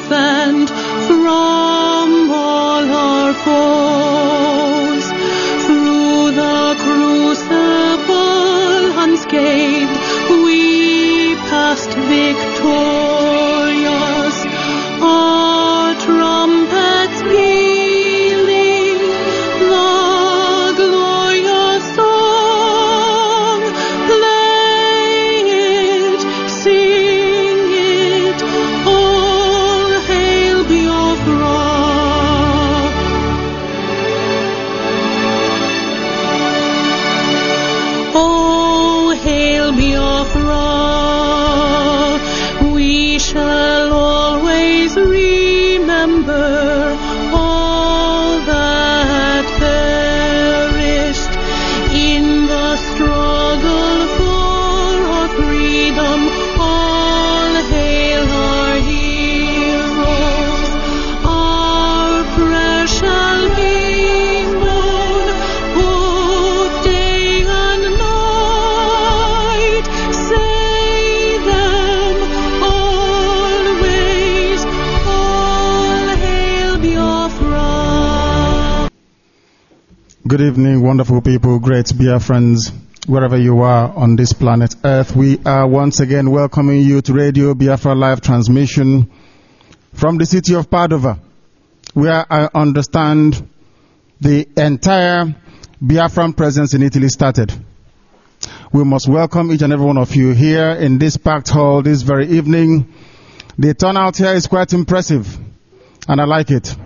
defend from all our foes. Through the crucible unscathed, we passed victorious. Our trumpets pealing, the glorious song, play it, sing it, all hail Biafra. Oh, hail Biafra, we shall always remember all that perished in the struggle for our freedom. All hail our heroes, our precious hero, both day and night. Say them always, all hail Biafra. Good evening, wonderful people, great Biafrans, wherever you are on this planet Earth. We are once again welcoming you to Radio Biafra live transmission from the city of Padova, where I understand the entire Biafran presence in Italy started. We must welcome each and every one of you here in this packed hall this very evening. The turnout here is quite impressive, and I like it.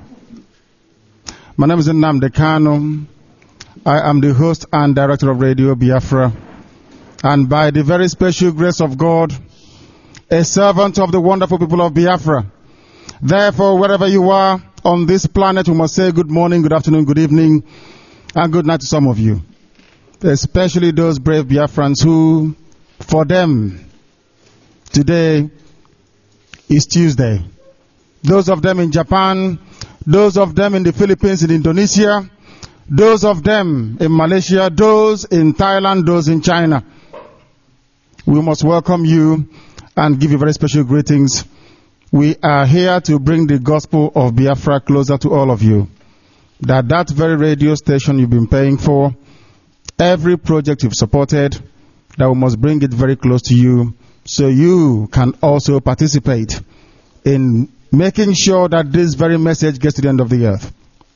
My name is Nnamdi Kanu. I am the host and director of Radio Biafra, and by the very special grace of God, a servant of the wonderful people of Biafra. Therefore, wherever you are on this planet, we must say good morning, good afternoon, good evening, and good night to some of you, especially those brave Biafrans who, for them, today is Tuesday. Those of them in Japan, those of them in the Philippines, in Indonesia, those of them in Malaysia, those in Thailand, those in China. We must welcome you and give you very special greetings. We are here to bring the gospel of Biafra closer to all of you. That very radio station you've been paying for, every project you've supported, that we must bring it very close to you so you can also participate in making sure that this very message gets to the end of the earth.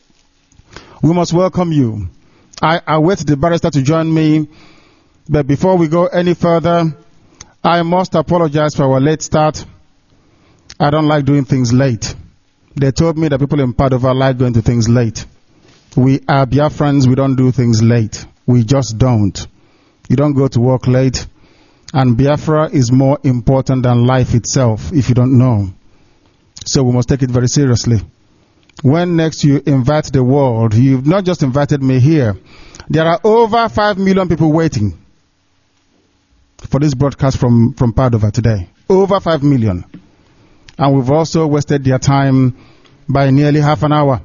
We must welcome you. I await the barrister to join me, but before we go any further, I must apologize for our late start. I don't like doing things late. They told me that people in Padova like going to things late. We are Biafrans, we don't do things late. We just don't. You don't go to work late, and Biafra is more important than life itself, if you don't know. So we must take it very seriously. When next you invite the world, you've not just invited me here. There are over 5 million people waiting for this broadcast from Padova today. Over 5 million. And we've also wasted their time by nearly half an hour.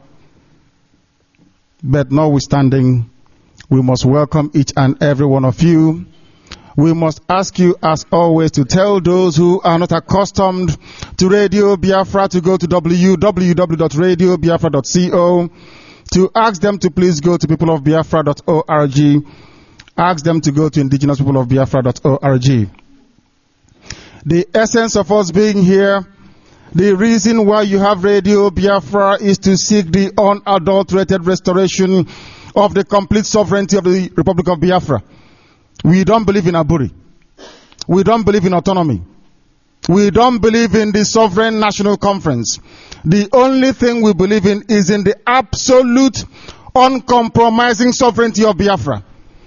But notwithstanding, we must welcome each and every one of you. We must ask you, as always, to tell those who are not accustomed to Radio Biafra to go to www.radiobiafra.co, to ask them to please go to peopleofbiafra.org, ask them to go to indigenouspeopleofbiafra.org. The essence of us being here, the reason why you have Radio Biafra is to seek the unadulterated restoration of the complete sovereignty of the Republic of Biafra. We don't believe in Aburi. We don't believe in autonomy. We don't believe in the sovereign national conference. The only thing we believe in is in the absolute, uncompromising sovereignty of Biafra.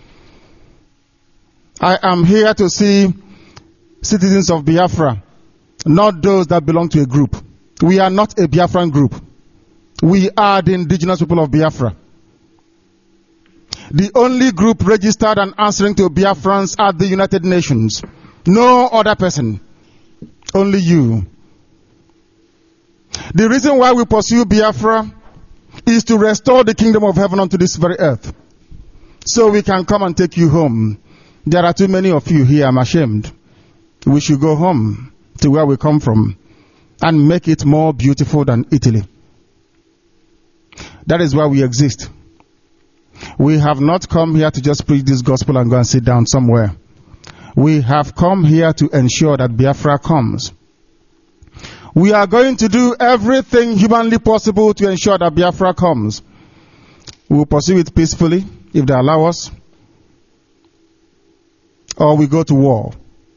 I am here to see citizens of Biafra, not those that belong to a group. We are not a Biafran group. We are the indigenous people of Biafra. The only group registered and answering to Biafrans at the United Nations. No other person. Only you. The reason why we pursue Biafra is to restore the kingdom of heaven onto this very earth. So we can come and take you home. There are too many of you here, I'm ashamed. We should go home to where we come from. and make it more beautiful than Italy. That is why we exist. We have not come here to just preach this gospel and go and sit down somewhere. We have come here to ensure that Biafra comes. We are going to do everything humanly possible to ensure that Biafra comes. We will pursue it peacefully, if they allow us, or we go to war.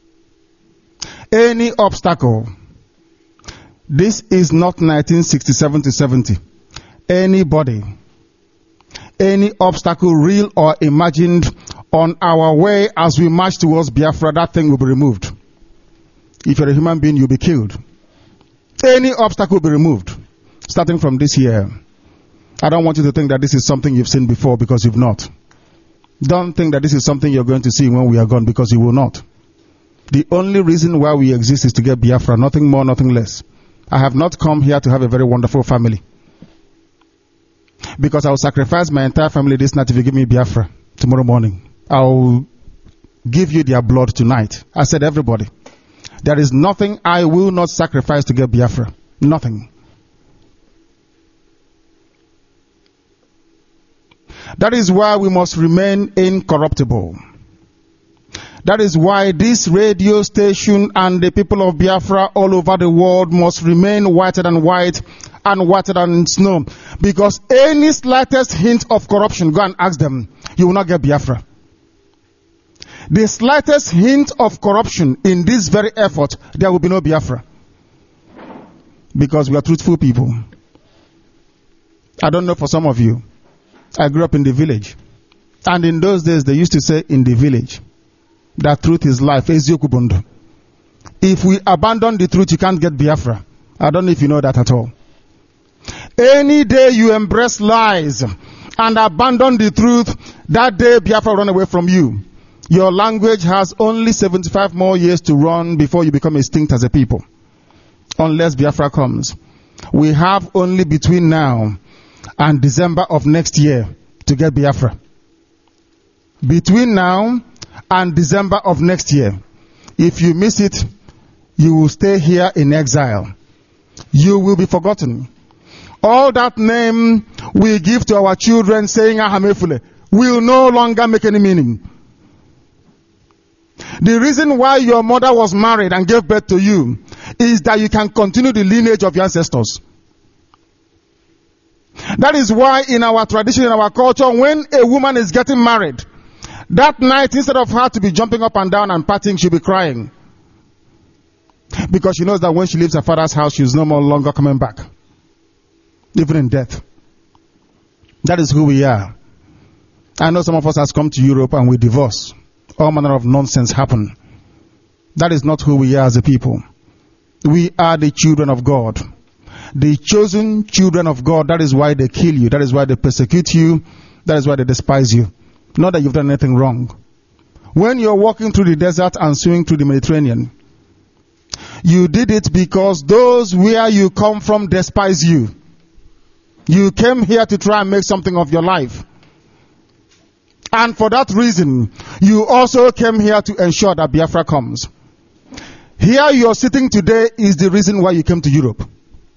Any obstacle. This is not 1967 to 70. Anybody, any obstacle, real or imagined, on our way as we march towards Biafra, that thing will be removed. If you're a human being, you'll be killed. Any obstacle will be removed, starting from this year. I don't want you to think that this is something you've seen before, because you've not. Don't think that this is something you're going to see when we are gone, because you will not. The only reason why we exist is to get Biafra, nothing more, nothing less. I have not come here to have a very wonderful family, because I will sacrifice my entire family this night if you give me Biafra tomorrow morning. I will give you their blood tonight. I said everybody. There is nothing I will not sacrifice to get Biafra. Nothing. That is why we must remain incorruptible. That is why this radio station and the people of Biafra all over the world must remain whiter than white and whiter than snow. Because any slightest hint of corruption, go and ask them, you will not get Biafra. The slightest hint of corruption in this very effort, there will be no Biafra. Because we are truthful people. I don't know for some of you. I grew up in the village. And in those days, they used to say in the village that truth is life. If we abandon the truth, you can't get Biafra. I don't know if you know that at all. Any day you embrace lies and abandon the truth, that day Biafra will run away from you. Your language has only 75 more years to run before you become extinct as a people. Unless Biafra comes. We have only between now and December of next year to get Biafra. Between now and December of next year. If you miss it, you will stay here in exile. You will be forgotten. All that name we give to our children saying Ahamefule will no longer make any meaning. The reason why your mother was married and gave birth to you is that you can continue the lineage of your ancestors. That is why in our tradition, in our culture, when a woman is getting married, that night, instead of her to be jumping up and down and partying, she'll be crying. Because she knows that when she leaves her father's house, she's no more longer coming back. Even in death. That is who we are. I know some of us has come to Europe and we divorce. All manner of nonsense happen. That is not who we are as a people. We are the children of God. The chosen children of God. That is why they kill you. That is why they persecute you. That is why they despise you. Not that you've done anything wrong. When you're walking through the desert and swimming through the Mediterranean, you did it because those where you come from despise you. You came here to try and make something of your life. And for that reason, you also came here to ensure that Biafra comes. Here you're sitting today is the reason why you came to Europe.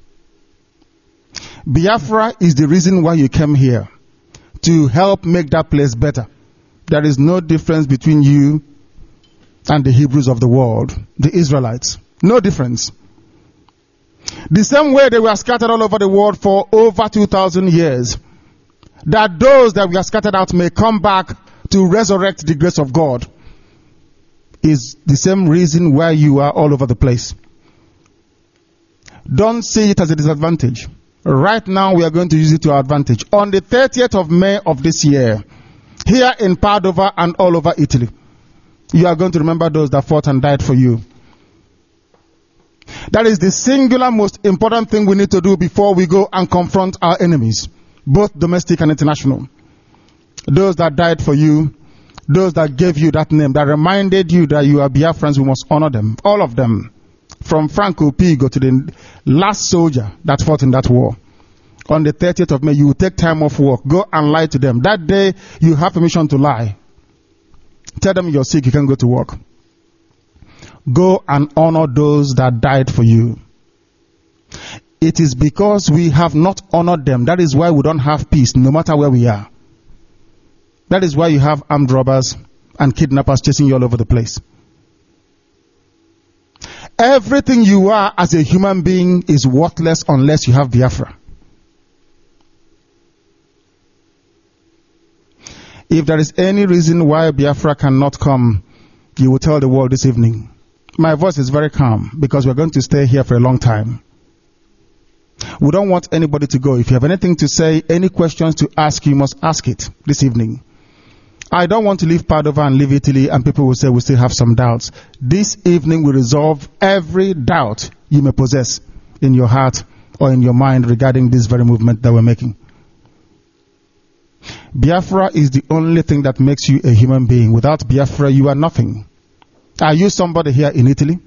Biafra is the reason why you came here. To help make that place better. There is no difference between you and the Hebrews of the world, the Israelites. No difference. The same way they were scattered all over the world for over 2,000 years. That those that were scattered out may come back to resurrect the grace of God. Is the same reason why you are all over the place. Don't see it as a disadvantage. Right now we are going to use it to our advantage. On the 30th of May of this year, here in Padova and all over Italy, you are going to remember those that fought and died for you. That is the singular most important thing we need to do before we go and confront our enemies, both domestic and international. Those that died for you, those that gave you that name, that reminded you that you are Biafrans, we must honor them. All of them. From Franco Pigo to the last soldier that fought in that war. On the 30th of May, you will take time off work. Go and lie to them. That day, you have permission to lie. Tell them you're sick, you can't go to work. Go and honor those that died for you. It is because we have not honored them. That is why we don't have peace, no matter where we are. That is why you have armed robbers and kidnappers chasing you all over the place. Everything you are as a human being is worthless unless you have Biafra. If there is any reason why Biafra cannot come, you will tell the world this evening. My voice is very calm because we're going to stay here for a long time. We don't want anybody to go. If you have anything to say, any questions to ask, you must ask it this evening. I don't want to leave Padova and leave Italy and people will say we still have some doubts. This evening we resolve every doubt you may possess in your heart or in your mind regarding this very movement that we're making. Biafra is the only thing that makes you a human being. Without Biafra, you are nothing. Are you somebody here in Italy?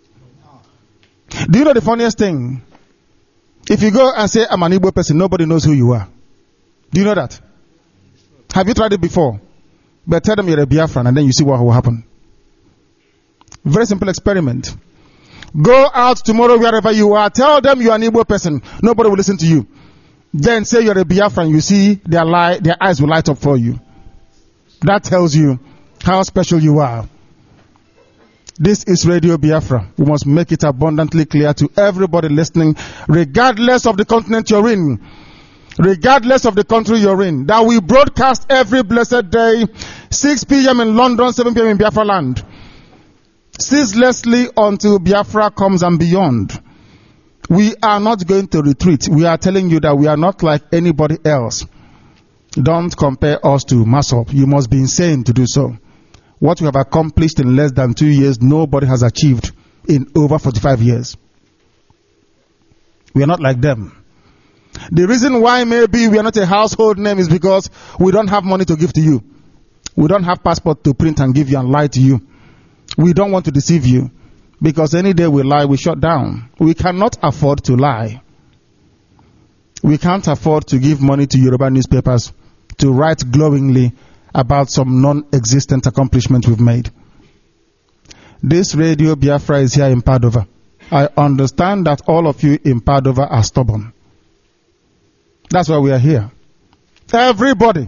Do you know the funniest thing? If you go and say, I'm an Igbo person, nobody knows who you are. Do you know that? Have you tried it before? But tell them you're a Biafran and then you see what will happen. Very simple experiment. Go out tomorrow wherever you are. Tell them you're an Igbo person. Nobody will listen to you. Then say you're a Biafran. You see their eyes will light up for you. That tells you how special you are. This is Radio Biafra. We must make it abundantly clear to everybody listening, regardless of the continent you're in, regardless of the country you're in, that we broadcast every blessed day, 6 p.m. in London, 7 p.m. in Biafra land, ceaselessly until Biafra comes and beyond. We are not going to retreat. We are telling you that we are not like anybody else. Don't compare us to Masop. You must be insane to do so. What we have accomplished in less than 2 years, nobody has achieved in over 45 years. We are not like them. The reason why maybe we are not a household name is because we don't have money to give to you. We don't have passport to print and give you and lie to you. We don't want to deceive you because any day we lie, we shut down. We cannot afford to lie. We can't afford to give money to Yoruba newspapers to write glowingly about some non-existent accomplishment we've made. This Radio Biafra is here in Padova. I understand that all of you in Padova are stubborn. That's why we are here. Everybody.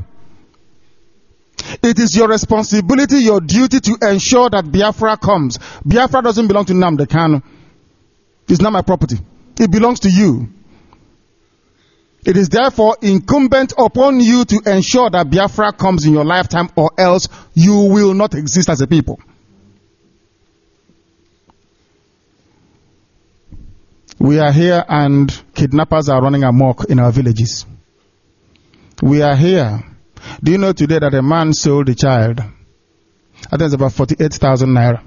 It is your responsibility, your duty to ensure that Biafra comes. Biafra doesn't belong to Nnamdi Kanu. It's not my property. It belongs to you. It is therefore incumbent upon you to ensure that Biafra comes in your lifetime, or else you will not exist as a people. We are here and kidnappers are running amok in our villages. We are here. Do you know today that a man sold a child? I think it's about 48,000 naira.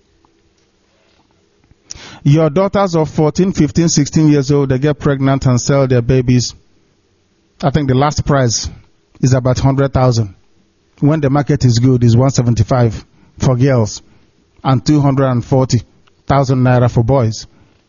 Your daughters of 14, 15, 16 years old, they get pregnant and sell their babies. I think the last price is about 100,000. When the market is good, it's 175 for girls and 240,000 naira for boys.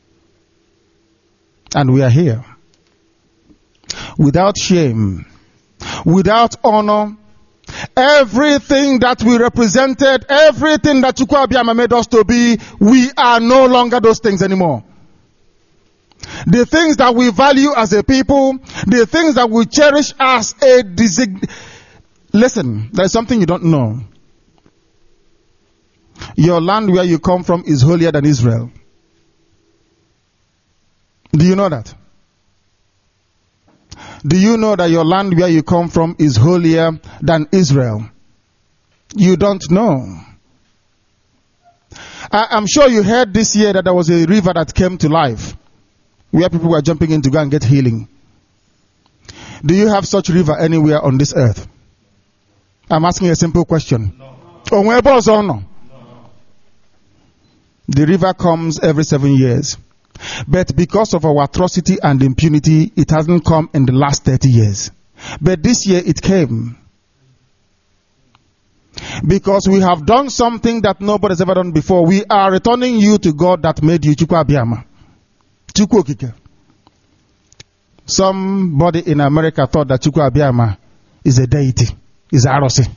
And we are here. Without shame, without honor, everything that we represented, everything that Chukwu Abiyama made us to be, we are no longer those things anymore. The things that we value as a people, the things that we cherish as a Listen, there's something you don't know. Your land where you come from is holier than Israel. Do you know that? Do you know that your land where you come from is holier than Israel? You don't know. I'm sure you heard this year that there was a river that came to life where people were jumping in to go and get healing. Do you have such river anywhere on this earth? I'm asking a simple question. No. The river comes every 7 years. But because of our atrocity and impunity, it hasn't come in the last 30 years. But this year it came. Because we have done something that nobody has ever done before. We are returning you to God that made you, Chukwu Abiyama. Chukwu Okike. Somebody in America thought that Chukwu Abiyama is a deity, is a Arose.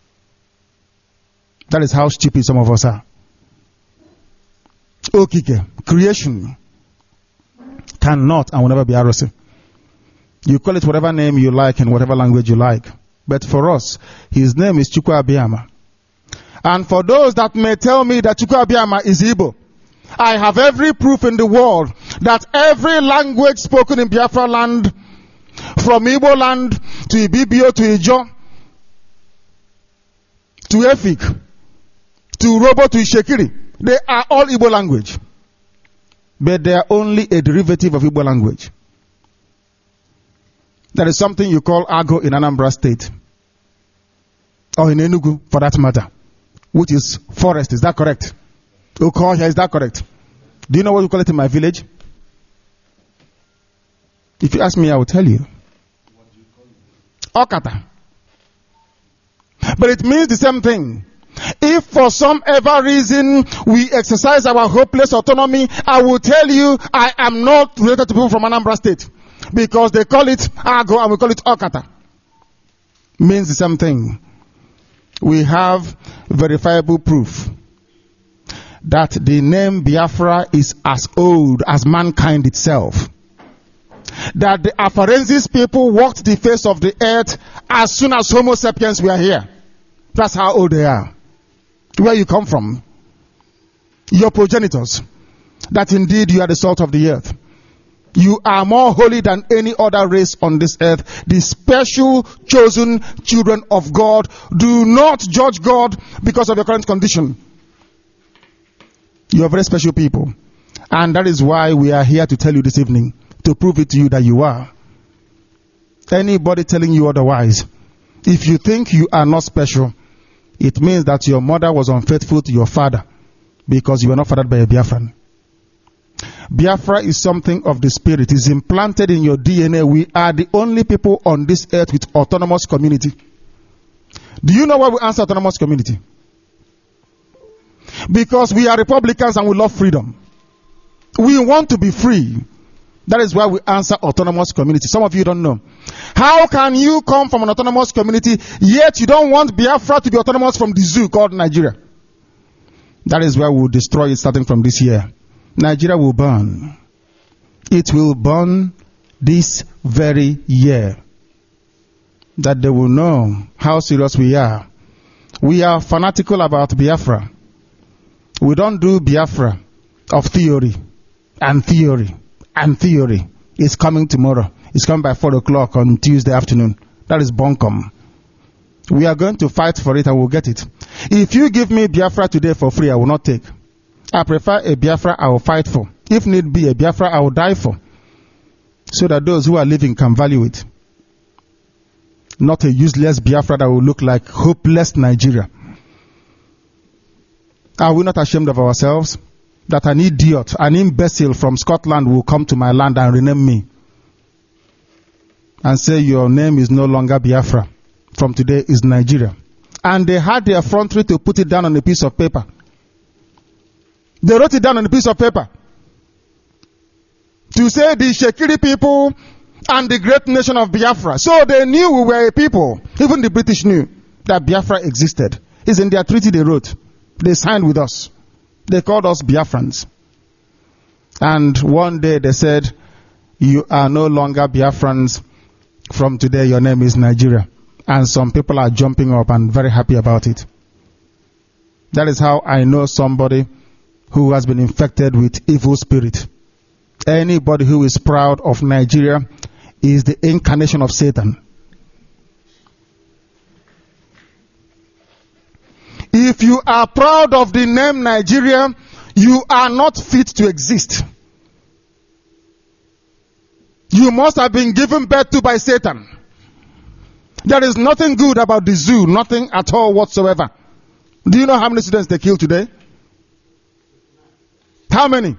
That is how stupid some of us are. Okike, creation. cannot and will never be Arusi. You call it whatever name you like in whatever language you like. But for us, his name is Chukwu Abiyama. And for those that may tell me that Chukwu Abiyama is Igbo, I have every proof in the world that every language spoken in Biafra land, from Igbo land to Ibibio to Ijo, to Efik, to Robo to Ishekiri, they are all Igbo language. But they are only a derivative of Igbo language. There is something you call Ago in Anambra State. Or in Enugu, for that matter. Which is forest, is that correct? Okohia, is that correct? Do you know what we call it in my village? If you ask me, I will tell you. What do you call it? Okata. But it means the same thing. If for some ever reason we exercise our hopeless autonomy, I will tell you I am not related to people from Anambra State. Because they call it Ago and we call it Okata. Means the same thing. We have verifiable proof that the name Biafra is as old as mankind itself. That the Afarensis people walked the face of the earth as soon as Homo sapiens were here. That's how old they are. Where you come from. Your progenitors. That indeed you are the salt of the earth. You are more holy than any other race on this earth. The special chosen children of God. Do not judge God because of your current condition. You are very special people. And that is why we are here to tell you this evening, to prove it to you that you are. Anybody telling you otherwise, if you think you are not special, it means that your mother was unfaithful to your father because you were not fathered by a Biafran. Biafra is something of the spirit. It's implanted in your DNA. We are the only people on this earth with autonomous community. Do you know why we answer autonomous community? Because we are Republicans and we love freedom. We want to be free. That is why we answer autonomous community. Some of you don't know. How can you come from an autonomous community, yet you don't want Biafra to be autonomous from the zoo called Nigeria? That is why we will destroy it starting from this year. Nigeria will burn. It will burn this very year. That they will know how serious we are. We are fanatical about Biafra. We don't do Biafra of theory and theory and theory. It's coming tomorrow. It's coming by 4 o'clock on Tuesday afternoon. That is bunkum. We are going to fight for it and we'll get it. If you give me Biafra today for free, I will not take. I prefer a Biafra I will fight for. If need be, a Biafra I will die for. So that those who are living can value it. Not a useless Biafra that will look like hopeless Nigeria. Are we not ashamed of ourselves? That an idiot, an imbecile from Scotland will come to my land and rename me. And say your name is no longer Biafra. From today is Nigeria. And they had the effrontery to put it down on a piece of paper. They wrote it down on a piece of paper. To say the Shekiri people and the great nation of Biafra. So they knew we were a people. Even the British knew that Biafra existed. It's in their treaty they wrote. They signed with us. They called us Biafrans. And one day they said, you are no longer Biafrans. From today your name is Nigeria. And some people are jumping up and very happy about it. That is how I know somebody who has been infected with evil spirit. Anybody who is proud of Nigeria is the incarnation of Satan. If you are proud of the name Nigeria, you are not fit to exist. You must have been given birth to by Satan. There is nothing good about the zoo, nothing at all whatsoever. Do you know how many students they killed today? How many?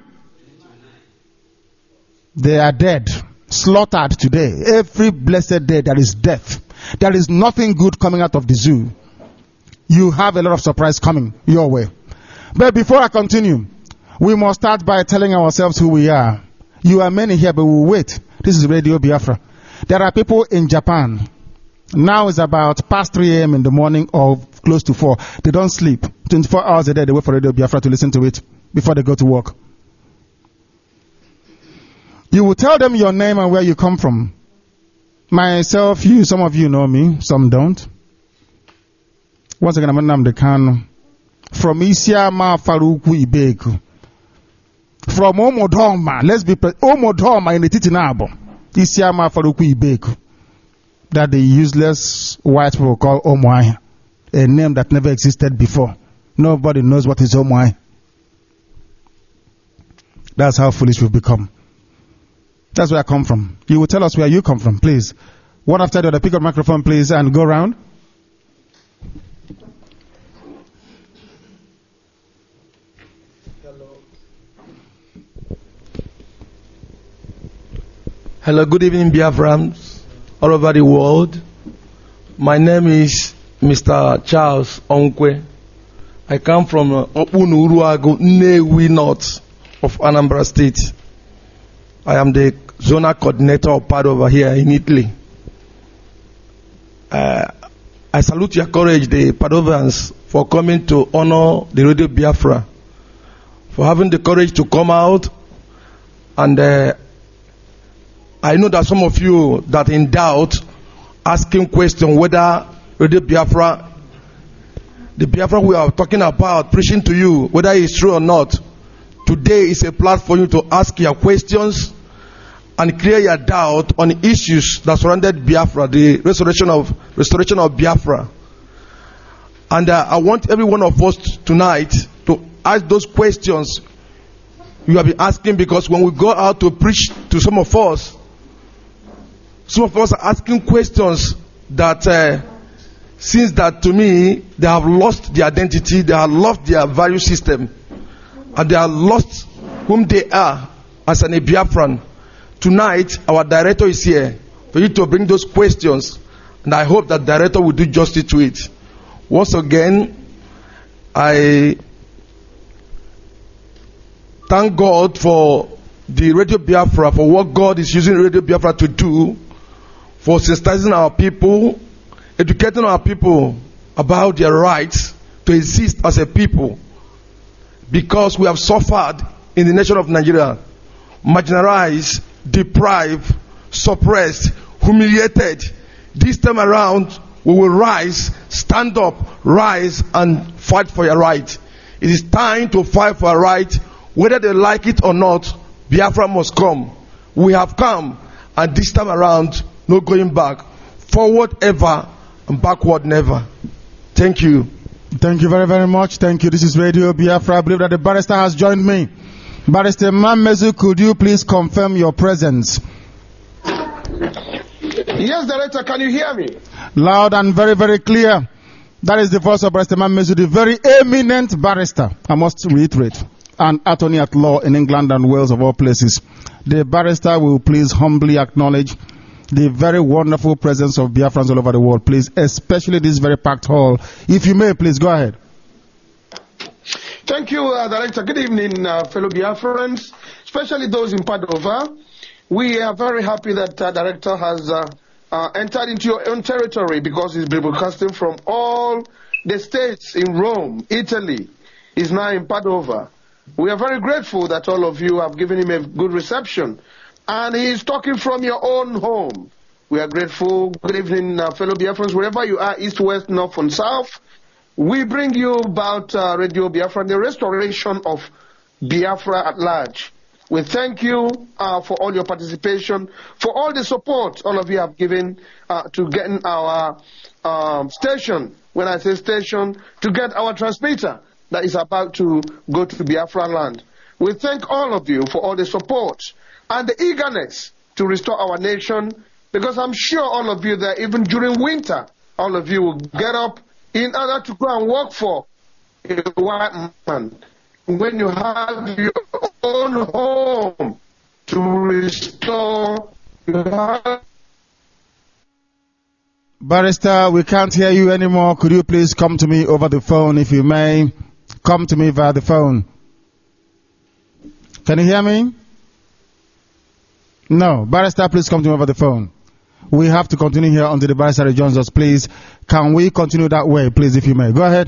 They are dead, slaughtered today. Every blessed day there is death. There is nothing good coming out of the zoo. You have a lot of surprise coming your way. But before I continue, we must start by telling ourselves who we are. You are many here, but we'll wait. This is Radio Biafra. There are people in Japan. Now it's about past 3 a.m. in the morning or close to 4. They don't sleep. 24 hours a day they wait for Radio Biafra to listen to it before they go to work. You will tell them your name and where you come from. Myself, you, some of you know me, some don't. Once again, I'm Nnamdi Kanu. From Isiama Faruku Ibeku. From Omodoma, let's be Omodoma in the Titinabo. Isiama Faruku Ibeku. That the useless white people call Omwai. A name that never existed before. Nobody knows what is Omwai. That's how foolish we've become. That's where I come from. You will tell us where you come from, please. One after the other, pick up the microphone, please, and go around. Hello, good evening, Biafrans all over the world. My name is Mr. Charles Onkwe. I come from Okpunu Uruagu, Nnewi North of Anambra State. I am the zonal coordinator of Padova here in Italy. I salute your courage, the Padovans, for coming to honor the Radio Biafra, for having the courage to come out. And I know that some of you that in doubt, asking question whether Radio Biafra, the Biafra we are talking about, preaching to you, whether it's true or not. Today is a platform for you to ask your questions and clear your doubt on issues that surrounded Biafra, the restoration of Biafra. And I want every one of us tonight to ask those questions you have been asking, because when we go out to preach to some of us are asking questions that since that to me, they have lost their identity, they have lost their value system, and they have lost whom they are as an Biafran. Tonight, our director is here for you to bring those questions, and I hope that director will do justice to it. Once again, I thank God for the Radio Biafra, for what God is using Radio Biafra to do, for sensitizing our people, educating our people about their rights to exist as a people, because we have suffered in the nation of Nigeria, marginalized, deprived, suppressed, humiliated. This time around, we will rise, stand up, rise, and fight for your right. It is time to fight for our right, whether they like it or not. Biafra must come. We have come, and this time around, no going back. Forward ever, and backward never. Thank you. Thank you very, very much. Thank you. This is Radio Biafra. I believe that the barrister has joined me. Barrister Mamezu, could you please confirm your presence? Yes, Director, can you hear me? Loud and very, very clear. That is the voice of Barrister Mamezu, the very eminent barrister, I must reiterate, an attorney at law in England and Wales of all places. The barrister will please humbly acknowledge the very wonderful presence of Biafrans all over the world, please, especially this very packed hall. If you may, please go ahead. Thank you, Director. Good evening, fellow Biafrans, especially those in Padova. We are very happy that Director has entered into your own territory, because he's been broadcasting from all the states in Rome, Italy. He's now in Padova. We are very grateful that all of you have given him a good reception. And he is talking from your own home. We are grateful. Good evening, fellow Biafrans, wherever you are, east, west, north, and south. We bring you about Radio Biafra and the restoration of Biafra at large. We thank you for all your participation, for all the support all of you have given to getting our station. When I say station, to get our transmitter that is about to go to Biafra land. We thank all of you for all the support and the eagerness to restore our nation, because I'm sure all of you there, even during winter, all of you will get up in order to go and work for a white man. When you have your own home to restore, you have... Barrister, we can't hear you anymore. Could you please come to me over the phone, if you may? Come to me via the phone. Can you hear me? No. Barrister, please come to me over the phone. We have to continue here until the barrister rejoins us, please. Can we continue that way, please, if you may? Go ahead.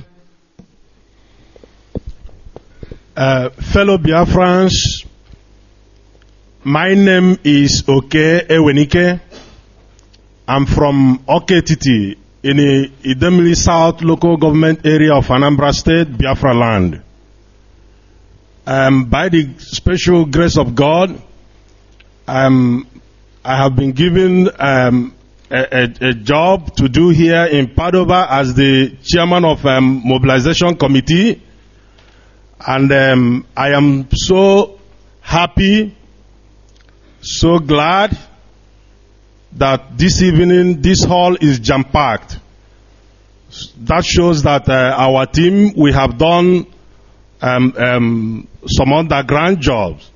Fellow Biafrans, My name is Oke Ewenike. I'm from Oketiti in the Idemili South local government area of Anambra State, Biafra land. By the special grace of God, I have been given a job to do here in Padova as the chairman of mobilization committee, and I am so happy, so glad that this evening this hall is jam-packed. That shows that our team, we have done some underground jobs.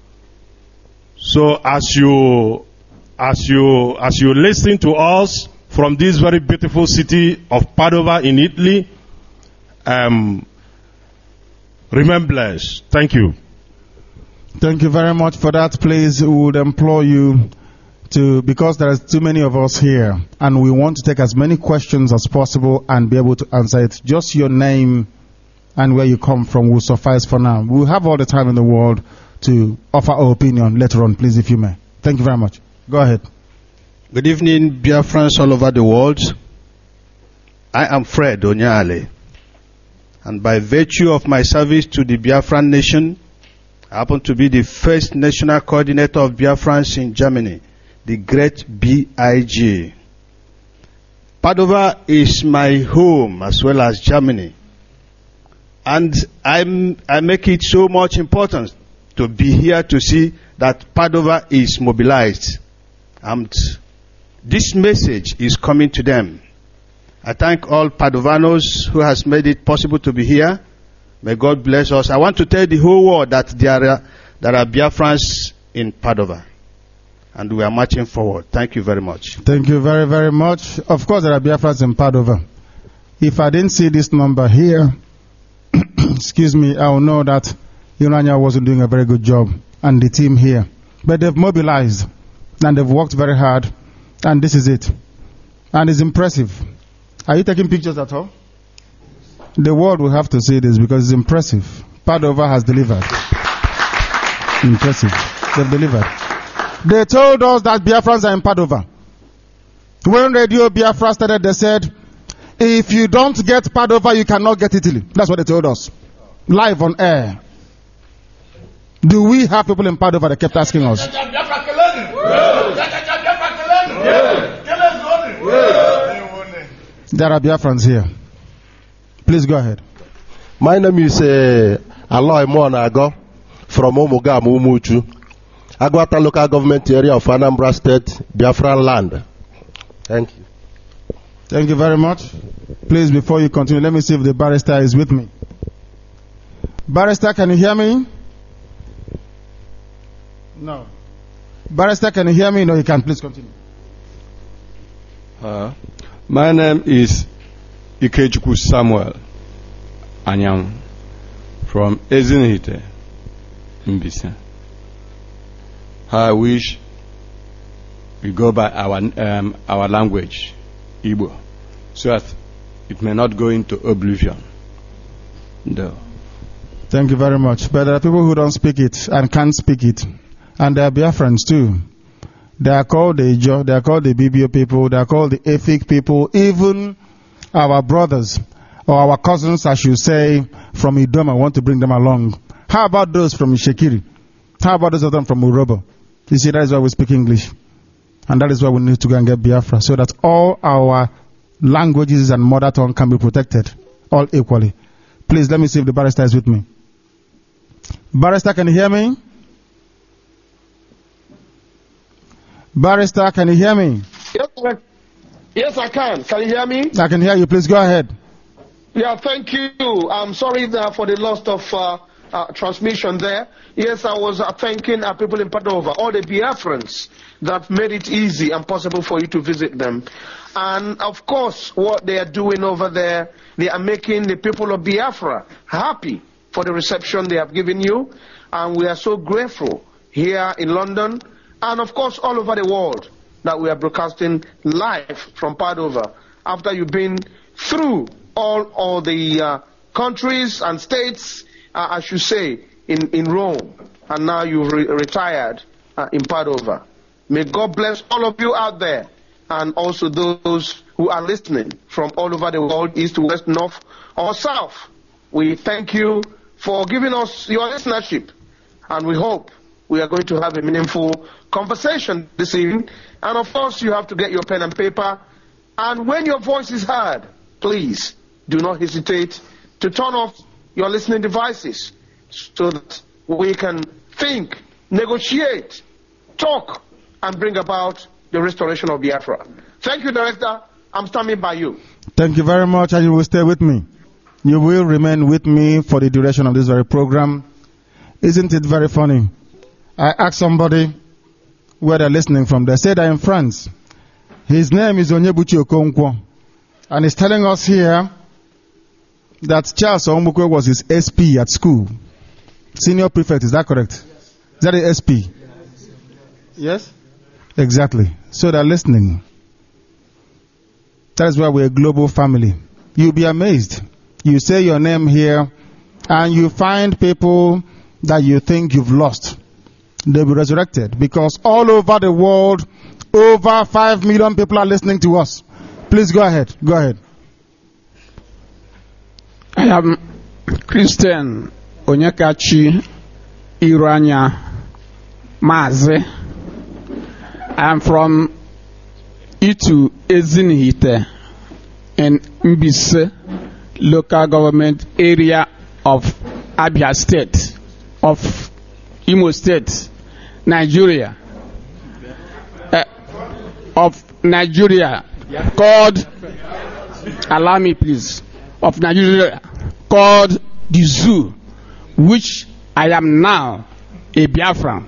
So as you listen to us from this very beautiful city of Padova in Italy, remain blessed. Thank you. Thank you very much for that. Please, we would implore you to, because there are too many of us here, and we want to take as many questions as possible and be able to answer it. Just your name and where you come from will suffice for now. We'll have all the time in the world to offer our opinion later on, please, if you may. Thank you very much. Go ahead. Good evening, Biafrans all over the world. I am Fred Onyale, and by virtue of my service to the Biafran nation, I happen to be the first national coordinator of Biafrans in Germany, the Great BIG. Padova is my home as well as Germany, and I make it so much important to be here to see that Padova is mobilized, and this message is coming to them. I thank all Padovanos who has made it possible to be here. May God bless us. I want to tell the whole world that there are Biafrans in Padova, and we are marching forward. Thank you very much. Thank you very, very much. Of course, there are Biafrans in Padova. If I didn't see this number here, excuse me, I will know that Urania wasn't doing a very good job, and the team here. But they've mobilized, and they've worked very hard, and this is it. And it's impressive. Are you taking pictures at all? The world will have to see this because it's impressive. Padova has delivered. Impressive. They've delivered. They told us that Biafrans are in Padova. When Radio Biafra started, they said, if you don't get Padova, you cannot get Italy. That's what they told us. Live on air. Do we have people in Padova that kept asking us? There are Biafrans here. Please go ahead. My name is Aloy Monago from Omugam, Umuchu, Agwata local government area of Anambra State, Biafra land. Thank you. Thank you very much. Please, before you continue, let me see if the barrister is with me. Barrister, can you hear me? No. Barrister, can you hear me? No, you can't. Please continue. My name is Ikechukwu Samuel Anyang from Ezinhite, Mbisa. I wish we go by our language, Igbo, so that it may not go into oblivion. No. Thank you very much. But there are people who don't speak it and can't speak it. And they are Biafrans too. They are called the Ijo, they are called the BBO people, they are called the Efik people, even our brothers or our cousins, I should say, from Idoma. I want to bring them along. How about those from Ishekiri? How about those of them from Urobo? You see, that is why we speak English. And that is why we need to go and get Biafra, so that all our languages and mother tongue can be protected, all equally. Please, let me see if the barrister is with me. Barrister, can you hear me? Barrister, can you hear me? Yes, I can. Can you hear me? I can hear you. Please go ahead. Yeah, thank you. I'm sorry for the loss of transmission there. Yes, I was thanking people in Padova, all the Biafrans that made it easy and possible for you to visit them. And of course, what they are doing over there, they are making the people of Biafra happy for the reception they have given you. And we are so grateful here in London and of course all over the world that we are broadcasting live from Padova after you've been through all the countries and states, I should say, in Rome, and now you've retired in Padova. May God bless all of you out there, and also those who are listening from all over the world, east, west, north, or south. We thank you for giving us your listenership, and we hope we are going to have a meaningful conversation this evening. And of course, you have to get your pen and paper, and when your voice is heard, please do not hesitate to turn off your listening devices so that we can think, negotiate, talk, and bring about the restoration of Biafra. Thank you, Director. I'm standing by you. Thank you very much, and you will stay with me. You will remain with me for the duration of this very program. Isn't it very funny? I asked somebody where they're listening from. They said they're in France. His name is Onyebuchi Okonkwo, and he's telling us here that Charles Omukwe was his SP at school. Senior prefect, is that correct? Yes. Is that the SP? Yes? Exactly. So they're listening. That is why we're a global family. You'll be amazed. You say your name here, and you find people that you think you've lost. They'll be resurrected, because all over the world, over 5 million people are listening to us. Please go ahead. Go ahead. I am Christian Onyekachi Iranya Maze. I am from Itu Ezinhite in Mbise local government area of Abia State, of Imo State, Nigeria. Of Nigeria, called, allow me please, of Nigeria, called the Zoo, which I am now a Biafran.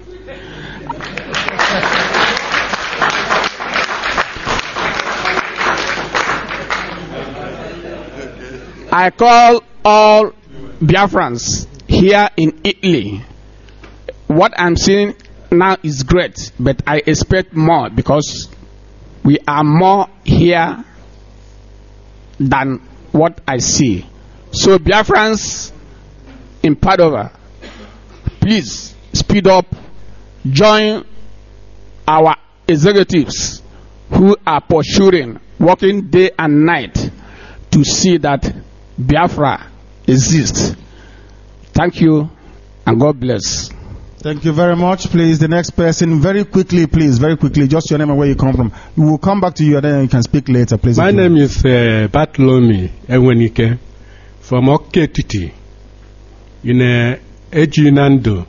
I call all Biafrans here in Italy. What I'm seeing now is great, but I expect more, because we are more here than what I see. So Biafrans in Padova, please speed up, join our executives who are pursuing, working day and night to see that Biafra exists. Thank you, and God bless. Thank you very much. Please, the next person, very quickly, please, very quickly, just your name and where you come from. We will come back to you, and then you can speak later, please. My name is Bartholomew Enwenike from Oketiti in Ejinando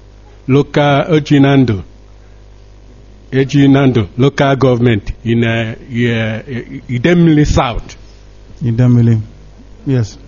local government in Idemili South. Idemili, yes.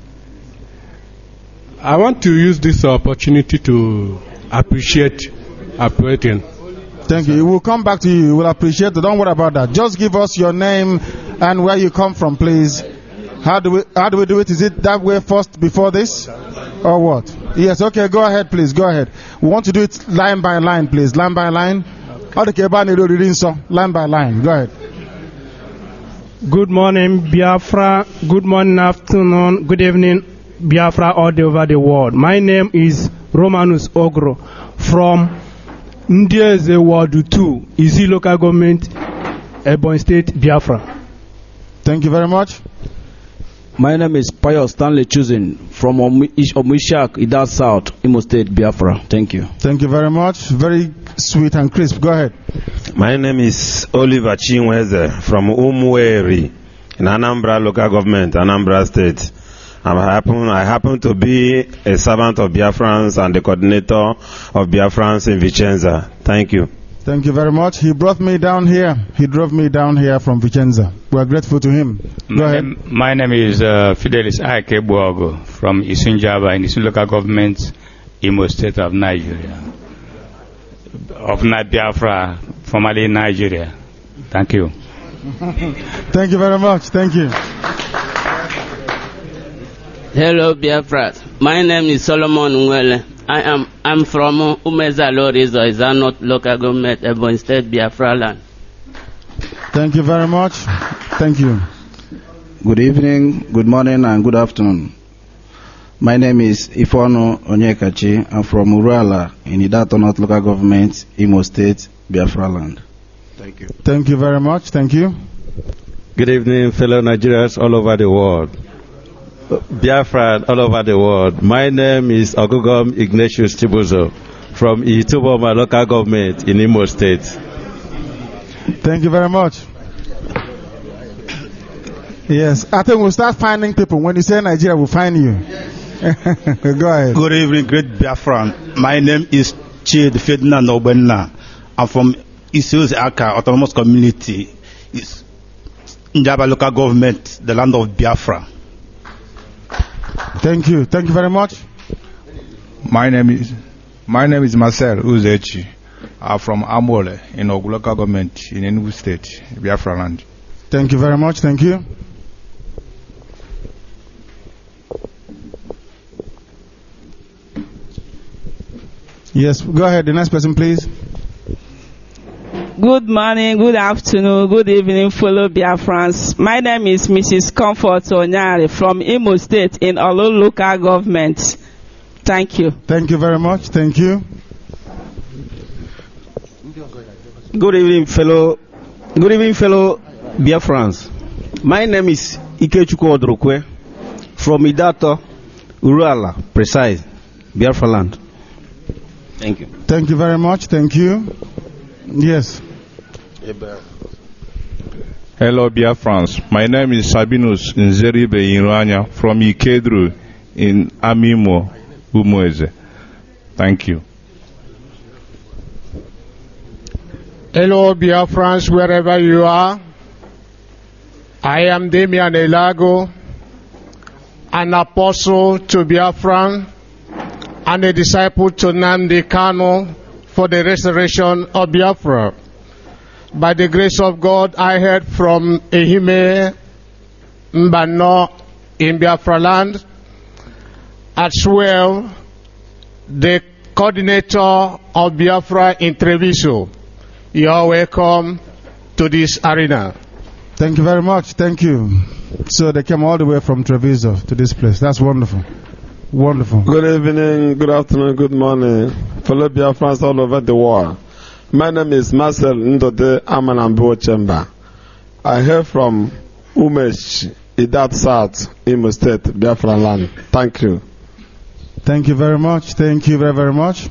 I want to use this opportunity to appreciate operating. Thank you. We'll come back to you. We'll appreciate it. Don't worry about that. Just give us your name and where you come from, please. How do we do it? Is it that way first before this, or what? Yes. Okay. Go ahead, please. Go ahead. We want to do it line by line, please. Line by line. Line by line. Go ahead. Good morning, Biafra. Good morning, afternoon, good evening, Biafra all over the world. My name is Romanus Ogro from Ndieze Ward 2, Izi local government, Ebonyi State, Biafra. Thank you very much. My name is Payo Stanley Choosing from Omishak, Ida South, Imo State, Biafra. Thank you. Thank you very much. Very sweet and crisp. Go ahead. My name is Oliver Chinweze from Umueri in Anambra local government, Anambra State. I happen to be a servant of Biafrans and the coordinator of Biafrans in Vicenza. Thank you. Thank you very much. He brought me down here. He drove me down here from Vicenza. We are grateful to him. Go ahead. My name is Fidelis Akebuogo from Isunjaba in Isun local government, Imo State of Nigeria. Of Biafra, formerly Nigeria. Thank you. Thank you very much. Thank you. Hello, Biafra. My name is Solomon Nwele. I'm from Umeza Lorizo, Izanot local government, Ebonyi State, Biafra land. Thank you very much. Thank you. Good evening, good morning, and good afternoon. My name is Ifono Onyekachi. I'm from Uruala in Idato North Local Government, Imo State, Biafra land. Thank you. Thank you very much. Thank you. Good evening, fellow Nigerians all over the world. Biafra all over the world. My name is Ogugom Ignatius Chibuzo from Ituboma Local Government in Imo State. Thank you very much. Yes, I think we'll start finding people. When you say Nigeria, we'll find you. Go ahead. Good evening, great Biafran. My name is Chid Ferdinand Obenna. I'm from Isios Aka Autonomous Community. It's Njaba Local Government, the land of Biafra. Thank you. Thank you very much. My name is Marcel Uzechi. I'm from Amole in Ogu Local Government in Enugu State, Biafra land. Thank you very much. Thank you. Yes, go ahead. The next person, please. Good morning, good afternoon, good evening, fellow Biafrans. My name is Mrs. Comfort Onyari from Imo State in Olu Local Government. Thank you. Thank you very much. Thank you. Good evening, fellow Biafrans. My name is Ikechukwu Odrokwe from Idato, Uruala, precise, Biafra land. Thank you. Thank you very much. Thank you. Yes. Hello, Biafrans. My name is Sabinus Nzeribe Iranya from Ikedru in Amimo, Umueze. Thank you. Hello, Biafrans, wherever you are. I am Damian Elago, an apostle to Biafran and a disciple to Nnamdi Kanu for the restoration of Biafra. By the grace of God, I heard from Ehime Mbano in Biafra land, as well the coordinator of Biafra in Treviso. You are welcome to this arena. Thank you very much. Thank you. So they came all the way from Treviso to this place. That's wonderful. Wonderful. Good evening, good afternoon, good morning, fellow Biafrans all over the world. My name is Marcel Ndode Amanambo Chamber. I hail from Umesh, Idat South, Imo State, Biafra land. Thank you. Thank you very much. Thank you very, very much.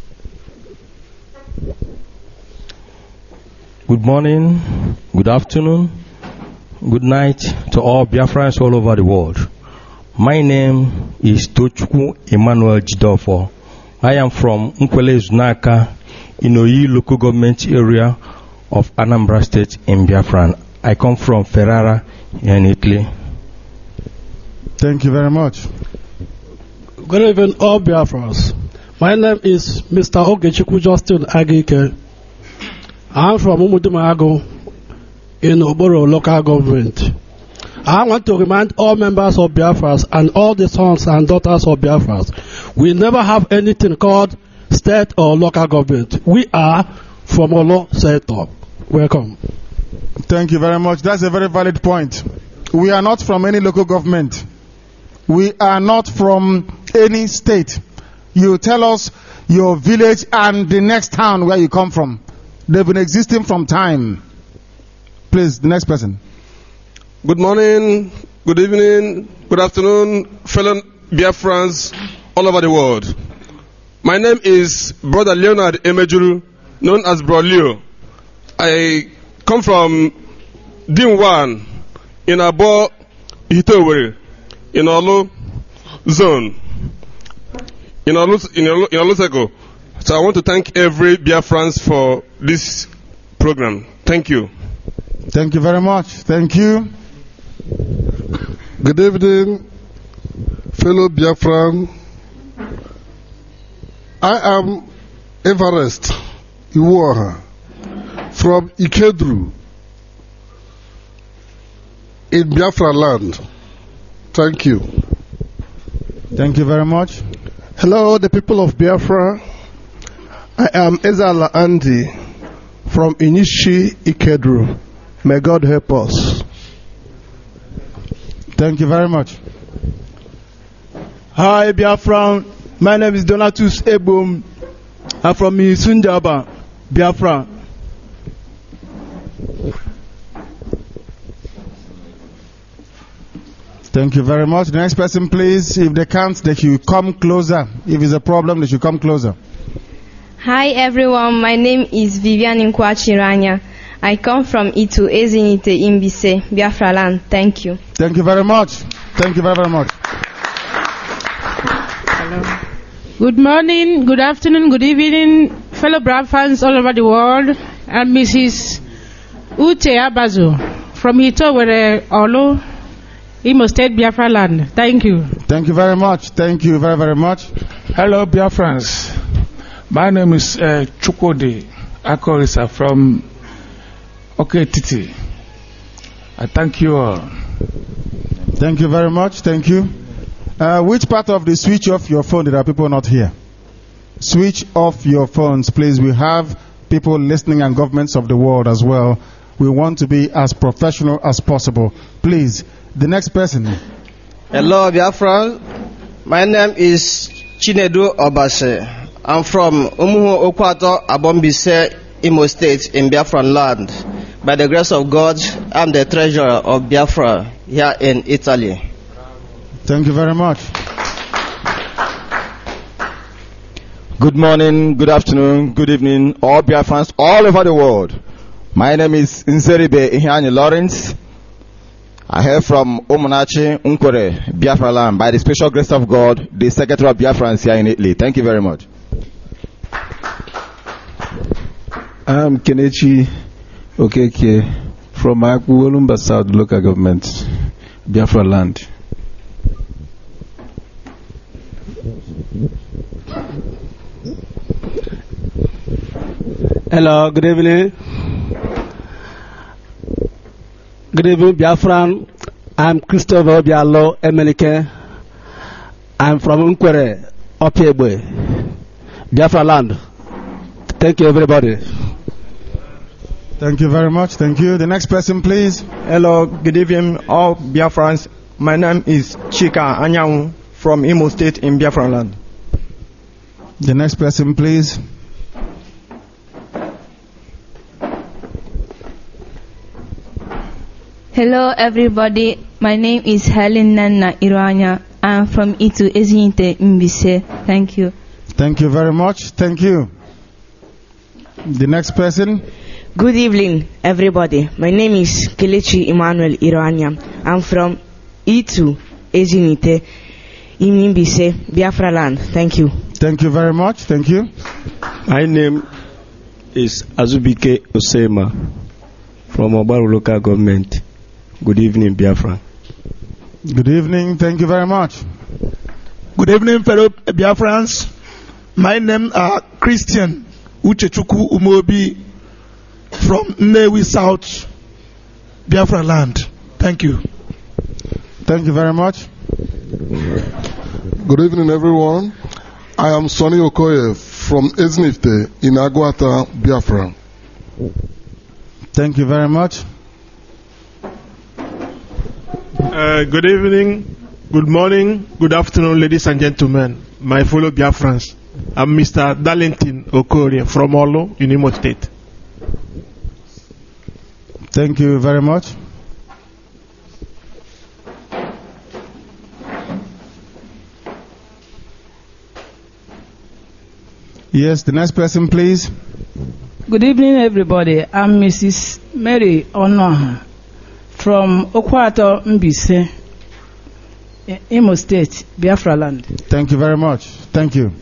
Good morning, good afternoon, good night to all Biafrans all over the world. My name is Tochukwu Emmanuel Jidofo. I am from Nkwele Zunaka, Inoyi local government area of Anambra State in Biafra. I come from Ferrara in Italy. Thank you very much. Good evening, all Biafrans. My name is Mr. Ogechukwu Justin Agike. I'm from Umudumago in Oboro local government. I want to remind all members of Biafras and all the sons and daughters of Biafras, we never have anything called state or local government. We are from Olo Seto. Welcome. Thank you very much. That's a very valid point. We are not from any local government. We are not from any state. You tell us your village and the next town where you come from. They've been existing from time. Please, the next person. Good morning, good evening, good afternoon, fellow Biafrans all over the world. My name is Brother Leonard Emejuru, known as Bro Leo. I come from Dimwan in Abo Hitowere, in Olu zone, in Oluseco. So I want to thank every Biafrans for this program. Thank you. Thank you very much. Thank you. Good evening, fellow Biafran. I am Everest Iwoha from Ikedru in Biafra land. Thank you. Thank you very much. Hello, the people of Biafra. I am Ezala Andy from Inishi Ikedru. May God help us. Thank you very much. Hi, Biafra. My name is Donatus Ebum. I'm from Isunjaba, Biafra. Thank you very much. The next person, please. If they can't, they should come closer. If it's a problem, they should come closer. Hi, everyone. My name is Vivian Nkwachiranya. I come from Itu Ezinite Imbise, Biafra land. Thank you. Thank you very much. Thank you very, very much. Hello. Good morning, good afternoon, good evening, fellow Brave fans all over the world. I'm Mrs. Ute Abazu from Itowere, Olo, Imo State, Biafra land. Thank you. Thank you very much. Thank you very, very much. Hello, Biafrans. My name is Chukwudi Akorisa from Oketiti. I thank you all. Thank you very much. Thank you. Which part of the switch off your phone? There are people not here. Switch off your phones, please. We have people listening and governments of the world as well. We want to be as professional as possible. Please, the next person. Hello, Biafra. My name is Chinedu Obase. I'm from Umuhu Okwato, Abombise, Imo State, in Biafran land. By the grace of God, I'm the treasurer of Biafra here in Italy. Thank you very much. Good morning, good afternoon, good evening, all Biafrans all over the world. My name is Nzeribe Ihani Lawrence. I hail from Omonachi, Unkwere, Biafra land. By the special grace of God, the Secretary of Biafrans here in Italy. Thank you very much. I'm Kenechi Okeke from Akwu South Local Government, Biafra land. Hello, good evening. Good evening, Biafran. I'm Christopher Bialo Emelike. I'm from Unkwere, Opiebwe, Biafra land. Thank you, everybody. Thank you very much. Thank you. The next person, please. Hello, good evening, all Biafrans. My name is Chika Anyanwu from Imo State in Biafra land. The next person, please. Hello, everybody. My name is Helen Nana Iranya. I'm from Itu Ezinite Mbise. Thank you. Thank you very much. Thank you. The next person. Good evening, everybody. My name is Kelechi Emmanuel Iranya. I'm from Itu Ezinite Mbise, Biafra land. Thank you. Thank you very much. Thank you. My name is Azubike Osema from Obaru Local Government. Good evening, Biafra. Good evening. Thank you very much. Good evening, fellow Biafrans. My name is Christian Uchechukwu Umobi from Nnewi South, Biafra land. Thank you. Thank you very much. Good evening, everyone. I am Sonny Okoye from Ezinifte in Agwata, Biafra. Thank you very much. Good evening, good morning, good afternoon, ladies and gentlemen, my fellow Biafrans. I'm Mr. Darlington Okorie from Olo in Imo State. Thank you very much. Yes, the next person, please. Good evening, everybody. I'm Mrs. Mary Onoha from Okwato Mbise, Imo State, Biafra land. Thank you very much. Thank you.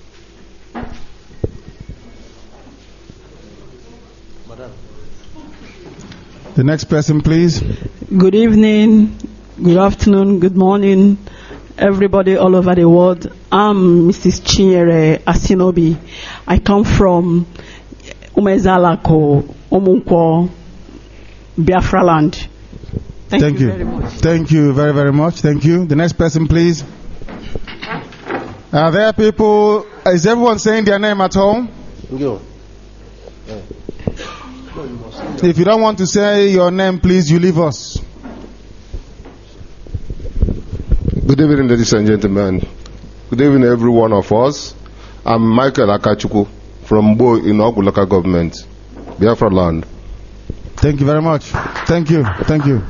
The next person, please. Good evening, good afternoon, good morning, everybody all over the world. I'm Mrs. Chinyere Asinobi. I come from Umezalako, Omunkwo, Biafra land. Thank you very much. Thank you very, very much. Thank you. The next person, please. Are there people? Is everyone saying their name at home? No. If you don't want to say your name, please, you leave us. Good evening, ladies and gentlemen. Good evening, every one of us. I'm Michael Akachuku from Bo in Ogu local government, Biafra land. Thank you very much. Thank you. Thank you.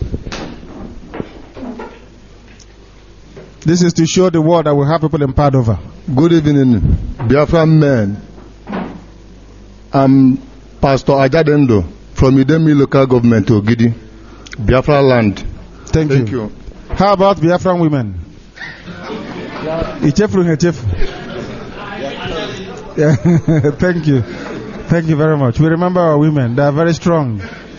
This is to show the world that we have people in Padova. Good evening, Biafra men. I'm Pastor Ajadendo from Idemi local government, Ogidi, Biafra land. Thank you. How about Biafran women? Yeah. Thank you. Thank you very much. We remember our women. They are very strong.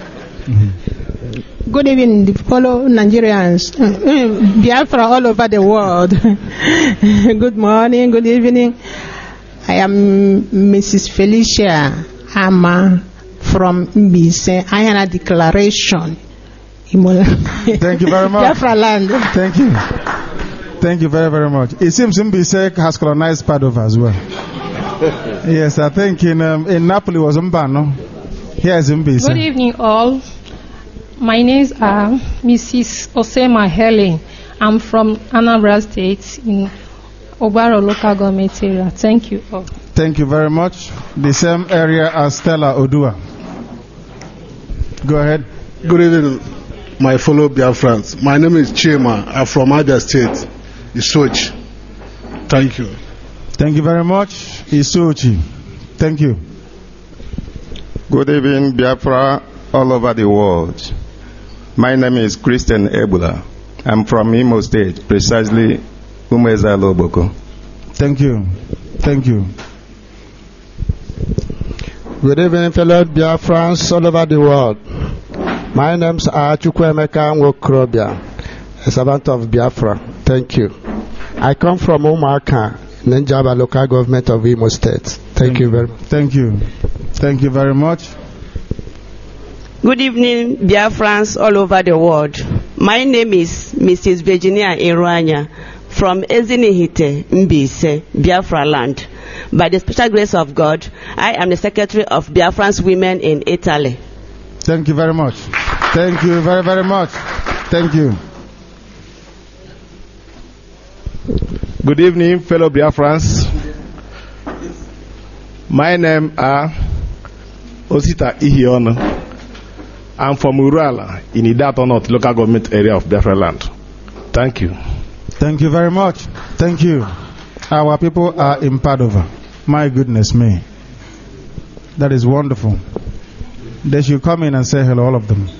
Good evening, fellow Nigerians, Biafra all over the world. Good morning, good evening. I am Mrs. Felicia Ama from Mbise. I have a declaration. Thank you very much. Biafra land. Thank you. Thank you very, very much. It seems Mbise has colonized Padova as well. Yes, I think in Napoli was Mbano. Here is Mbise. Good evening, all. My names are Mrs. Osema Helen. I'm from Anambra State in Obaro local government area. Thank you all. Thank you very much. The same area as Stella Odua. Go ahead. Good evening, my fellow Biafrans. My name is Chima. I'm from Abia State, Isochi. Thank you. Thank you very much, Isochi. Thank you. Good evening, Biafra all over the world. My name is Christian Ebula. I'm from Imo State, precisely Umeza Loboko. Thank you. Thank you. Good evening, fellow Biafrans all over the world. My name is Chukwuemeka Nwokrobia, a servant of Biafra. Thank you. I come from Umaka, Nenjaba local government of Imo State. Thank you very much. Thank you. Thank you very much. Good evening, Biafrans all over the world. My name is Mrs. Virginia Iruanya from Ezinihite, Mbise, Biafra land. By the special grace of God, I am the secretary of Biafrans Women in Italy. Thank you very much. Thank you very, very much. Thank you. Good evening, fellow Biafrans. My name is Osita Ihiono. I'm from Urala in Idato North local government area of Biafra land. Thank you. Thank you very much. Thank you. Our people are in Padova. My goodness me. That is wonderful. They should come in and say hello, all of them.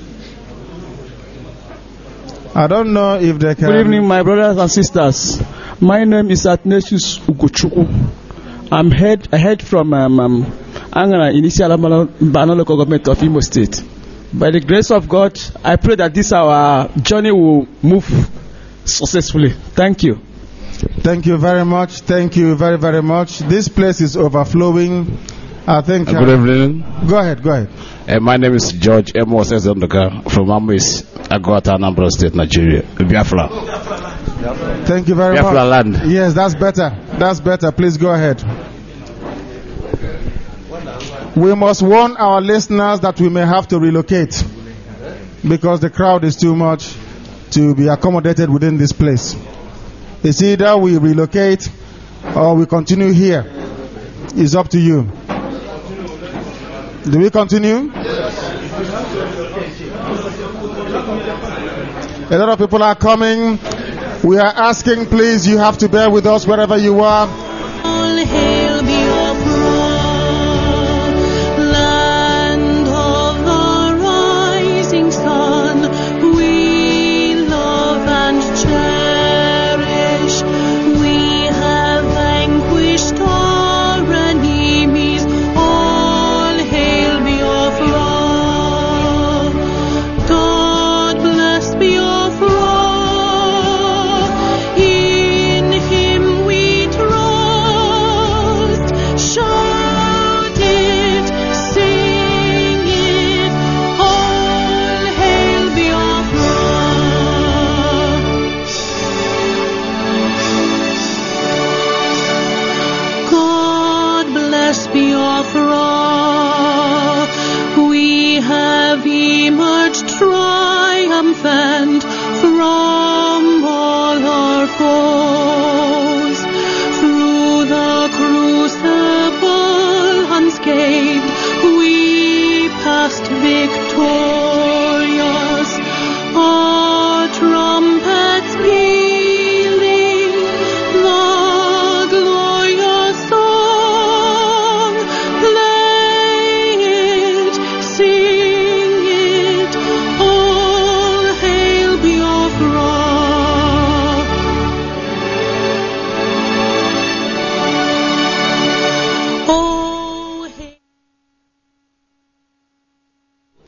I don't know if they can... Good evening, my brothers and sisters. My name is Atnesius Ugochukwu. I head from Angara, Initial Bano local government of Imo State. By the grace of God, I pray that this our journey will move successfully. Thank you. Thank you very much. Thank you very, very much. This place is overflowing. I think... Good evening. Go ahead, go ahead. My name is George Emos Ezondoka from Amis, Agwata, Anambra State, Nigeria, Biafra. Thank you very Biafra much. land. Yes, that's better. That's better. Please go ahead. We must warn our listeners that we may have to relocate because the crowd is too much to be accommodated within this place. It's either we relocate or we continue here. It's up to you. Do we continue? A lot of people are coming. We are asking, please, you have to bear with us wherever you are. Land of the rising sun, we love and cherish. We have vanquished our enemies. All hail Biafra. God bless Biafra. In Him we trust.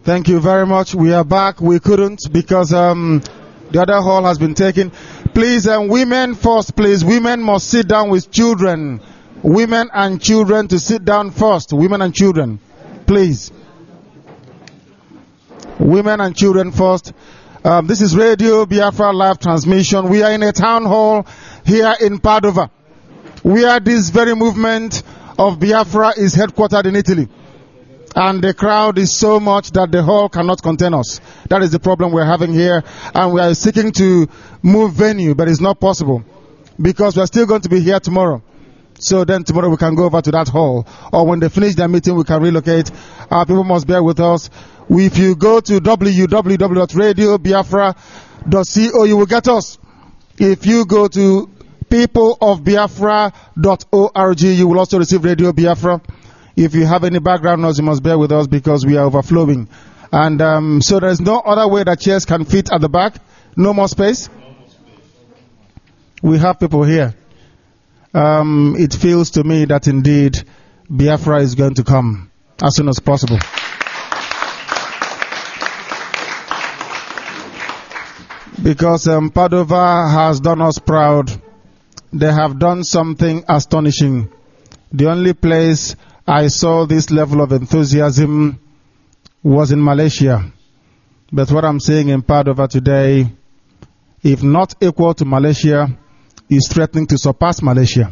Thank you very much. We are back. We couldn't because the other hall has been taken. Please, women first, please. Women must sit down with children. Women and children to sit down first. Women and children, please. Women and children first. This is Radio Biafra live transmission. We are in a town hall here in Padova, where this very movement of Biafra is headquartered in Italy. And the crowd is so much that the hall cannot contain us. That is the problem we're having here. And we are seeking to move venue, but it's not possible because we're still going to be here tomorrow. So then tomorrow we can go over to that hall. Or when they finish their meeting, we can relocate. Our people must bear with us. If you go to www.radiobiafra.co, you will get us. If you go to peopleofbiafra.org, you will also receive Radio Biafra. If you have any background noise, you must bear with us because we are overflowing. And so there is no other way that chairs can fit at the back. No more space. We have people here. It feels to me that indeed Biafra is going to come as soon as possible. Because Padova has done us proud. They have done something astonishing. The only place I saw this level of enthusiasm was in Malaysia. But what I'm seeing in Padova today, if not equal to Malaysia, is threatening to surpass Malaysia.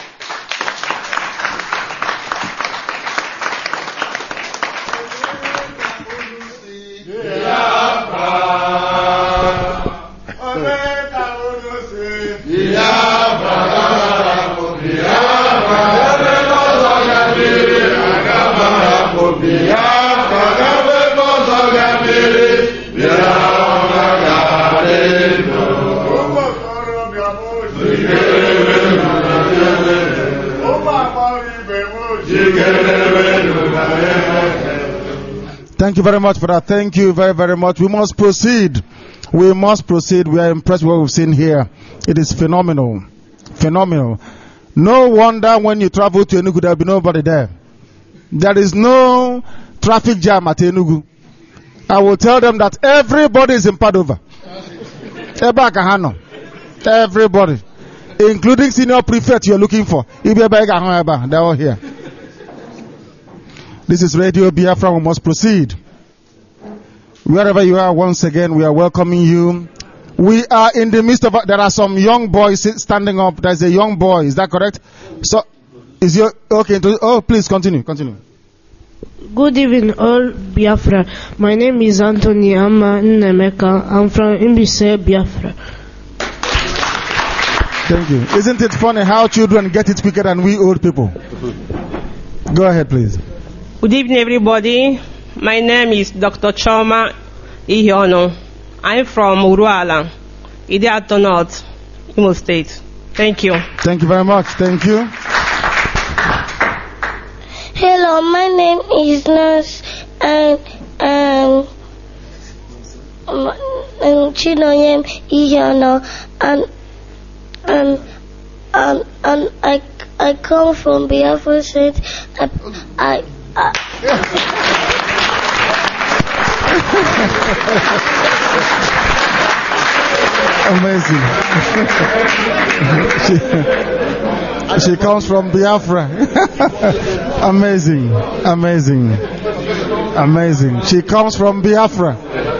Thank you very much for that. Thank you very, very much. We must proceed. We must proceed. We are impressed with what we've seen here. It is phenomenal. Phenomenal. No wonder when you travel to Enugu, there will be nobody there. There is no traffic jam at Enugu. I will tell them that everybody is in Padova. Everybody. Including senior prefect you're looking for. They're all here. This is Radio Biafra. We must proceed. Wherever you are, once again, we are welcoming you. We are in the midst of, there are some young boys standing up. There's a young boy. Is that correct? So, is your, okay, please continue. Good evening, all Biafra. My name is Anthony Amma Nnemeka. I'm from Imbise, Biafra. Thank you. Isn't it funny how children get it quicker than we old people? Go ahead, please. Good evening, everybody. My name is Dr. Choma Ihiono. I'm from Uruala, Idiato North, Imo State. Thank you. Thank you very much. Thank you. Hello, my name is Nurse and Chinoyem Ihiono, and I come from Biafra State. Amazing. She comes from Biafra. Amazing. She comes from Biafra.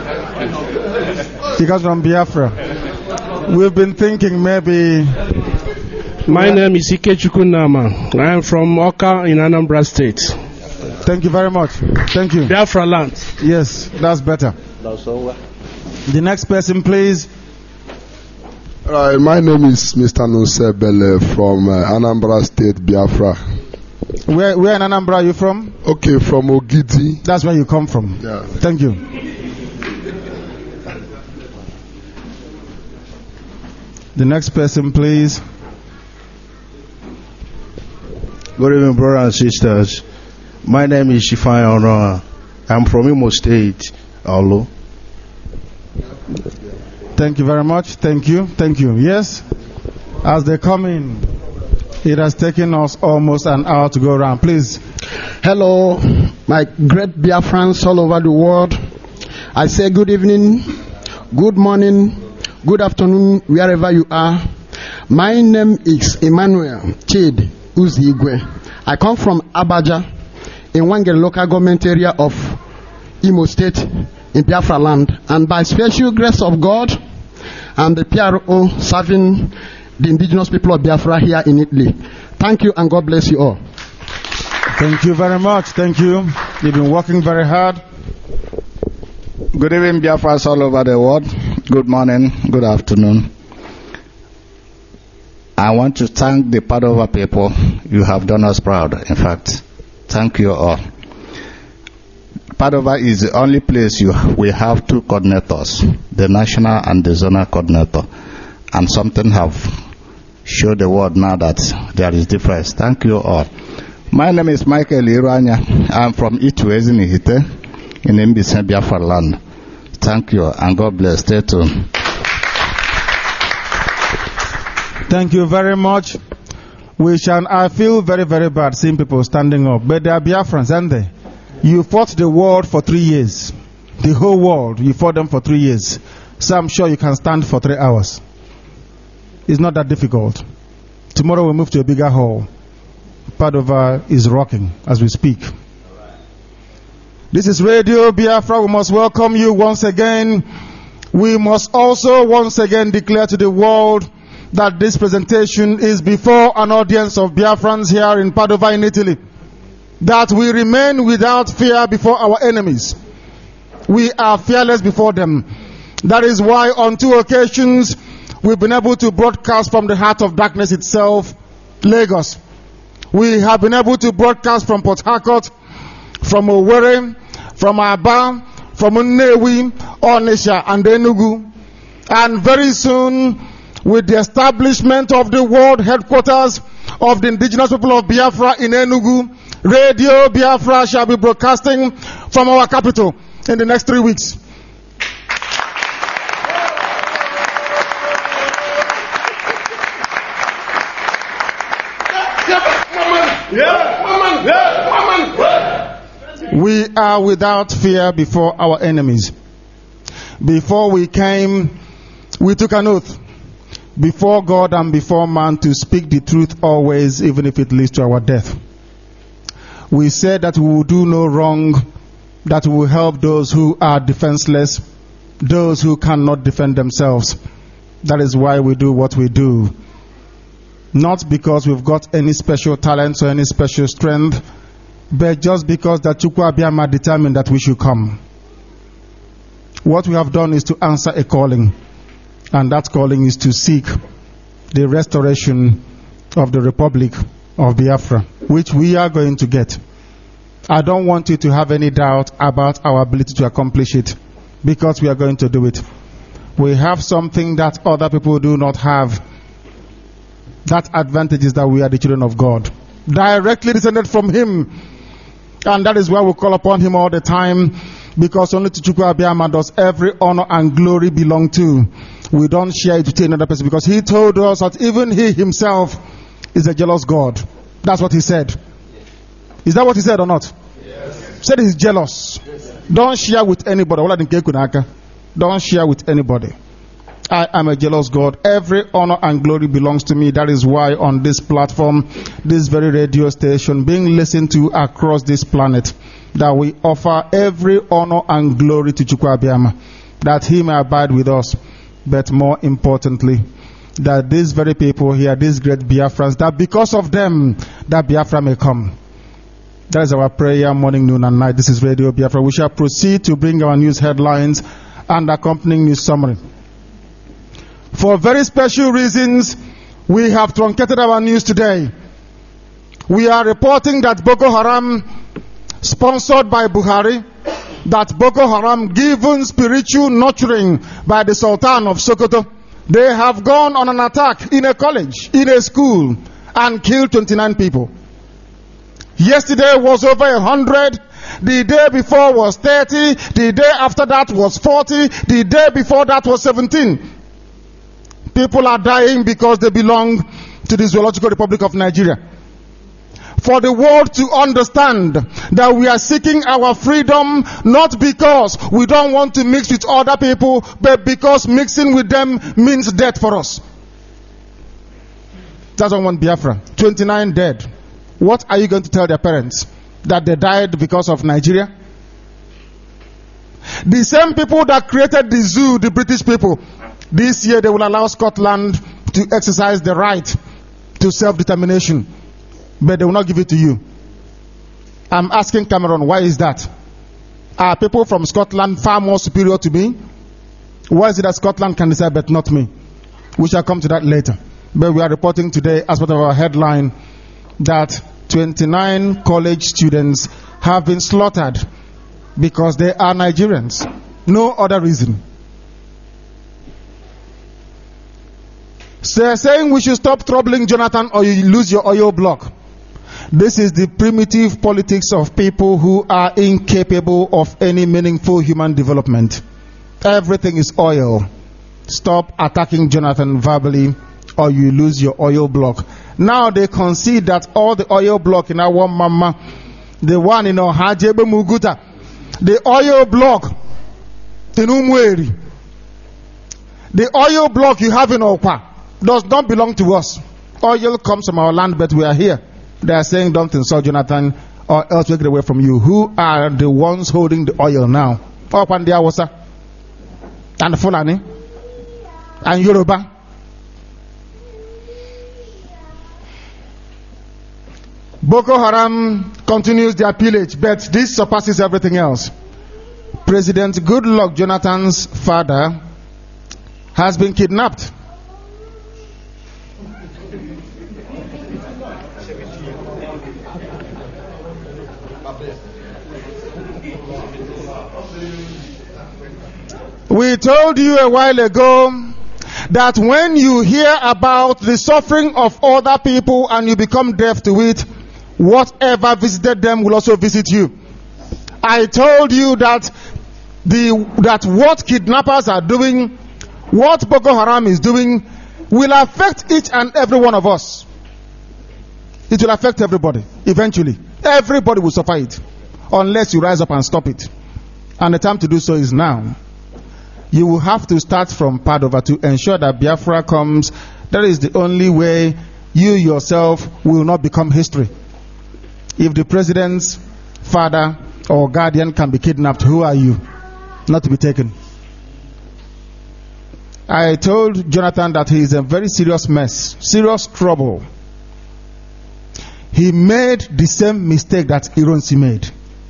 We've been thinking maybe. My name is Ikechukwu Nama. I am from Oka in Anambra State. Thank you very much. Thank you. Biafra land. Yes, that's better. The next person, please. My name is Mr. Nusebele from Anambra State, Biafra. Where in Anambra are you from? Okay, from Ogidi. That's where you come from. Yeah. Thank you. The next person, please. Good evening, brothers and sisters. My name is Shifai Honora. I'm from Imo State, Olo. Thank you very much. Thank you. Yes, as they come in, it has taken us almost an hour to go around. Please. Hello, my great Biafrans all over the world, I say good evening, good morning, good afternoon, wherever you are. My name is Emmanuel Chid Uzigwe. I come from Abaja, in Wangere local government area of Imo State, in Biafra land. And by special grace of God, I'm the PRO serving the indigenous people of Biafra here in Italy. Thank you and God bless you all. Thank you very much. Thank you. You've been working very hard. Good evening, Biafras all over the world. Good morning, good afternoon. I want to thank the Padova people. You have done us proud, in fact. Thank you all. Padova is the only place we have two coordinators, the national and the zonal coordinator. And something have showed the world now that there is difference. Thank you all. My name is Michael Iruanya. I'm from Ituezini Hite in Mbise Biafra land. Thank you and God bless. Stay tuned. Thank you very much. I feel very, very bad seeing people standing up. But they are Biafrans, aren't they? You fought the world for 3 years. The whole world, you fought them for 3 years. So I'm sure you can stand for 3 hours. It's not that difficult. Tomorrow we'll move to a bigger hall. Padova is rocking as we speak. This is Radio Biafra. We must welcome you once again. We must also once again declare to the world that this presentation is before an audience of Biafrans here in Padova in Italy. That we remain without fear before our enemies. We are fearless before them. That is why on 2 occasions we've been able to broadcast from the heart of darkness itself, Lagos. We have been able to broadcast from Port Harcourt, from Owerri, from Aba, from Nnewi, Onitsha, and Enugu. And very soon, with the establishment of the world headquarters of the indigenous people of Biafra in Enugu, Radio Biafra shall be broadcasting from our capital in the next 3 weeks. We are without fear before our enemies. Before we came, we took an oath before God and before man to speak the truth always, even if it leads to our death. We said that we will do no wrong, that we will help those who are defenseless, those who cannot defend themselves. That is why we do what we do. Not because we've got any special talents or any special strength, but just because that Chukwu Abiyama determined that we should come. What we have done is to answer a calling, and that calling is to seek the restoration of the Republic of Biafra, which we are going to get. I don't want you to have any doubt about our ability to accomplish it, because we are going to do it. We have something that other people do not have. That advantage is that we are the children of God, directly descended from Him. And that is why we call upon Him all the time, because only to Chukwu Abiyama does every honor and glory belong to. We don't share it with another person, because He told us that even He Himself is a jealous God. That's what He said. Is that what He said or not? Yes. He said He's jealous. Yes. Don't share with anybody. Don't share with anybody. I am a jealous God. Every honor and glory belongs to me. That is why on this platform, this very radio station, being listened to across this planet, that we offer every honor and glory to Chukwu Abiyama, that He may abide with us. But more importantly, that these very people here, these great Biafrans, that because of them, that Biafra may come. That is our prayer morning, noon, and night. This is Radio Biafra. We shall proceed to bring our news headlines and accompanying news summary. For very special reasons, we have truncated our news today. We are reporting that Boko Haram, sponsored by Buhari, that Boko Haram, given spiritual nurturing by the Sultan of Sokoto, they have gone on an attack in a college, in a school, and killed 29 people. Yesterday was over 100. The day before was 30. The day after that was 40. The day before that was 17. People are dying because they belong to the Zoological Republic of Nigeria. for the world to understand that we are seeking our freedom not because we don't want to mix with other people, but because mixing with them means death for us. That's what I want Biafra. 29 dead. What are you going to tell their parents? That they died because of Nigeria? The same people that created the zoo, the British people, this year they will allow Scotland to exercise the right to self-determination, but they will not give it to you. I'm asking Cameron, why is that? Are people from Scotland far more superior to me? Why is it that Scotland can decide but not me? We shall come to that later. But we are reporting today, as part of our headline, that 29 college students have been slaughtered because they are Nigerians. No other reason. So they're saying we should stop troubling Jonathan or you lose your oil block. This is the primitive politics of people who are incapable of any meaningful human development. Everything is oil. Stop attacking Jonathan verbally or you lose your oil block. Now they concede that all the oil block in our mama, the one in Hajebe Muguta, the oil block in Umweri, the oil block you have in Okwa does not belong to us. Oil comes from our land, but we are here. They are saying don't insult Jonathan or else we'll get away from you. Who are the ones holding the oil now? Okwa Awasa and Fulani and Yoruba. Boko Haram continues their pillage, but this surpasses everything else. President Goodluck Jonathan's father has been kidnapped. We told you a while ago that when you hear about the suffering of other people and you become deaf to it, whatever visited them will also visit you. I told you that what kidnappers are doing, what Boko Haram is doing, will affect each and every one of us. It will affect everybody, eventually. Everybody will suffer it, unless you rise up and stop it. And the time to do so is now. You will have to start from Padova to ensure that Biafra comes. That is the only way you yourself will not become history. If the president's father or guardian can be kidnapped, who are you not to be taken? I told Jonathan that he is a very serious mess, serious trouble. He made the same mistake that Ironsi made.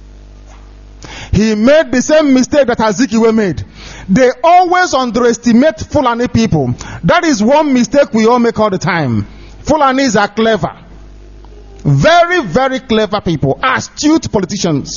He made the same mistake that Azikiwe made. They always underestimate Fulani people. That is one mistake we all make all the time. Fulanis are clever. Very, very clever people. Astute politicians.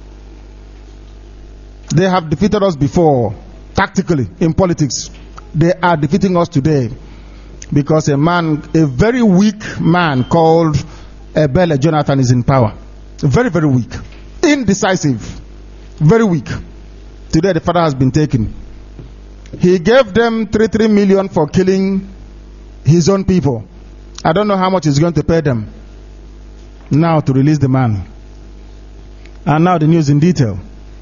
They have defeated us before, tactically, in politics. They are defeating us today because a very weak man called Ebele Jonathan is in power. Very, very weak. Indecisive. Very weak. Today the father has been taken. He gave them 3 million for killing his own people. I don't know how much he's going to pay them now to release the man. And now the news in detail.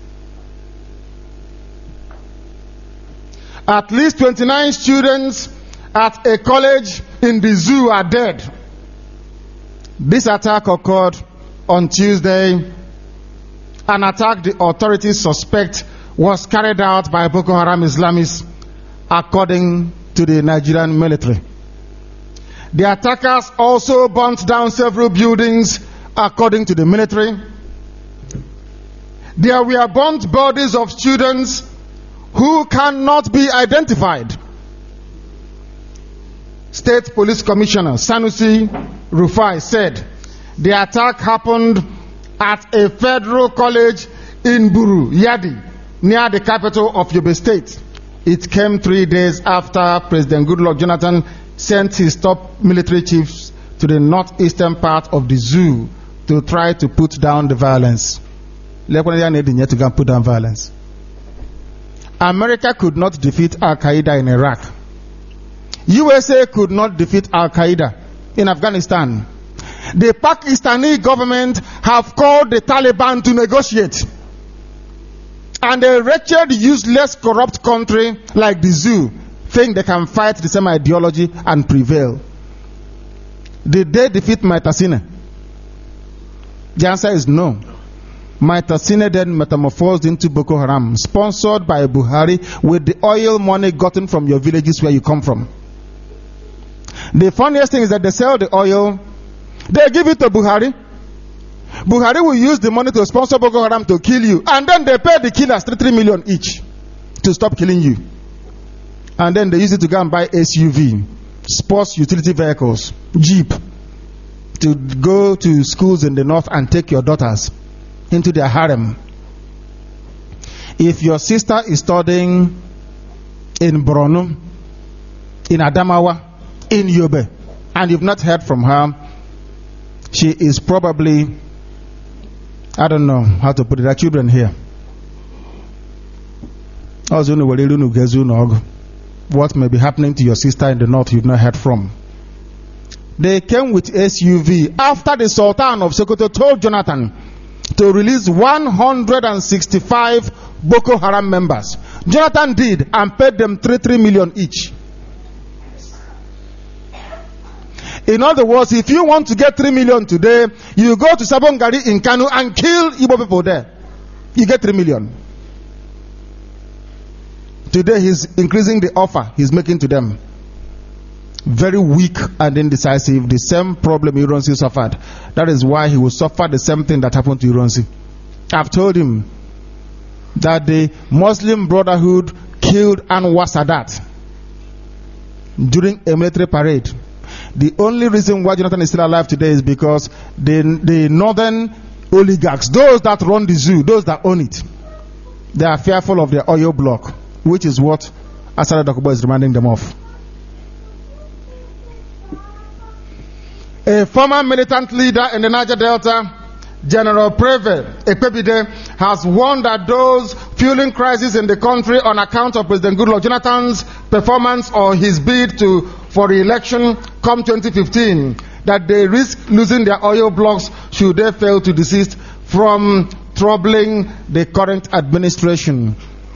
At least 29 students at a college in the zoo are dead. This attack occurred on Tuesday. An attack the authorities suspect was carried out by Boko Haram Islamists, according to the Nigerian military. The attackers also burnt down several buildings, according to the military. There were burnt bodies of students who cannot be identified. State Police Commissioner Sanusi Rufai said the attack happened at a federal college in Buru, Yadi, near the capital of Yobe State. It came 3 days after President Goodluck Jonathan sent his top military chiefs to the northeastern part of the zoo to try to put down the violence. To go and put down violence. America could not defeat Al-Qaeda in Iraq. USA could not defeat Al-Qaeda in Afghanistan. The Pakistani government have called the Taliban to negotiate. And a wretched, useless, corrupt country like the zoo think they can fight the same ideology and prevail. Did they defeat Maitasine? The answer is no. Maitasine then metamorphosed into Boko Haram, sponsored by Buhari with the oil money gotten from your villages where you come from. The funniest thing is that they sell the oil, they give it to Buhari. Buhari will use the money to sponsor Boko Haram to kill you, and then they pay the killers 3 million each to stop killing you. And then they use it to go and buy SUV, sports utility vehicles, Jeep, to go to schools in the north and take your daughters into their harem. If your sister is studying in Borno, in Adamawa, in Yobe, and you've not heard from her, she is probably, I don't know how to put it, there are children here. What may be happening to your sister in the north you've not heard from? They came with SUV after the Sultan of Sokoto told Jonathan to release 165 Boko Haram members. Jonathan did and paid them 3 million each. In other words, if you want to get 3 million today, you go to Sabongari in Kanu and kill Igbo people there. You get 3 million. Today he's increasing the offer he's making to them. Very weak and indecisive. The same problem Ironsi suffered. That is why he will suffer the same thing that happened to Ironsi. I've told him that the Muslim Brotherhood killed Anwar Sadat during a military parade. The only reason why Jonathan is still alive today is because the northern oligarchs, those that run the zoo, those that own it, they are fearful of their oil block, which is what Asada Dokubo is reminding them of. A former militant leader in the Niger Delta, General Preve Ekpebide, has warned that those fueling crisis in the country on account of President Goodluck Jonathan's performance or his bid for re-election come 2015, that they risk losing their oil blocks should they fail to desist from troubling the current administration.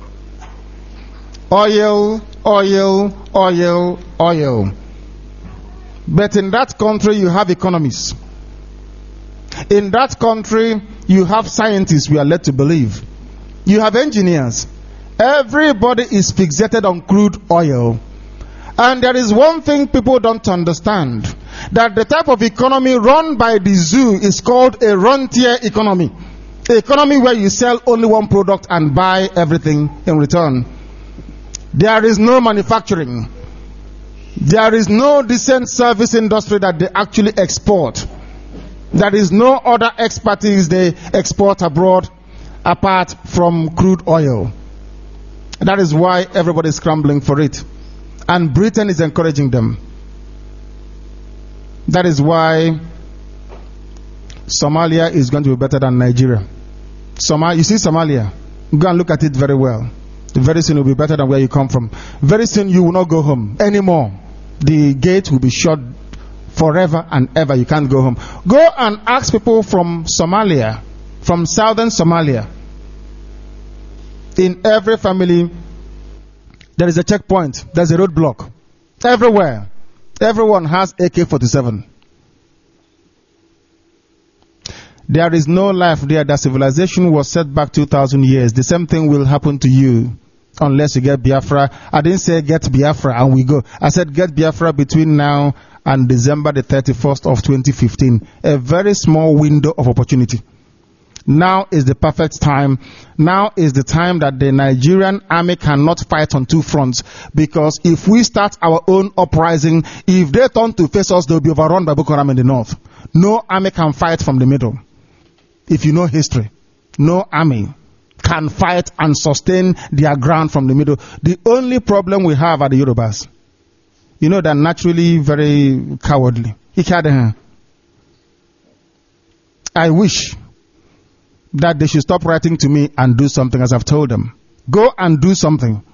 Oil, oil, oil, oil. But in that country you have economists. In that country you have scientists, we are led to believe. You have engineers. Everybody is fixated on crude oil. And there is one thing people don't understand, that the type of economy run by the zoo is called a rentier economy. An economy where you sell only one product and buy everything in return. There is no manufacturing. There is no decent service industry that they actually export. There is no other expertise they export abroad apart from crude oil. That is why everybody is scrambling for it. And Britain is encouraging them. That is why Somalia is going to be better than Nigeria. You see Somalia? Go and look at it very well. Very soon it will be better than where you come from. Very soon you will not go home anymore. The gate will be shut forever and ever. You can't go home. Go and ask people from Somalia, from southern Somalia. In every family, there is a checkpoint. There's a roadblock. Everywhere. Everyone has AK-47. There is no life there. That civilization was set back 2,000 years. The same thing will happen to you unless you get Biafra. I didn't say get Biafra and we go. I said get Biafra between now and December the 31st of 2015. A very small window of opportunity. Now is the perfect time. Now is the time that the Nigerian army cannot fight on two fronts, because if we start our own uprising, if they turn to face us, they'll be overrun by Boko Haram in the north. No army can fight from the middle. If you know history, no army can fight and sustain their ground from the middle. The only problem we have are the Yorubas. You know, they're naturally very cowardly. I wish that they should stop writing to me and do something as I've told them. Go and do something.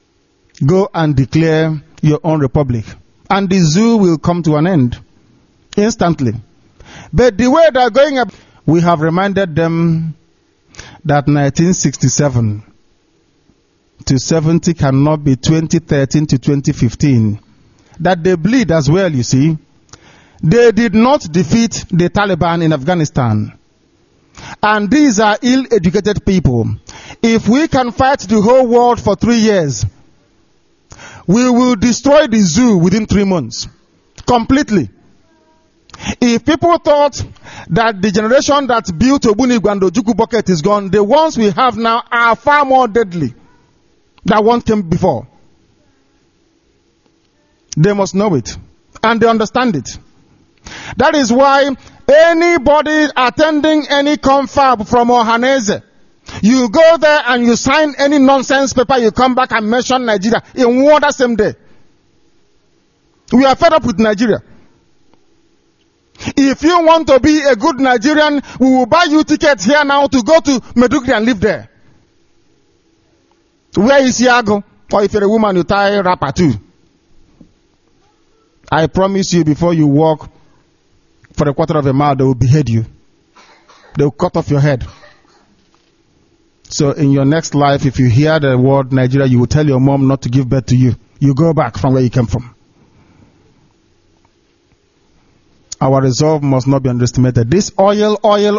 Go and declare your own republic. And the zoo will come to an end. Instantly. But the way they're going up, we have reminded them that 1967 to 70 cannot be 2013 to 2015. That they bleed as well, you see. They did not defeat the Taliban in Afghanistan. And these are ill-educated people. If we can fight the whole world for 3 years, we will destroy the zoo within 3 months. Completely. If people thought that the generation that built Ogbunigwe and Ojukwu bucket is gone, the ones we have now are far more deadly than one came before. They must know it. And they understand it. That is why anybody attending any confab from Ohaneze, you go there and you sign any nonsense paper, you come back and mention Nigeria in one that same day. We are fed up with Nigeria. If you want to be a good Nigerian, we will buy you tickets here now to go to Medugri and live there. Where is Iago? Or if you're a woman, you tie a wrapper too. I promise you, before you walk for a quarter of a mile, they will behead you. They will cut off your head. So in your next life, if you hear the word Nigeria, you will tell your mom not to give birth to you. You go back from where you came from. Our resolve must not be underestimated. This oil.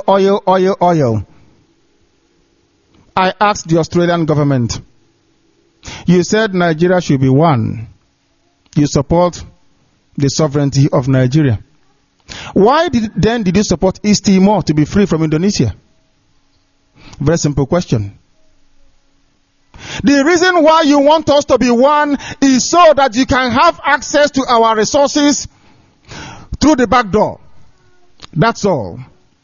I asked the Australian government. You said Nigeria should be one. You support the sovereignty of Nigeria. Why did you support East Timor to be free from Indonesia? Very simple question. The reason why you want us to be one is so that you can have access to our resources through the back door. That's all.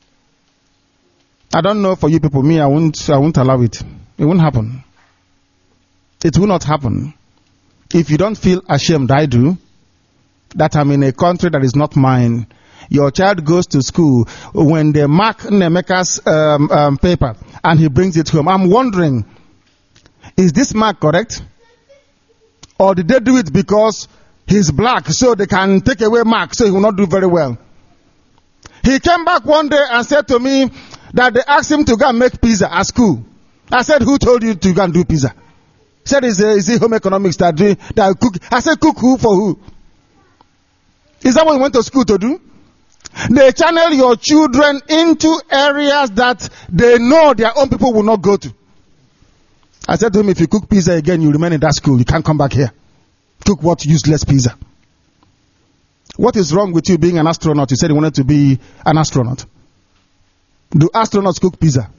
I don't know for you people, me, I won't allow it. It won't happen. It will not happen. If you don't feel ashamed, I do, that I'm in a country that is not mine. Your child goes to school, when they mark Nemeka's paper and he brings it home, I'm wondering, is this mark correct? Or did they do it because he's black, so they can take away mark, so he will not do very well? He came back one day and said to me that they asked him to go and make pizza at school. I said, who told you to go and do pizza? He said, is it home economics that cook? I said, cook who for who? Is that what you went to school to do? They channel your children into areas that they know their own people will not go to. I said to him, if you cook pizza again, you remain in that school. You can't come back here. Cook what useless pizza. What is wrong with you being an astronaut? You said you wanted to be an astronaut. Do astronauts cook pizza?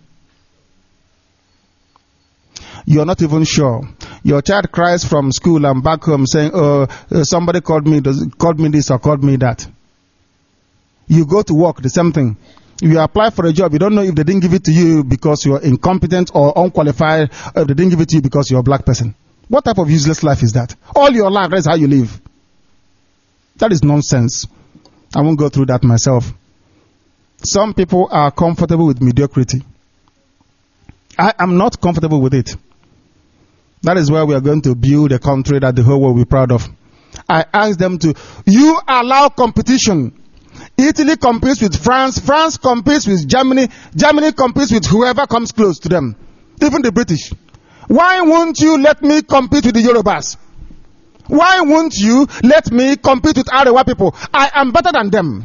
You're not even sure. Your child cries from school and back home saying, somebody called me this or called me that. You go to work, the same thing. You apply for a job, you don't know if they didn't give it to you because you're incompetent or unqualified, or if they didn't give it to you because you're a black person. What type of useless life is that? All your life, that's how you live. That is nonsense. I won't go through that myself. Some people are comfortable with mediocrity. I am not comfortable with it. That is why we are going to build a country that the whole world will be proud of. I ask them to, you allow competition. Italy competes with France, France competes with Germany, Germany competes with whoever comes close to them, even the British. Why won't you let me compete with the Yorubas? Why won't you let me compete with Arewa people? I am better than them.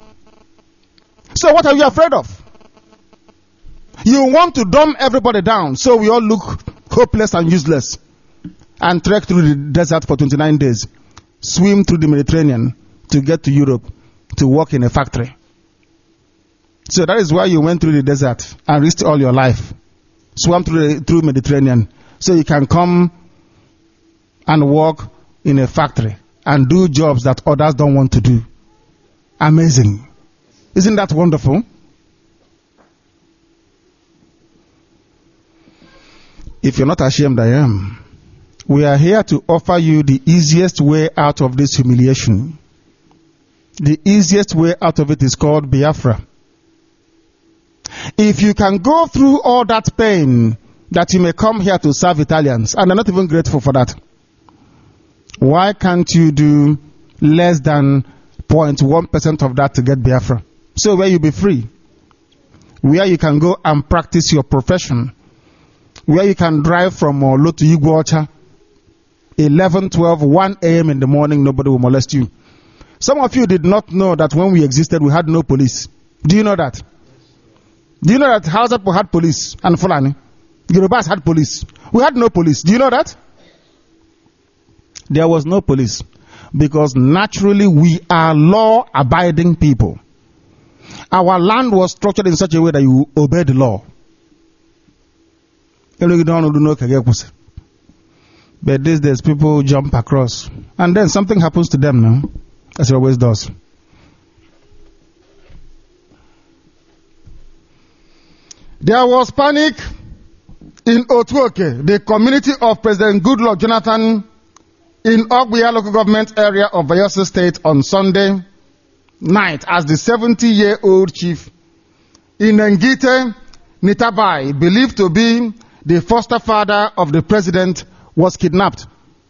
So what are you afraid of? You want to dumb everybody down so we all look hopeless and useless and trek through the desert for 29 days, swim through the Mediterranean to get to Europe to work in a factory. So that is why you went through the desert and risked all your life, swam through Mediterranean, so you can come and work in a factory and do jobs that others don't want to do. Amazing. Isn't that wonderful? If you're not ashamed, I am. We are here to offer you the easiest way out of this humiliation. The easiest way out of it is called Biafra. If you can go through all that pain, that you may come here to serve Italians, and I'm not even grateful for that, why can't you do less than 0.1% of that to get Biafra. So where you be free, where you can go and practice your profession, where you can drive from Olo to Iguacha, 11, 12, 1 a.m. in the morning, nobody will molest you. Some of you did not know that when we existed, we had no police. Do you know that? Do you know that Hausa had police and Fulani? Yorubas had police. We had no police. Do you know that? There was no police because naturally we are law-abiding people. Our land was structured in such a way that you obey the law. But these days people jump across and then something happens to them now, as it always does. There was panic in Otuoke, the community of President Goodluck Jonathan in Ogbuya local government area of Bayelsa State on Sunday night as the 70-year-old chief in Ngite Nitabai, believed to be the foster father of the president, was kidnapped.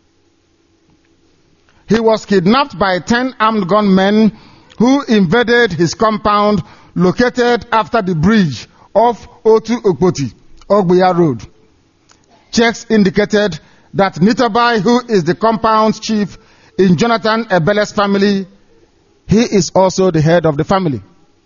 He was kidnapped by 10 armed gunmen who invaded his compound located after the bridge of Otu Okpoti, Ogbuya Road. Checks indicated that Nitabai, who is the compound chief in Jonathan Ebele's family, he is also the head of the family.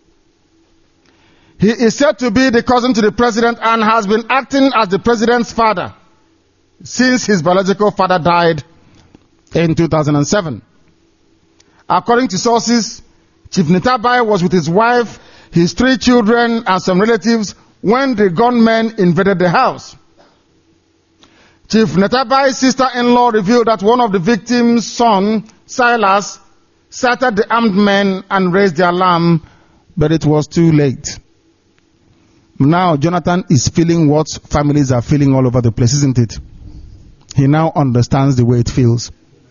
He is said to be the cousin to the president and has been acting as the president's father since his biological father died in 2007. According to sources, Chief Nitabai was with his wife, his 3 children, and some relatives when the gunmen invaded the house. Chief Netabai's sister-in-law revealed that one of the victims' son, Silas, sighted the armed men and raised the alarm, but it was too late. Now Jonathan is feeling what families are feeling all over the place, isn't it? He now understands the way it feels.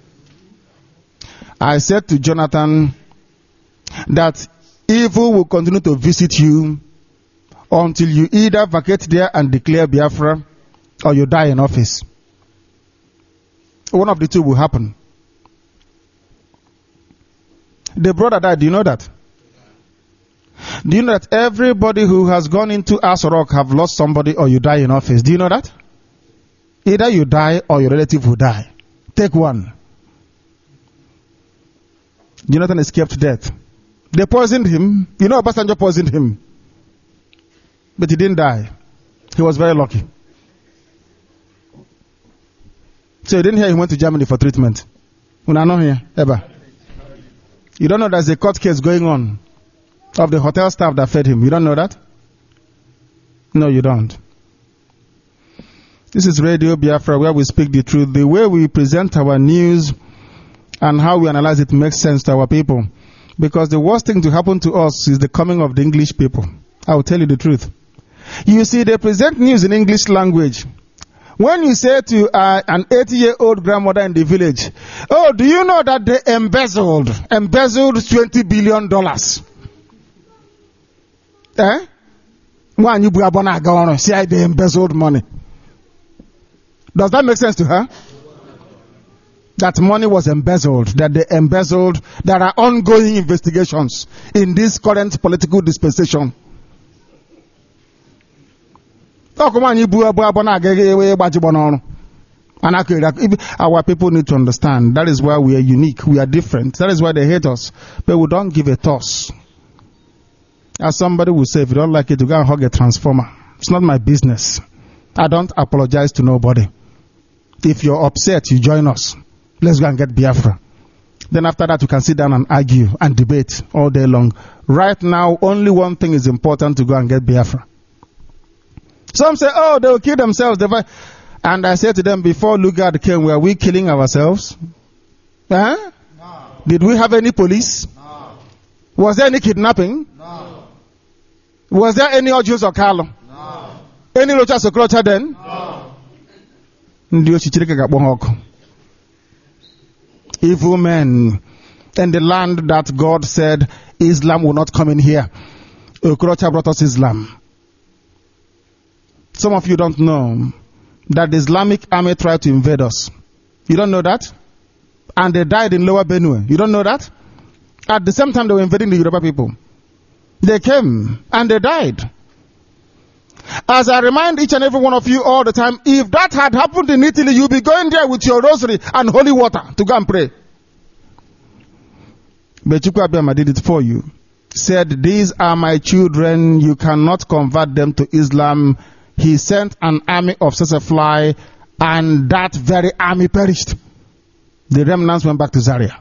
I said to Jonathan that evil will continue to visit you until you either vacate there and declare Biafra or you die in office. One of the two will happen. The brother died, do you know that? Do you know that everybody who has gone into Aso Rock have lost somebody or you die in office? Do you know that? Either you die or your relative will die. Take one. Jonathan escaped death. They poisoned him. You know Obasanjo poisoned him. But he didn't die. He was very lucky. So you didn't hear he went to Germany for treatment. When I know here, ever. You don't know there's a court case going on of the hotel staff that fed him. You don't know that? No, you don't. This is Radio Biafra, where we speak the truth. The way we present our news and how we analyze it makes sense to our people. Because the worst thing to happen to us is the coming of the English people. I will tell you the truth. You see, they present news in English language. When you say to an 80-year-old grandmother in the village, oh, do you know that they embezzled $20 billion? Eh? Say they embezzled money. Does that make sense to her? That money was embezzled, that they embezzled. There are ongoing investigations in this current political dispensation. Our people need to understand that is why we are unique, we are different. That is why they hate us. But we don't give a toss. As somebody will say, if you don't like it, you go and hug a transformer. It's not my business. I don't apologize to nobody. If you're upset, you join us. Let's go and get Biafra. Then after that, we can sit down and argue and debate all day long. Right now, only one thing is important: to go and get Biafra. Some say, oh, they will kill themselves. And I said to them, before Lugard came, were we killing ourselves? No. Did we have any police? No. Was there any kidnapping? No. Was there any Ojus or Carlo? No. Any Rochas or Crocha then? No. Evil men in the land that God said Islam will not come in here. Okrocha brought us Islam. Some of you don't know that the Islamic army tried to invade us. You don't know that? And they died in Lower Benue. You don't know that? At the same time, they were invading the Yoruba people. They came and they died. As I remind each and every one of you all the time, if that had happened in Italy, you'd be going there with your rosary and holy water to go and pray. But Chukwu Abiyama did it for you. Said, these are my children, you cannot convert them to Islam. He sent an army of Sesefly, and that very army perished. The remnants went back to Zaria.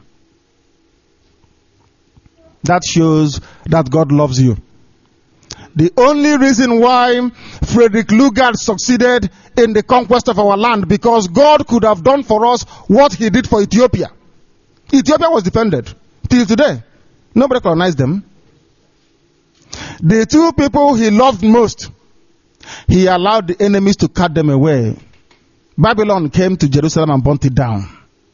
That shows that God loves you. The only reason why Frederick Lugard succeeded in the conquest of our land, because God could have done for us what he did for Ethiopia. Ethiopia was defended. Till today, nobody colonized them. The two people he loved most, he allowed the enemies to cut them away. Babylon came to Jerusalem and burnt it down.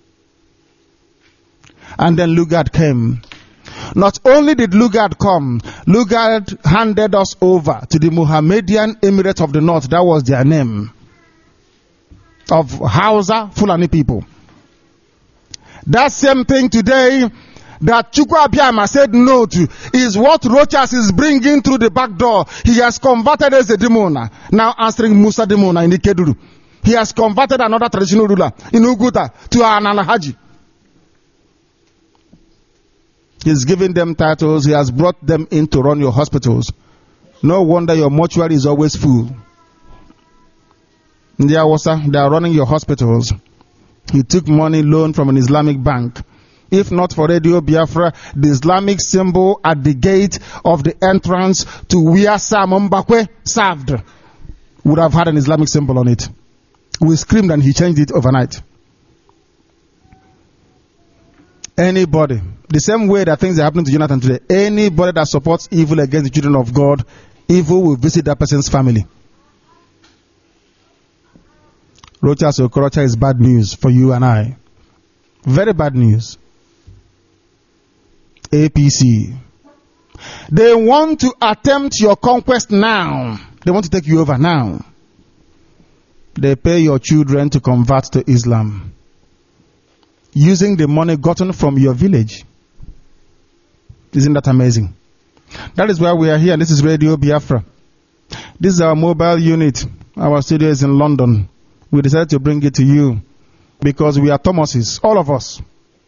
And then Lugard came. Not only did Lugard come, Lugard handed us over to the Mohammedan Emirates of the North. That was their name. Of Hausa, Fulani people. That same thing today that Chukwu Abiyama said no to is what Rochas is bringing through the back door. He has converted as a Dimona, now answering Musa Dimona in Ikeduru. He has converted another traditional ruler in Uguta to an Alhaji. He's giving them titles. He has brought them in to run your hospitals. No wonder your mortuary is always full. In the Awasa, they are running your hospitals. He took money loan from an Islamic bank. If not for Radio Biafra, the Islamic symbol at the gate of the entrance to where Sam Mbakwe served would have had an Islamic symbol on it. We screamed and he changed it overnight. Anybody, the same way that things are happening to Jonathan today, anybody that supports evil against the children of God, evil will visit that person's family. Rochas Okorocha is bad news for you and I. Very bad news. APC. They want to attempt your conquest now. They want to take you over now. They pay your children to convert to Islam, using the money gotten from your village. Isn't that amazing? That is why we are here. This is Radio Biafra. This is our mobile unit. Our studio is in London. We decided to bring it to you because we are Thomases, all of us.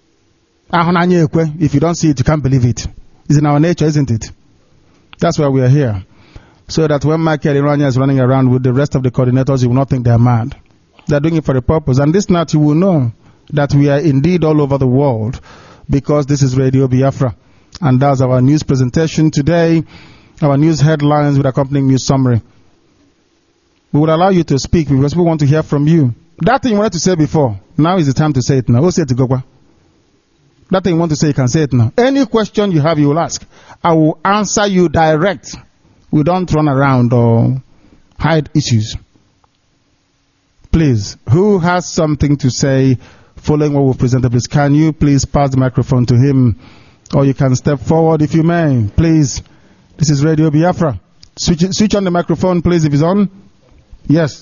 If you don't see it, you can't believe it. It's in our nature, isn't it? That's why we are here. So that when Michael Irania is running around with the rest of the coordinators, you will not think they are mad. They are doing it for a purpose. And this night you will know that we are indeed all over the world because this is Radio Biafra. And that's our news presentation today, our news headlines with accompanying news summary. We will allow you to speak because we want to hear from you. That thing you wanted to say before, now is the time to say it now. Who said to go? That thing you want to say, you can say it now. Any question you have, you will ask. I will answer you direct. We don't run around or hide issues. Please, who has something to say following what we've presented, please? Can you please pass the microphone to him? Or you can step forward if you may. Please. This is Radio Biafra. Switch on the microphone, please, if it's on. Yes.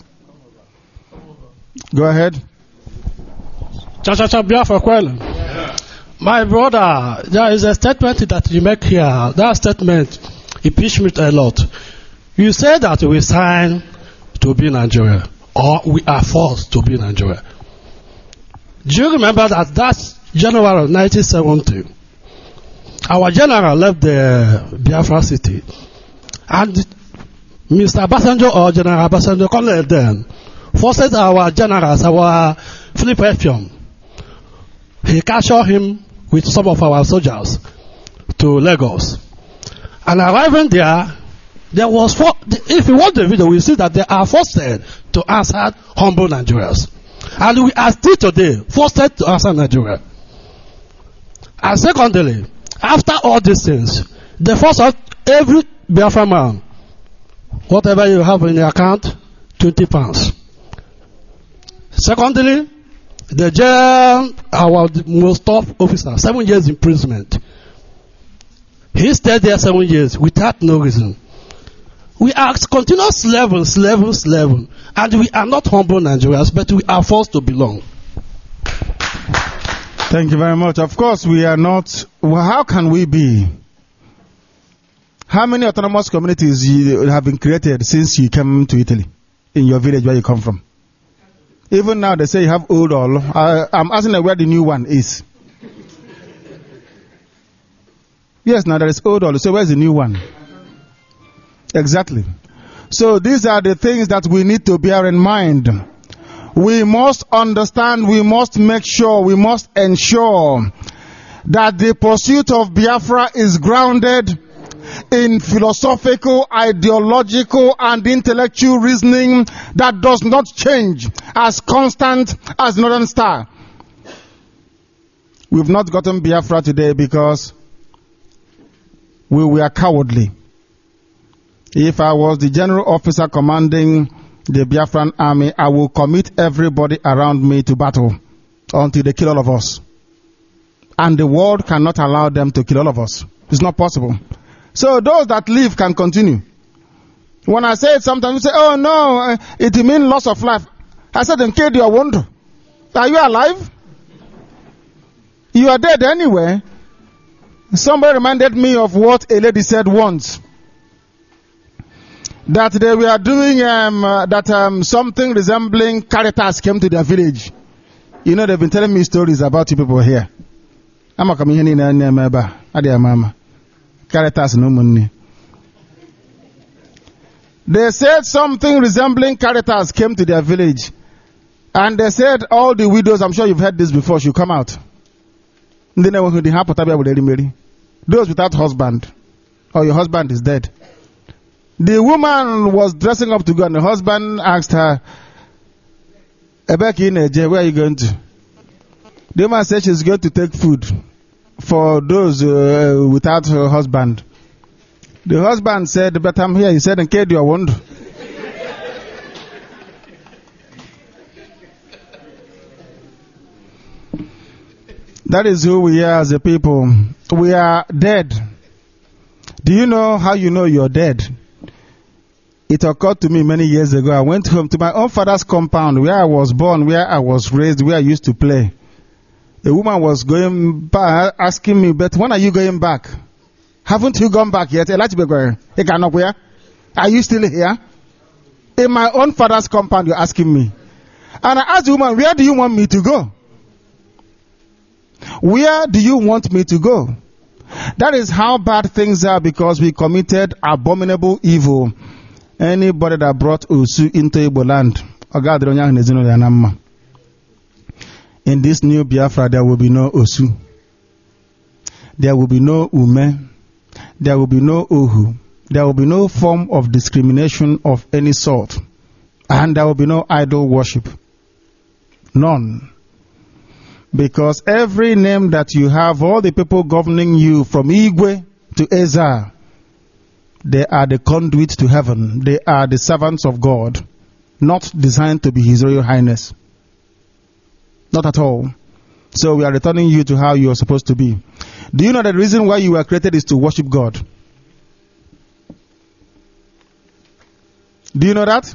Go ahead. Cha-cha-cha Biafra Kwele. My brother, there is a statement that you make here. That statement impeached me a lot. You say that we sign to be Nigeria, or we are forced to be Nigeria. Do you remember that that's January 1970? Our general left the Biafra city, and Mr. Basanjo or General Basanjo Colonel then forced our generals, our Philip Effiong. He captured him with some of our soldiers to Lagos. And arriving there was if you watch the video, we see that they are forced to answer humble Nigerians. And we are still today forced to answer Nigeria. And secondly, after all these things, they force out every Biafra man, whatever you have in your account, £20. Secondly, they jail our most top officer, 7 years imprisonment. He stayed there 7 years without no reason. We are continuous levels, and we are not humble Nigerians, but we are forced to belong. Thank you very much. Of course, we are not. Well, how can we be? How many autonomous communities have been created since you came to Italy, in your village where you come from? Even now, they say you have old all. I'm asking where the new one is. Yes, now there is old all. So where's the new one? Exactly. So these are the things that we need to bear in mind. We must understand, we must make sure, we must ensure that the pursuit of Biafra is grounded in philosophical, ideological, and intellectual reasoning that does not change, as constant as Northern Star. We've not gotten Biafra today because we were cowardly. If I was the general officer commanding the Biafran army, I will commit everybody around me to battle until they kill all of us. And the world cannot allow them to kill all of us. It's not possible. So those that live can continue. When I say it, sometimes you say, oh no, it means loss of life. I said, then kid, you are wonder. Are you alive? You are dead anyway. Somebody reminded me of what a lady said once. That they were doing, something resembling Caritas came to their village. You know, they've been telling me stories about you people here. I'm not coming here in Caritas no money. They said something resembling Caritas came to their village. And they said all the widows, I'm sure you've heard this before, should come out. Those without husband, or your husband is dead. The woman was dressing up to go, and the husband asked her, Ebeki, where are you going to? The woman said she's going to take food for those without her husband. The husband said, but I'm here. He said, and kid, you are wonder. That is who we are as a people. We are dead. Do you know how you know you're dead? It occurred to me many years ago. I went home to my own father's compound where I was born, where I was raised, where I used to play. A woman was going back, asking me, but when are you going back? Haven't you gone back yet? Are you still here? In my own father's compound, you're asking me. And I asked the woman, where do you want me to go? Where do you want me to go? That is how bad things are because we committed abominable evil. Anybody that brought Osu into Igbo land, in this new Biafra, there will be no Osu. There will be no Ume. There will be no Ohu. There will be no form of discrimination of any sort. And there will be no idol worship. None. Because every name that you have, all the people governing you from Igwe to Eza, they are the conduit to heaven. They are the servants of God, not designed to be His Royal Highness. Not at all. So we are returning you to how you are supposed to be. Do you know that the reason why you were created is to worship God? Do you know that?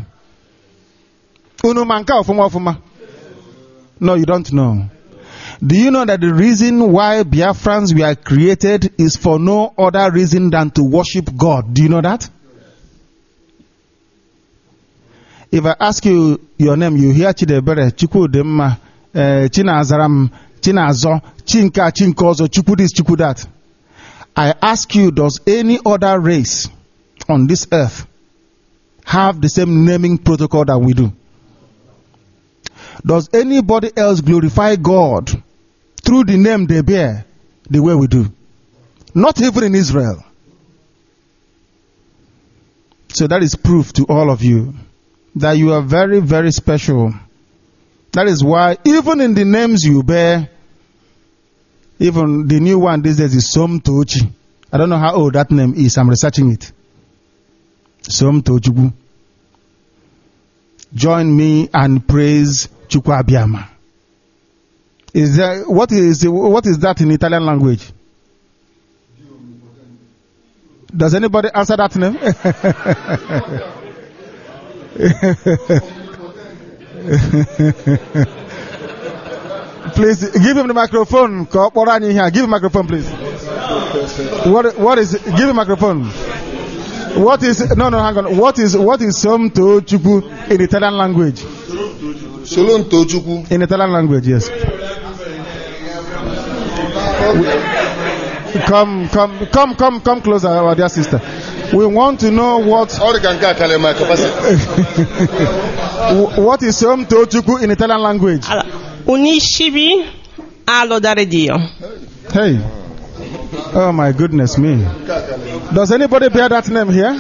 No, you don't know. Do you know that the reason why Biafrans were created is for no other reason than to worship God? Do you know that? If I ask you your name, you hear Chidebere, Chukudemma, Chinazaram, Chinazo, Chinka, Chinkozo, Chukudis, Chukudat. I ask you, does any other race on this earth have the same naming protocol that we do? Does anybody else glorify God through the name they bear the way we do? Not even in Israel. So that is proof to all of you that you are very, very special. That is why even in the names you bear, even the new one these days is Som Tochi. I don't know how old that name is. I'm researching it. Som Tochugu. Join me and praise Chukwuabiama. What is that in Italian language? Does anybody answer that name? Please give him the microphone. Give him microphone, please. What is? Give him microphone. What is? No, hang on. What is Som Tochukwu in Italian language? Solon Tochukwu. In Italian language, yes. Come closer, our dear sister. We want to know what. What is Som Tochukwu in Italian language? Uniscibi all'odare Dio. Hey. Oh my goodness me. Does anybody bear that name here?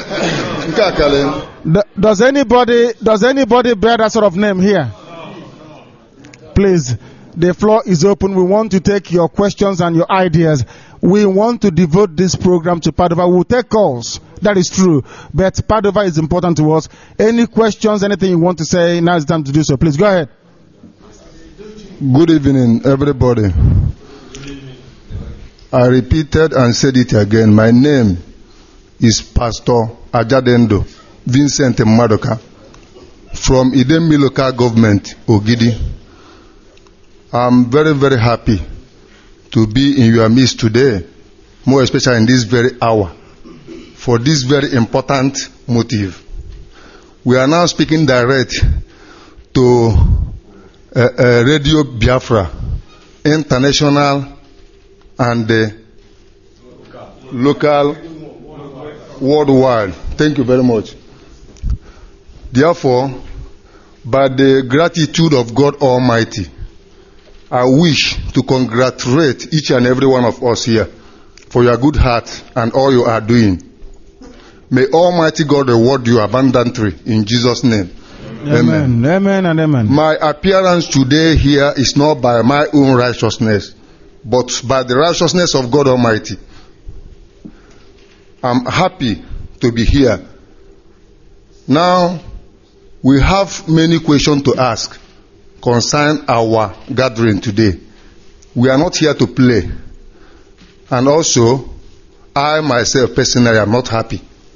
Does anybody bear that sort of name here? Please, the floor is open. We want to take your questions and your ideas. We want to devote this program to Padova. We'll take calls. That is true. But Padova is important to us. Any questions, anything you want to say, now is the time to do so. Please go ahead. Good evening, everybody. I repeated and said it again. My name is Pastor Ajadendo Vincent Madoka from Idemili Local Government, Ogidi. I'm very, very happy to be in your midst today, more especially in this very hour, for this very important motive. We are now speaking direct to Radio Biafra, international and local, worldwide. Thank you very much. Therefore, by the gratitude of God Almighty, I wish to congratulate each and every one of us here for your good heart and all you are doing. May Almighty God reward you abundantly in Jesus' name. Amen. Amen and amen. My appearance today here is not by my own righteousness, but by the righteousness of God Almighty. I'm happy to be here. Now, we have many questions to ask concerning our gathering today. We are not here to play. And also, I myself personally am not happy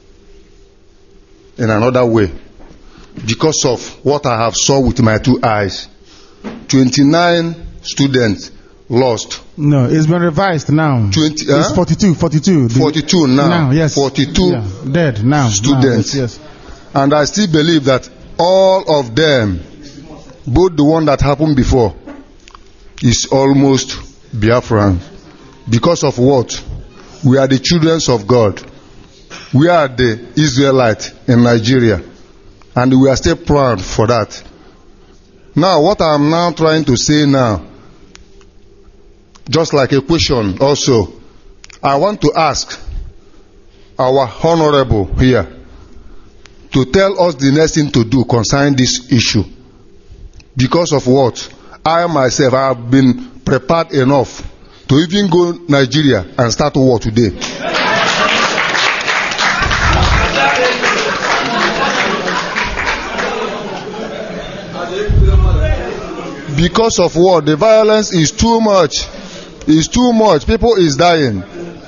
in another way because of what I have saw with my two eyes. 29 students lost. No, it's been revised now. It's 42. 42 now. Yes. 42 dead now. Students. Yes. And I still believe that all of them, both the one that happened before, is almost Biafran. Because of what? We are the children of God. We are the Israelites in Nigeria. And we are still proud for that. Now, what I am now trying to say now, just like a question also, I want to ask our honorable here to tell us the next thing to do concerning this issue. Because of what? I myself have been prepared enough to even go Nigeria and start war today. Because of what? The violence is too much. It's too much. People is dying.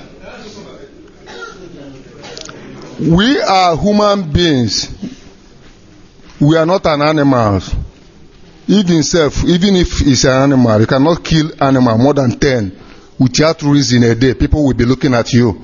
We are human beings. We are not an animal. Even if it's an animal, you cannot kill animal more than 10 without reason a day. People will be looking at you.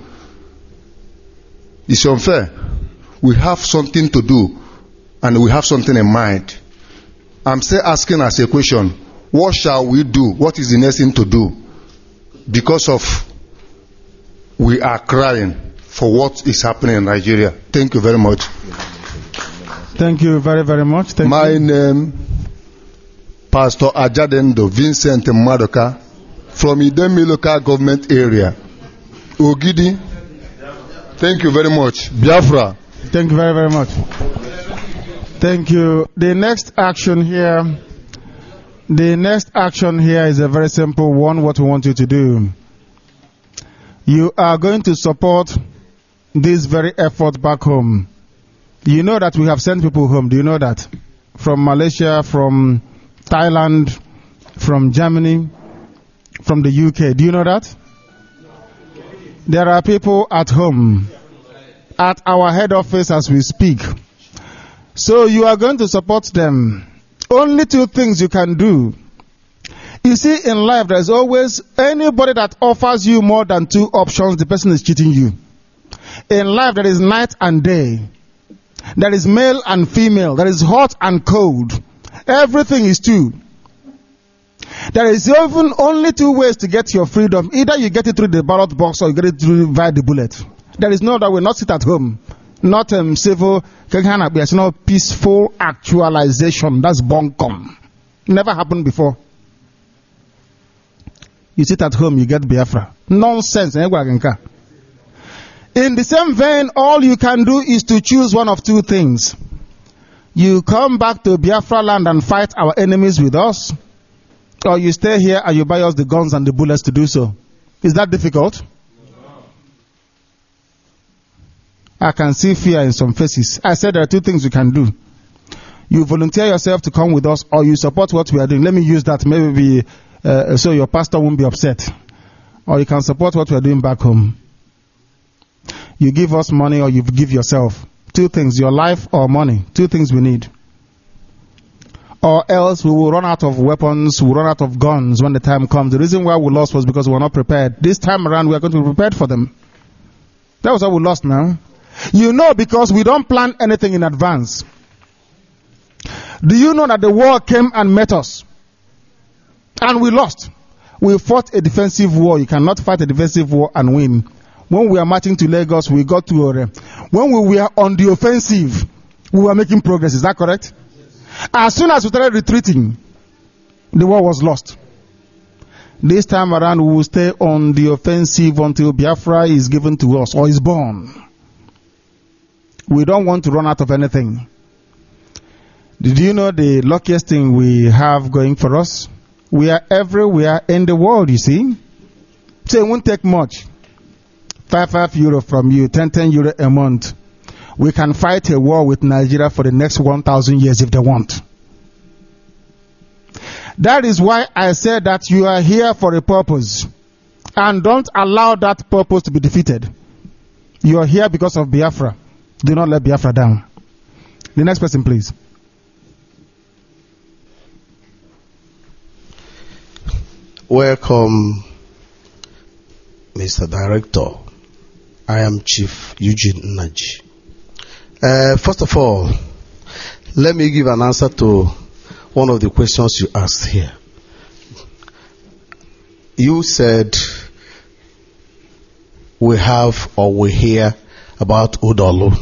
It's unfair. We have something to do, and we have something in mind. I'm still asking us a question. What shall we do? What is the next thing to do? Because of we are crying for what is happening in Nigeria. Thank you very much. Thank you very, very much. My name, Pastor Ajadendo Vincent Madoka, from Idemili Local Government Area, Ogidi. Thank you very much. Biafra. Thank you very, very much. Thank you. The next action here is a very simple one. What we want you to do, you are going to support this very effort back home. You know that we have sent people home. Do you know that? From Malaysia, from Thailand, from Germany, from the UK. Do you know that? There are people at home, at our head office as we speak. So you are going to support them. Only two things you can do. You see, in life, there's always anybody that offers you more than two options, the person is cheating you. In life, there is night and day. There is male and female. There is hot and cold. Everything is two. There is even only two ways to get your freedom. Either you get it through the ballot box or you get it through via the bullet. There is no other way. Not sit at home. Not civil, peaceful actualization. That's bonkom. Never happened before. You sit at home, you get Biafra. Nonsense. In the same vein, all you can do is to choose one of two things. You come back to Biafra land and fight our enemies with us, or you stay here and you buy us the guns and the bullets to do so. Is that difficult? I can see fear in some faces. I said there are two things you can do. You volunteer yourself to come with us, or you support what we are doing. Let me use that maybe so your pastor won't be upset. Or you can support what we are doing back home. You give us money or you give yourself. Two things, your life or money. Two things we need. Or else we will run out of weapons, we'll run out of guns when the time comes. The reason why we lost was because we were not prepared. This time around we are going to be prepared for them. That was how we lost now. You know, because we don't plan anything in advance. Do you know that the war came and met us? And we lost. We fought a defensive war. You cannot fight a defensive war and win. When we were marching to Lagos, we got to Ore. When we were on the offensive, we were making progress. Is that correct? As soon as we started retreating, the war was lost. This time around, we will stay on the offensive until Biafra is given to us or is born. We don't want to run out of anything. Did you know the luckiest thing we have going for us? We are everywhere in the world, you see. So it won't take much. 5 euro from you, 10 euro a month. We can fight a war with Nigeria for the next 1,000 years if they want. That is why I said that you are here for a purpose. And don't allow that purpose to be defeated. You are here because of Biafra. Do not let Biafra down. The next person, please. Welcome, Mr. Director. I am Chief Eugene Nnaji. First of all, let me give an answer to one of the questions you asked here. You said we have or we hear about Udolu.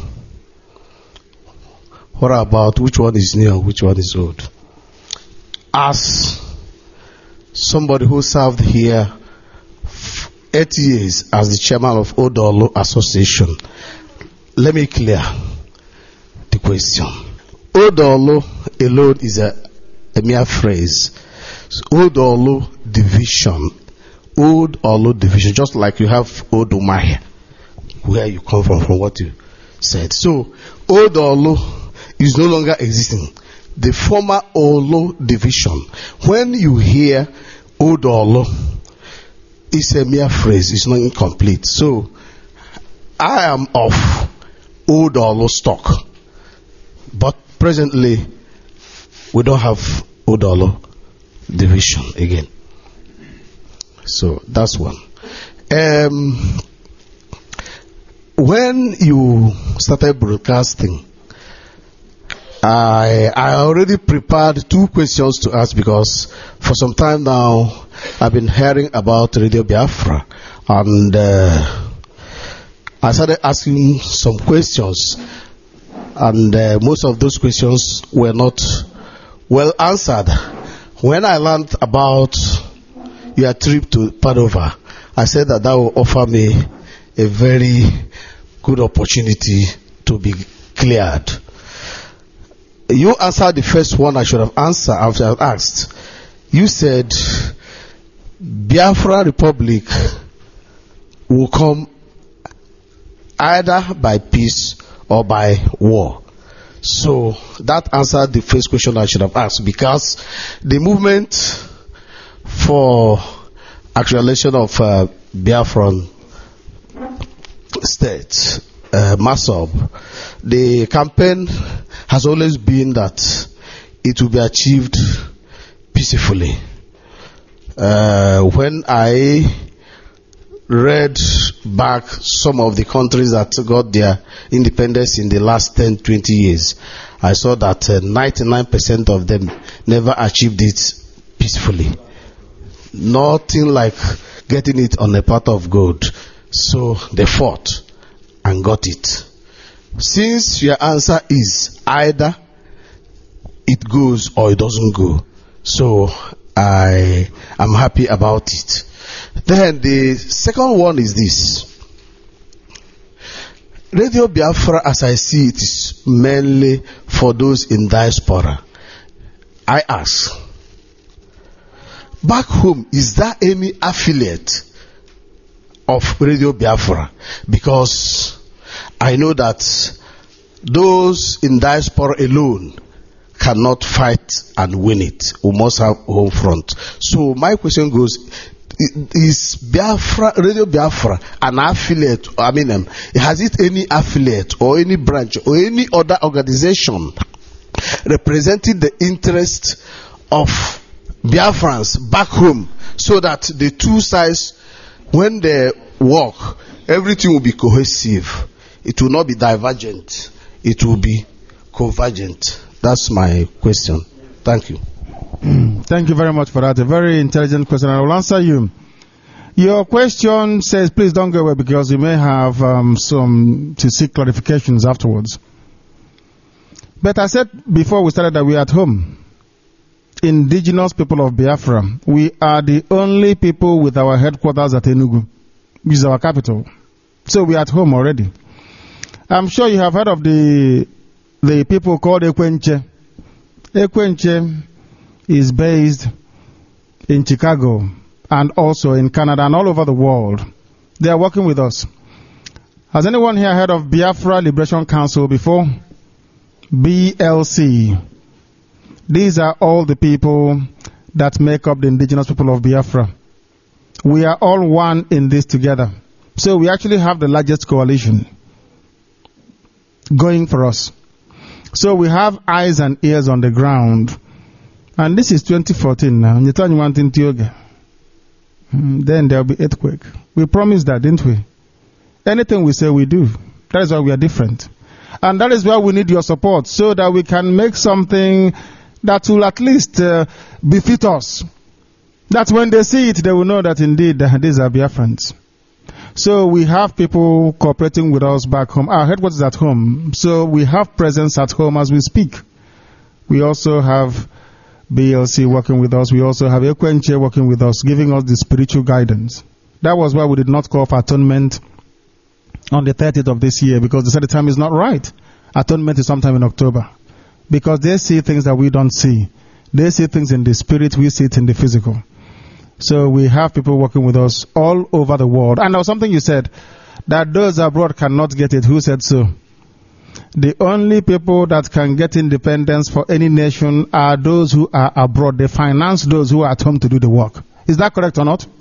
What about which one is new and which one is old? As somebody who served here 8 years as the chairman of Udolu Association, let me clear the question. Udolu alone is a mere phrase. Udolu division. Udolu division, just like you have Odumahia, where you come from what you said. So, Udolu is no longer existing. The former Olo division. When you hear Udolu, it's a mere phrase. It's not incomplete. So, I am of Udolu stock. But presently, we don't have Udolu division again. So, that's one. When you started broadcasting, I already prepared 2 questions to ask, because for some time now I've been hearing about Radio Biafra, and I started asking some questions, and most of those questions were not well answered. When I learned about your trip to Padova, I said that will offer me a very good opportunity to be cleared. You answered the first one I should have answered after I asked. You said Biafra Republic will come either by peace or by war. So that answered the first question I should have asked, because the movement for actualization of Biafran state, MASOB, the campaign has always been that it will be achieved peacefully. When I read back some of the countries that got their independence in the last 10, 20 years, I saw that 99% of them never achieved it peacefully. Nothing like getting it on a pot of gold. So they fought and got it. Since your answer is either it goes or it doesn't go, so I am happy about it. Then the second one is this. Radio Biafra, as I see it, is mainly for those in diaspora. I ask, back home, is there any affiliate of Radio Biafra? Because I know that those in diaspora alone cannot fight and win it. We must have home front. So my question goes, is Biafra, Radio Biafra an affiliate? Has it any affiliate or any branch or any other organization representing the interest of Biafrans back home, so that the two sides, when they work, everything will be cohesive? It will not be divergent. It will be convergent. That's my question. Thank you. Thank you very much for that. A very intelligent question. I will answer you. Your question says, please don't go away because you may have some to seek clarifications afterwards. But I said before we started that we are at home. Indigenous people of Biafra. We are the only people with our headquarters at Enugu, which is our capital. So we are at home already. I'm sure you have heard of the people called Ekwenche. Ekwenche is based in Chicago and also in Canada and all over the world. They are working with us. Has anyone here heard of Biafra Liberation Council before? BLC. These are all the people that make up the indigenous people of Biafra. We are all one in this together. So we actually have the largest coalition going for us. So we have eyes and ears on the ground. And this is 2014 now. Then there will be earthquake. We promised that, didn't we? Anything we say, we do. That is why we are different. And that is why we need your support, so that we can make something that will at least befit us. That when they see it, they will know that indeed these are Biafrans. So we have people cooperating with us back home. Our headquarters is at home. So we have presence at home as we speak. We also have BLC working with us. We also have Ekwenche working with us, giving us the spiritual guidance. That was why we did not call for atonement on the 30th of this year, because they said the time is not right. Atonement is sometime in October. Because they see things that we don't see. They see things in the spirit, we see it in the physical. So we have people working with us all over the world. And there was something you said, that those abroad cannot get it. Who said so? The only people that can get independence for any nation are those who are abroad. They finance those who are at home to do the work. Is that correct or not?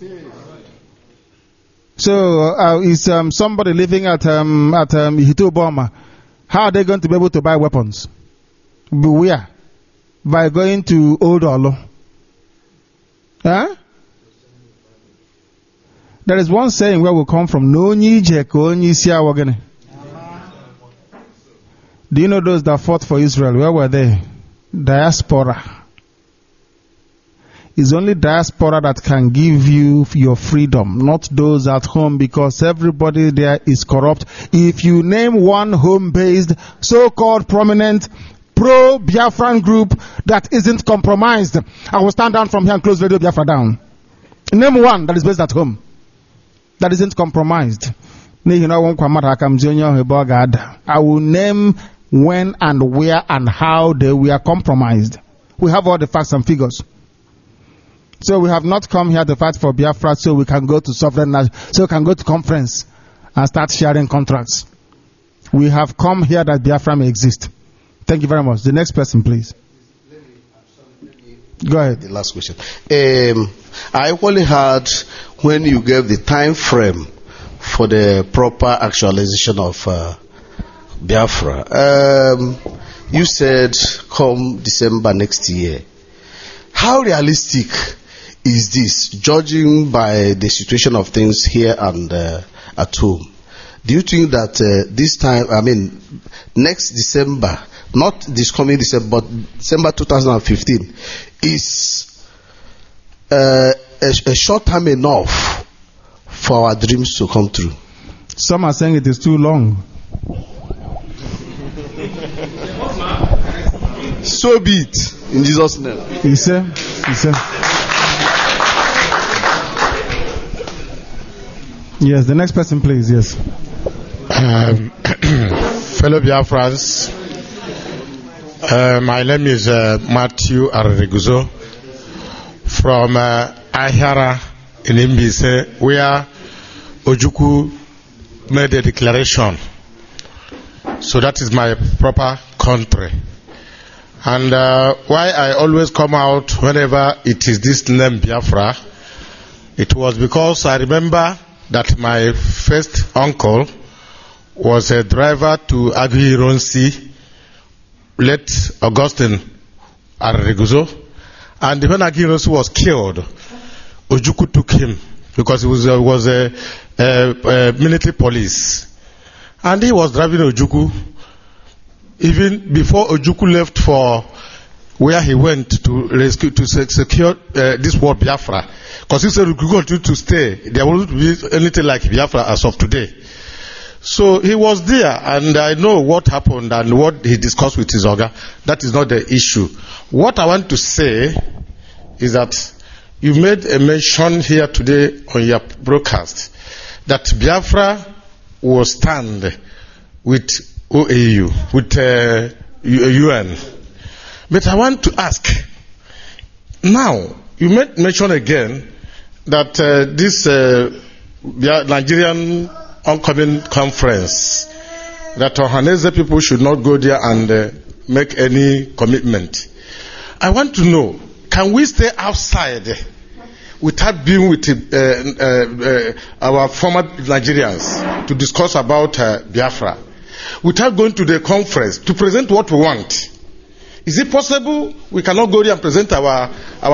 So is somebody living at Ihitoboma, how are they going to be able to buy weapons? Where? By going to Old Olo. Huh? There is one saying where we come from. No Do you know those that fought for Israel? Where were they? Diaspora. It's only diaspora that can give you your freedom, not those at home, because everybody there is corrupt. If you name one home-based, so-called prominent, pro-Biafran group that isn't compromised, I will stand down from here and close Radio Biafra down. Name one that is based at home, that isn't compromised. I will name when and where and how they were compromised. We have all the facts and figures. So we have not come here to fight for Biafra so we can go to sovereign, so we can go to conference and start sharing contracts. We have come here that Biafra may exist. Thank you very much. The next person, please. Go ahead. The last question. I only heard when you gave the time frame for the proper actualization of Biafra. You said come December next year. How realistic is this, judging by the situation of things here and at home, do you think that this time, next December, not this coming December, but December 2015, is a short time enough for our dreams to come true? Some are saying it is too long. So be it, in Jesus' name. He said. Yes, the next person, please. Yes. Fellow Biafrans, my name is Matthew Arreguzo from Ahara in Mbise, where Ojukwu made a declaration. So that is my proper country. And why I always come out whenever it is this name Biafra, it was because I remember that my first uncle was a driver to Aguiyi-Ironsi, late Augustine Arreguzo. And when Aguiyi-Ironsi was killed, Ojukwu took him because he was a military police. And he was driving Ojukwu even before Ojukwu left for where he went to rescue, to secure this war Biafra. Because he said we could continue to stay. There won't be anything like Biafra as of today. So he was there, and I know what happened and what he discussed with his Oga. That is not the issue. What I want to say is that you made a mention here today on your broadcast that Biafra will stand with OAU, with UN. But I want to ask, now, you made mention again that this Nigerian oncoming conference, that Ohanese people should not go there and make any commitment. I want to know, can we stay outside without being with our former Nigerians to discuss about Biafra, without going to the conference to present what we want? Is it possible we cannot go there and present our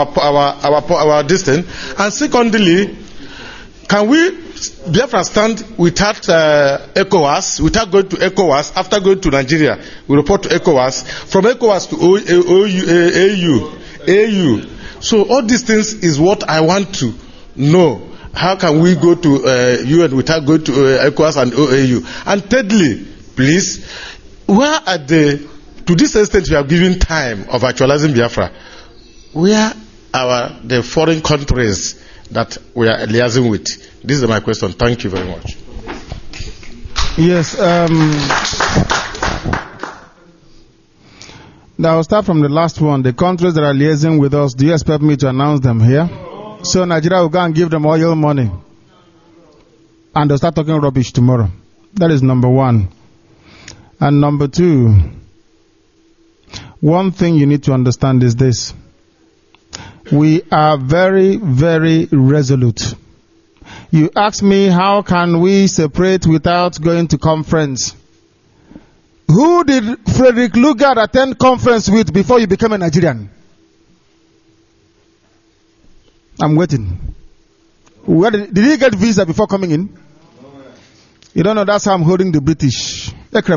distance? And secondly, can we Biafra stand without ECOWAS, without going to ECOWAS? After going to Nigeria, we report to ECOWAS. From ECOWAS to AU. So all these things is what I want to know. How can we go to UN without going to ECOWAS and OAU? And thirdly, please, where are to this extent we are giving time of actualizing Biafra, where are the foreign countries that we are liaising with? This is my question. Thank you very much. Yes. Now I'll start from the last one. The countries that are liaising with us, do you expect me to announce them here? So Nigeria will go and give them oil money, and they'll start talking rubbish tomorrow. That is number one. And number two, one thing you need to understand is this. We are very, very resolute. You ask me, how can we separate without going to conference? Who did Frederick Lugard attend conference with before you became a Nigerian? I'm waiting. Did he get visa before coming in? You don't know, that's how I'm holding the British.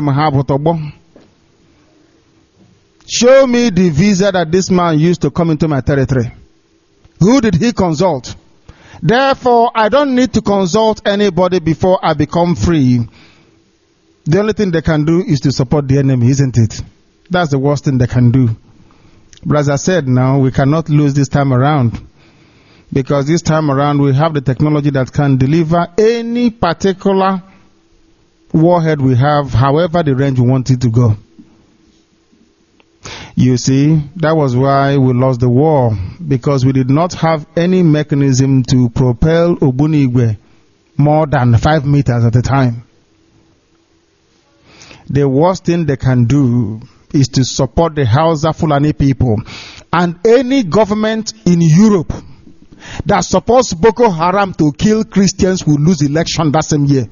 Show me the visa that this man used to come into my territory. Who did he consult? Therefore, I don't need to consult anybody before I become free. The only thing they can do is to support the enemy, isn't it? That's the worst thing they can do. But as I said now, we cannot lose this time around. Because this time around we have the technology that can deliver any particular warhead we have, however the range we want it to go. You see, that was why we lost the war, because we did not have any mechanism to propel Ogbunigwe more than 5 meters at a time. The worst thing they can do is to support the Hausa Fulani people. And any government in Europe that supports Boko Haram to kill Christians will lose election that same year.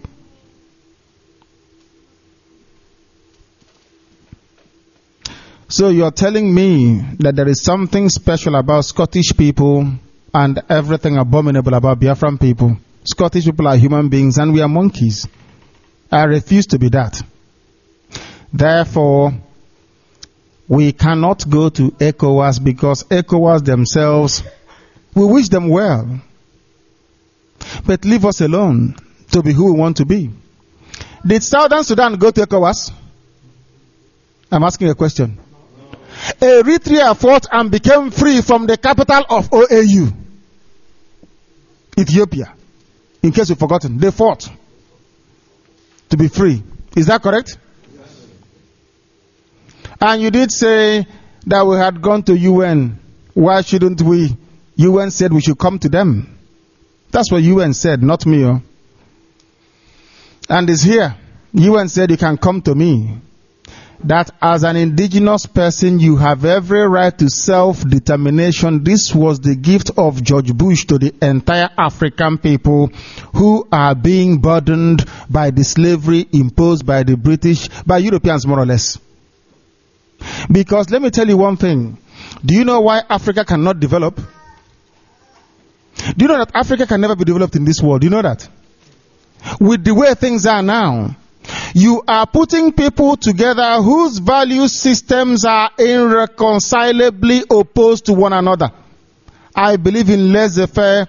So you're telling me that there is something special about Scottish people and everything abominable about Biafran people. Scottish people are human beings and we are monkeys. I refuse to be that. Therefore, we cannot go to ECOWAS because ECOWAS themselves, we wish them well. But leave us alone to be who we want to be. Did Southern Sudan go to ECOWAS? I'm asking a question. Eritrea fought and became free from the capital of OAU, Ethiopia. In case you've forgotten, they fought to be free. Is that correct? Yes. And you did say that we had gone to UN. Why shouldn't we? UN said we should come to them. That's what UN said, not me. Oh. And it's here. UN said you can come to me. That as an indigenous person, you have every right to self-determination. This was the gift of George Bush to the entire African people who are being burdened by the slavery imposed by the British, by Europeans more or less. Because let me tell you one thing. Do you know why Africa cannot develop? Do you know that Africa can never be developed in this world? Do you know that? With the way things are now, you are putting people together whose value systems are irreconcilably opposed to one another. I believe in laissez-faire,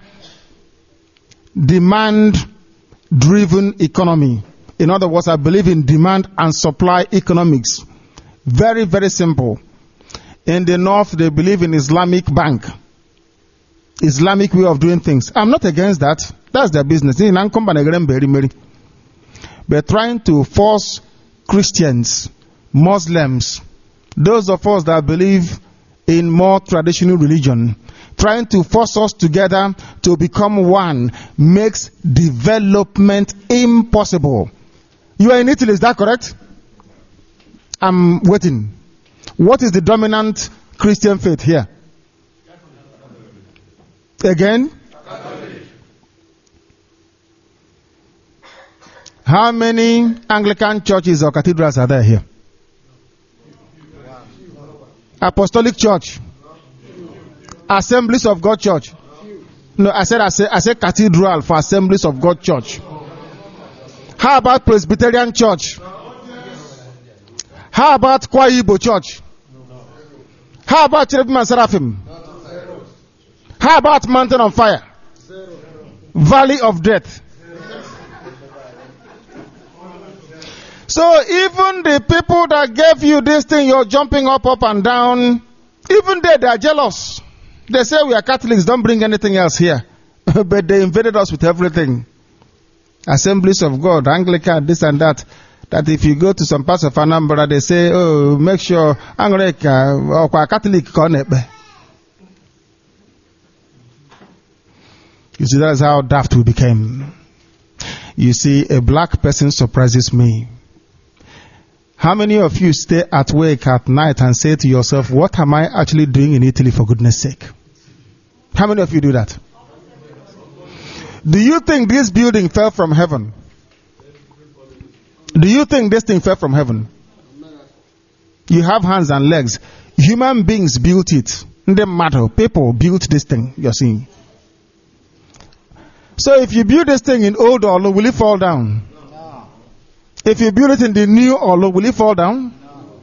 demand-driven economy. In other words, I believe in demand and supply economics. Very, very simple. In the north, they believe in Islamic bank. Islamic way of doing things. I'm not against that. That's their business. But trying to force Christians, Muslims, those of us that believe in more traditional religion, trying to force us together to become one makes development impossible. You are in Italy, is that correct? I'm waiting. What is the dominant Christian faith here? Again? How many Anglican churches or cathedrals are there here? Apostolic Church. Assemblies of God Church. No, I said cathedral for Assemblies of God Church. How about Presbyterian Church? How about Kwa Igbo Church? How about Cherubim and Seraphim? How about Mountain on Fire? Valley of Death? So even the people that gave you this thing, you're jumping up and down, even they are jealous. They say we are Catholics, don't bring anything else here. But they invaded us with everything. Assemblies of God, Anglican, this and that. That if you go to some parts of Anambra, they say, oh, make sure Anglican or Catholic connect. You see, that is how daft we became. You see, a black person surprises me. How many of you stay at work at night and say to yourself, what am I actually doing in Italy for goodness sake? How many of you do that? Do you think this building fell from heaven? Do you think this thing fell from heaven? You have hands and legs. Human beings built it. It doesn't matter. People built this thing you're seeing. So if you build this thing in old Olo, will it fall down? No. If you build it in the new Olo, will it fall down? No.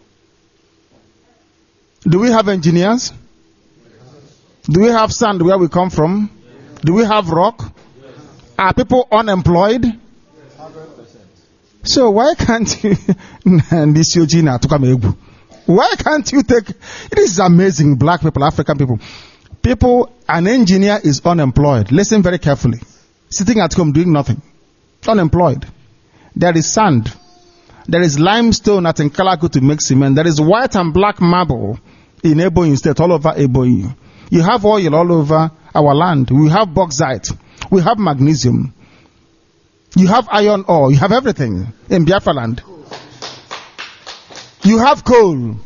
Do we have engineers? Yes. Do we have sand where we come from? Yes. Do we have rock? Yes. Are people unemployed? Yes. 100%. So why can't you why can't you take this is amazing, black people, African people. People, an engineer is unemployed. Listen very carefully. Sitting at home doing nothing. Unemployed. There is sand. There is limestone at Nkalaku to make cement. There is white and black marble in Ebonyi State, all over Ebonyi. You have oil all over our land. We have bauxite. We have magnesium. You have iron ore. You have everything in Biafra land. You have coal.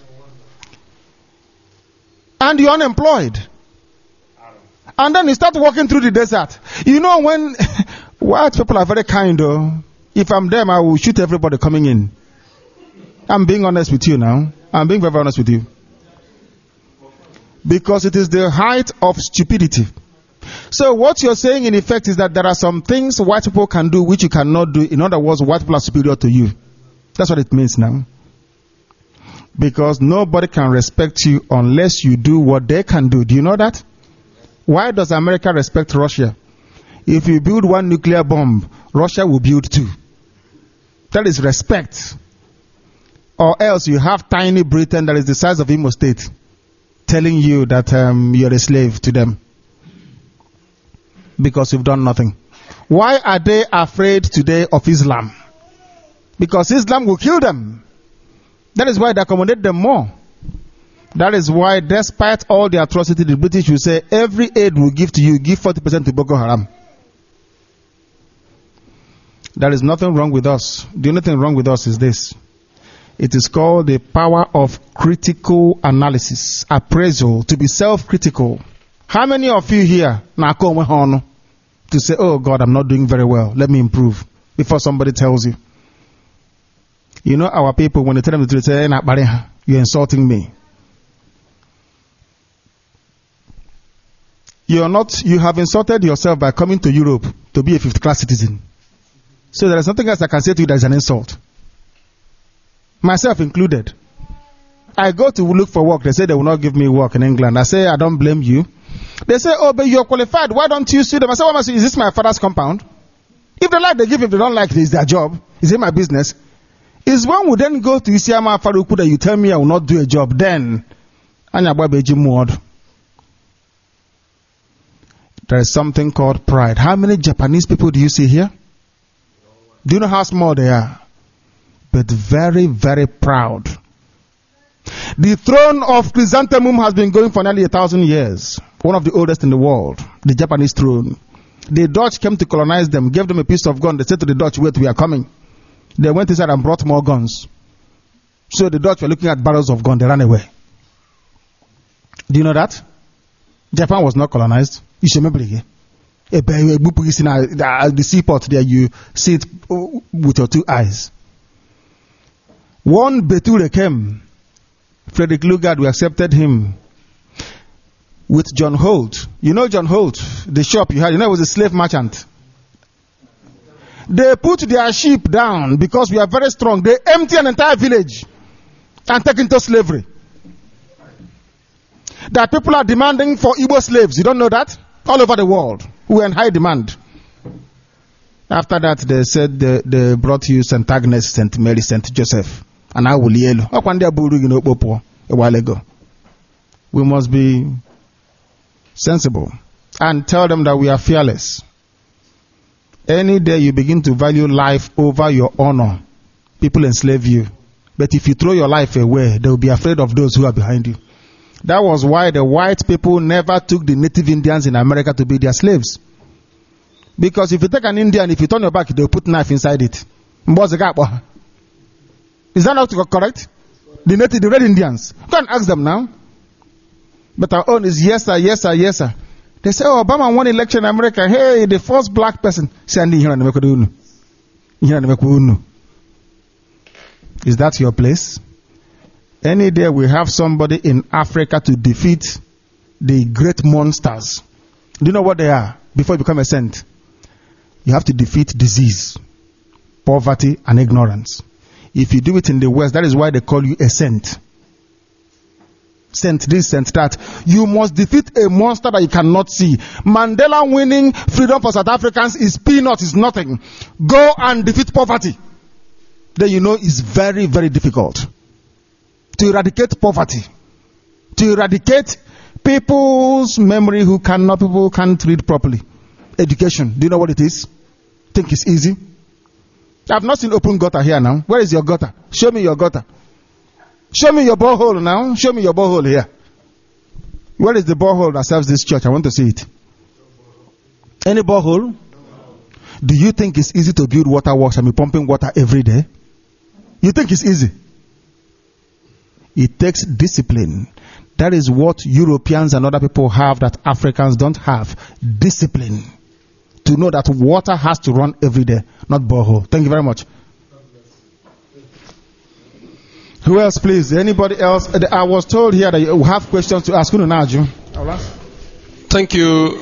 And you're unemployed. And then you start walking through the desert. You know when white people are very kind though. If I'm them, I will shoot everybody coming in. I'm being honest with you now. I'm being very honest with you. Because it is the height of stupidity. So what you're saying in effect is that there are some things white people can do which you cannot do. In other words, white people are superior to you. That's what it means now. Because nobody can respect you unless you do what they can do. Do you know that? Why does America respect Russia? If you build one nuclear bomb, Russia will build two. That is respect. Or else you have tiny Britain that is the size of Imo State telling you that you're a slave to them. Because you've done nothing. Why are they afraid today of Islam? Because Islam will kill them. That is why they accommodate them more. That is why, despite all the atrocity, the British will say, every aid we give to you, give 40% to Boko Haram. There is nothing wrong with us. The only thing wrong with us is this. It is called the power of critical analysis, appraisal, to be self-critical. How many of you here to say, oh God, I'm not doing very well, let me improve, before somebody tells you? You know our people, when they tell them the truth, say, you're insulting me. You have insulted yourself by coming to Europe to be a fifth class citizen. So there is nothing else I can say to you that is an insult. Myself included. I go to look for work. They say they will not give me work in England. I say, I don't blame you. They say, oh, but you're qualified. Why don't you sue them? I say, well, is this my father's compound? If they like, they give. If they don't like, it's their job. Is it my business? Is when we then go to Isiama Faruku that you tell me I will not do a job, then there is something called pride. How many Japanese people do you see here? Do you know how small they are? But very, very proud. The throne of Chrysanthemum has been going for nearly 1,000 years. One of the oldest in the world. The Japanese throne. The Dutch came to colonize them, gave them a piece of gun. They said to the Dutch, wait, we are coming. They went inside and brought more guns. So the Dutch were looking at barrels of gun. They ran away. Do you know that? Japan was not colonized. You should remember again. The seaport there, you see it with your two eyes. One Beture came. Frederick Lugard, we accepted him with John Holt. You know John Holt, the shop you had, it was a slave merchant. They put their sheep down because we are very strong. They empty an entire village and take into slavery. That people are demanding for Igbo slaves. You don't know that? All over the world. We are in high demand. After that, they said they brought you St. Agnes, St. Mary, St. Joseph. And I will yellow. A while ago. We must be sensible and tell them that we are fearless. Any day you begin to value life over your honor, people enslave you. But if you throw your life away, they will be afraid of those who are behind you. That was why the white people never took the native Indians in America to be their slaves. Because if you take an Indian, if you turn your back, they'll put knife inside it. Is that not correct? The red Indians. Go and ask them now. But our own is yes sir, yes sir, yes sir. They say, oh, Obama won election in America. Hey, the first black person. Is that your place? Any day we have somebody in Africa to defeat the great monsters. Do you know what they are? Before you become a saint, you have to defeat disease, poverty, and ignorance. If you do it in the West, that is why they call you a saint. Saint this, saint that. You must defeat a monster that you cannot see. Mandela winning freedom for South Africans is peanuts, is nothing. Go and defeat poverty. Then you know it's very, very difficult. To eradicate poverty. To eradicate people's memory people can't read properly. Education. Do you know what it is? Think it's easy? I've not seen open gutter here now. Where is your gutter? Show me your gutter. Show me your borehole now. Show me your borehole here. Where is the borehole that serves this church? I want to see it. Any borehole? Do you think it's easy to build water works and be pumping water every day? You think it's easy? It takes discipline. That is what Europeans and other people have that Africans don't have. Discipline. To know that water has to run every day, not borehole. Thank you very much. Who else, please? Anybody else? I was told here that you have questions to ask. Thank you,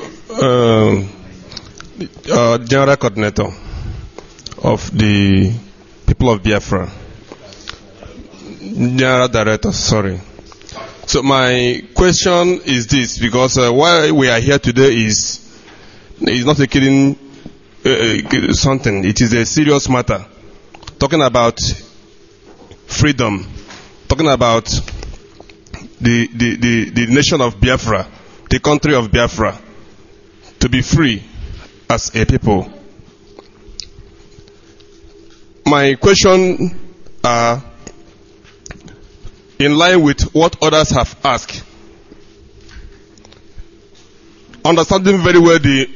General Coordinator of the people of Biafra. General Director, sorry. So my question is this, because why we are here today is not a kidding something. It is a serious matter. Talking about freedom, talking about the nation of Biafra, the country of Biafra, to be free as a people. My question are in line with what others have asked. Understanding very well the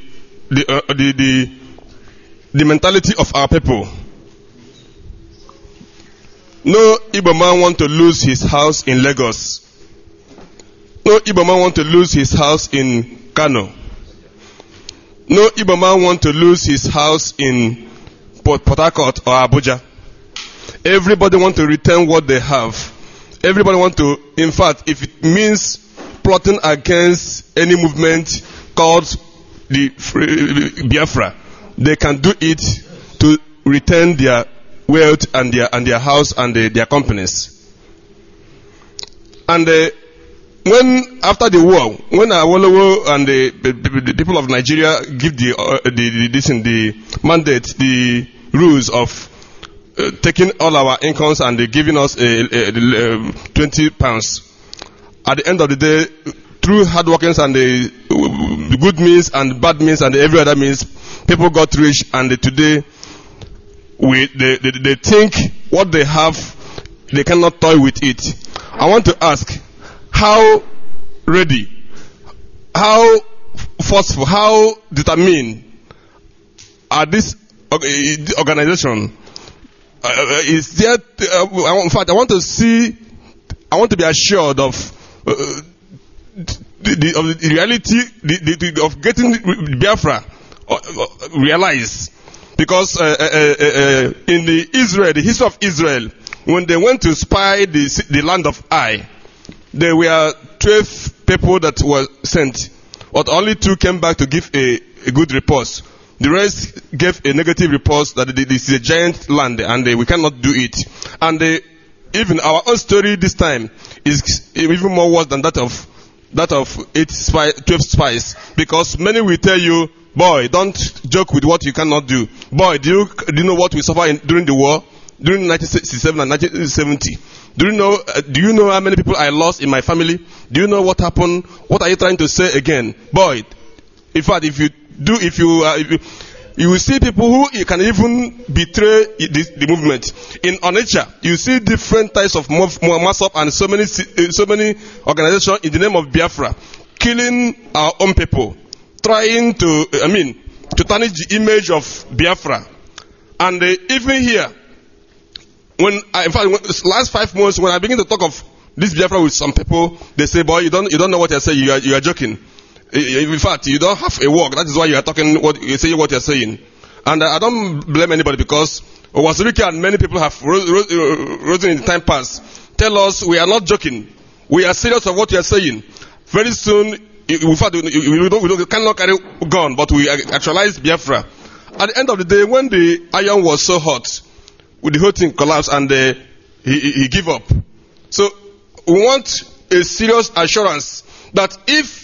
mentality of our people. No Igbo man want to lose his house in Lagos. No Igbo man want to lose his house in Kano. No Igbo man want to lose his house in Port Harcourt or Abuja. Everybody want to return what they have. Everybody want to, in fact, if it means plotting against any movement called the Biafra, they can do it to return their wealth and their house and their companies. And when after the war, when Awolowo and the people of Nigeria give the mandate, the rules of taking all our incomes and giving us £20, at the end of the day, through hard workings and the good means and bad means and every other means, people got rich, and today they think what they have, they cannot toy with it. I want to ask, how ready, how forceful, how determined are this organization? Is there? In fact, I want to be assured of the reality of getting Biafra realized. Because in the history of Israel, when they went to spy the land of Ai, there were 12 people that were sent, but only 2 came back to give a good report. The rest gave a negative report that this is a giant land and we cannot do it. And even our own story this time is even more worse than that of 12 spies, because many will tell you, boy, don't joke with what you cannot do. Boy, do you know what we suffered during the war, during 1967 and 1970? Do you know how many people I lost in my family? Do you know what happened? What are you trying to say again? Boy, in fact, you will see people who can even betray the movement. In Onitsha, you see different types of mass-up and so many organizations in the name of Biafra, killing our own people, trying to tarnish the image of Biafra. And even here, last 5 months, when I begin to talk of this Biafra with some people, they say, boy, you don't know what you're saying, you are joking. In fact, you don't have a work. That is why you are talking what you're saying. And I don't blame anybody, because Wazirika and many people have risen in the time past. Tell us we are not joking. We are serious of what you are saying. Very soon, in fact, we cannot carry gun, but we actualize Biafra. At the end of the day, when the iron was so hot, the whole thing collapsed and he gave up. So we want a serious assurance that if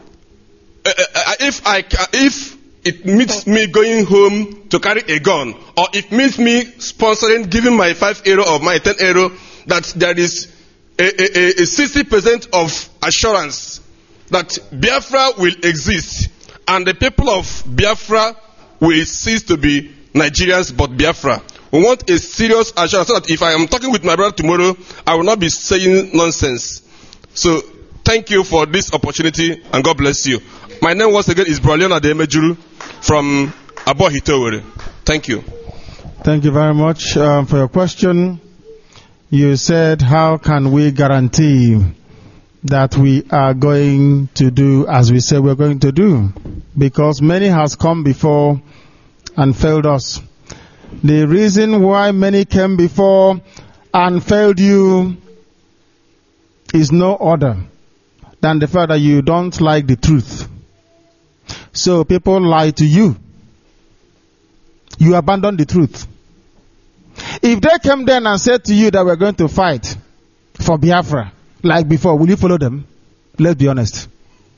it means me going home to carry a gun, or it means me sponsoring, giving my €5 or my €10, that there is a 60% of assurance that Biafra will exist, and the people of Biafra will cease to be Nigerians but Biafra. We want a serious assurance so that if I am talking with my brother tomorrow, I will not be saying nonsense. So thank you for this opportunity, and God bless you. My name once again is Broliona Demejuru from Abohitowere. Thank you. Thank you very much for your question. You said, how can we guarantee that we are going to do as we say we're going to do? Because many has come before and failed us. The reason why many came before and failed you is no other than the fact that you don't like the truth. So people lie to you. You abandon the truth. If they came then and said to you that we're going to fight for Biafra, like before, will you follow them? Let's be honest.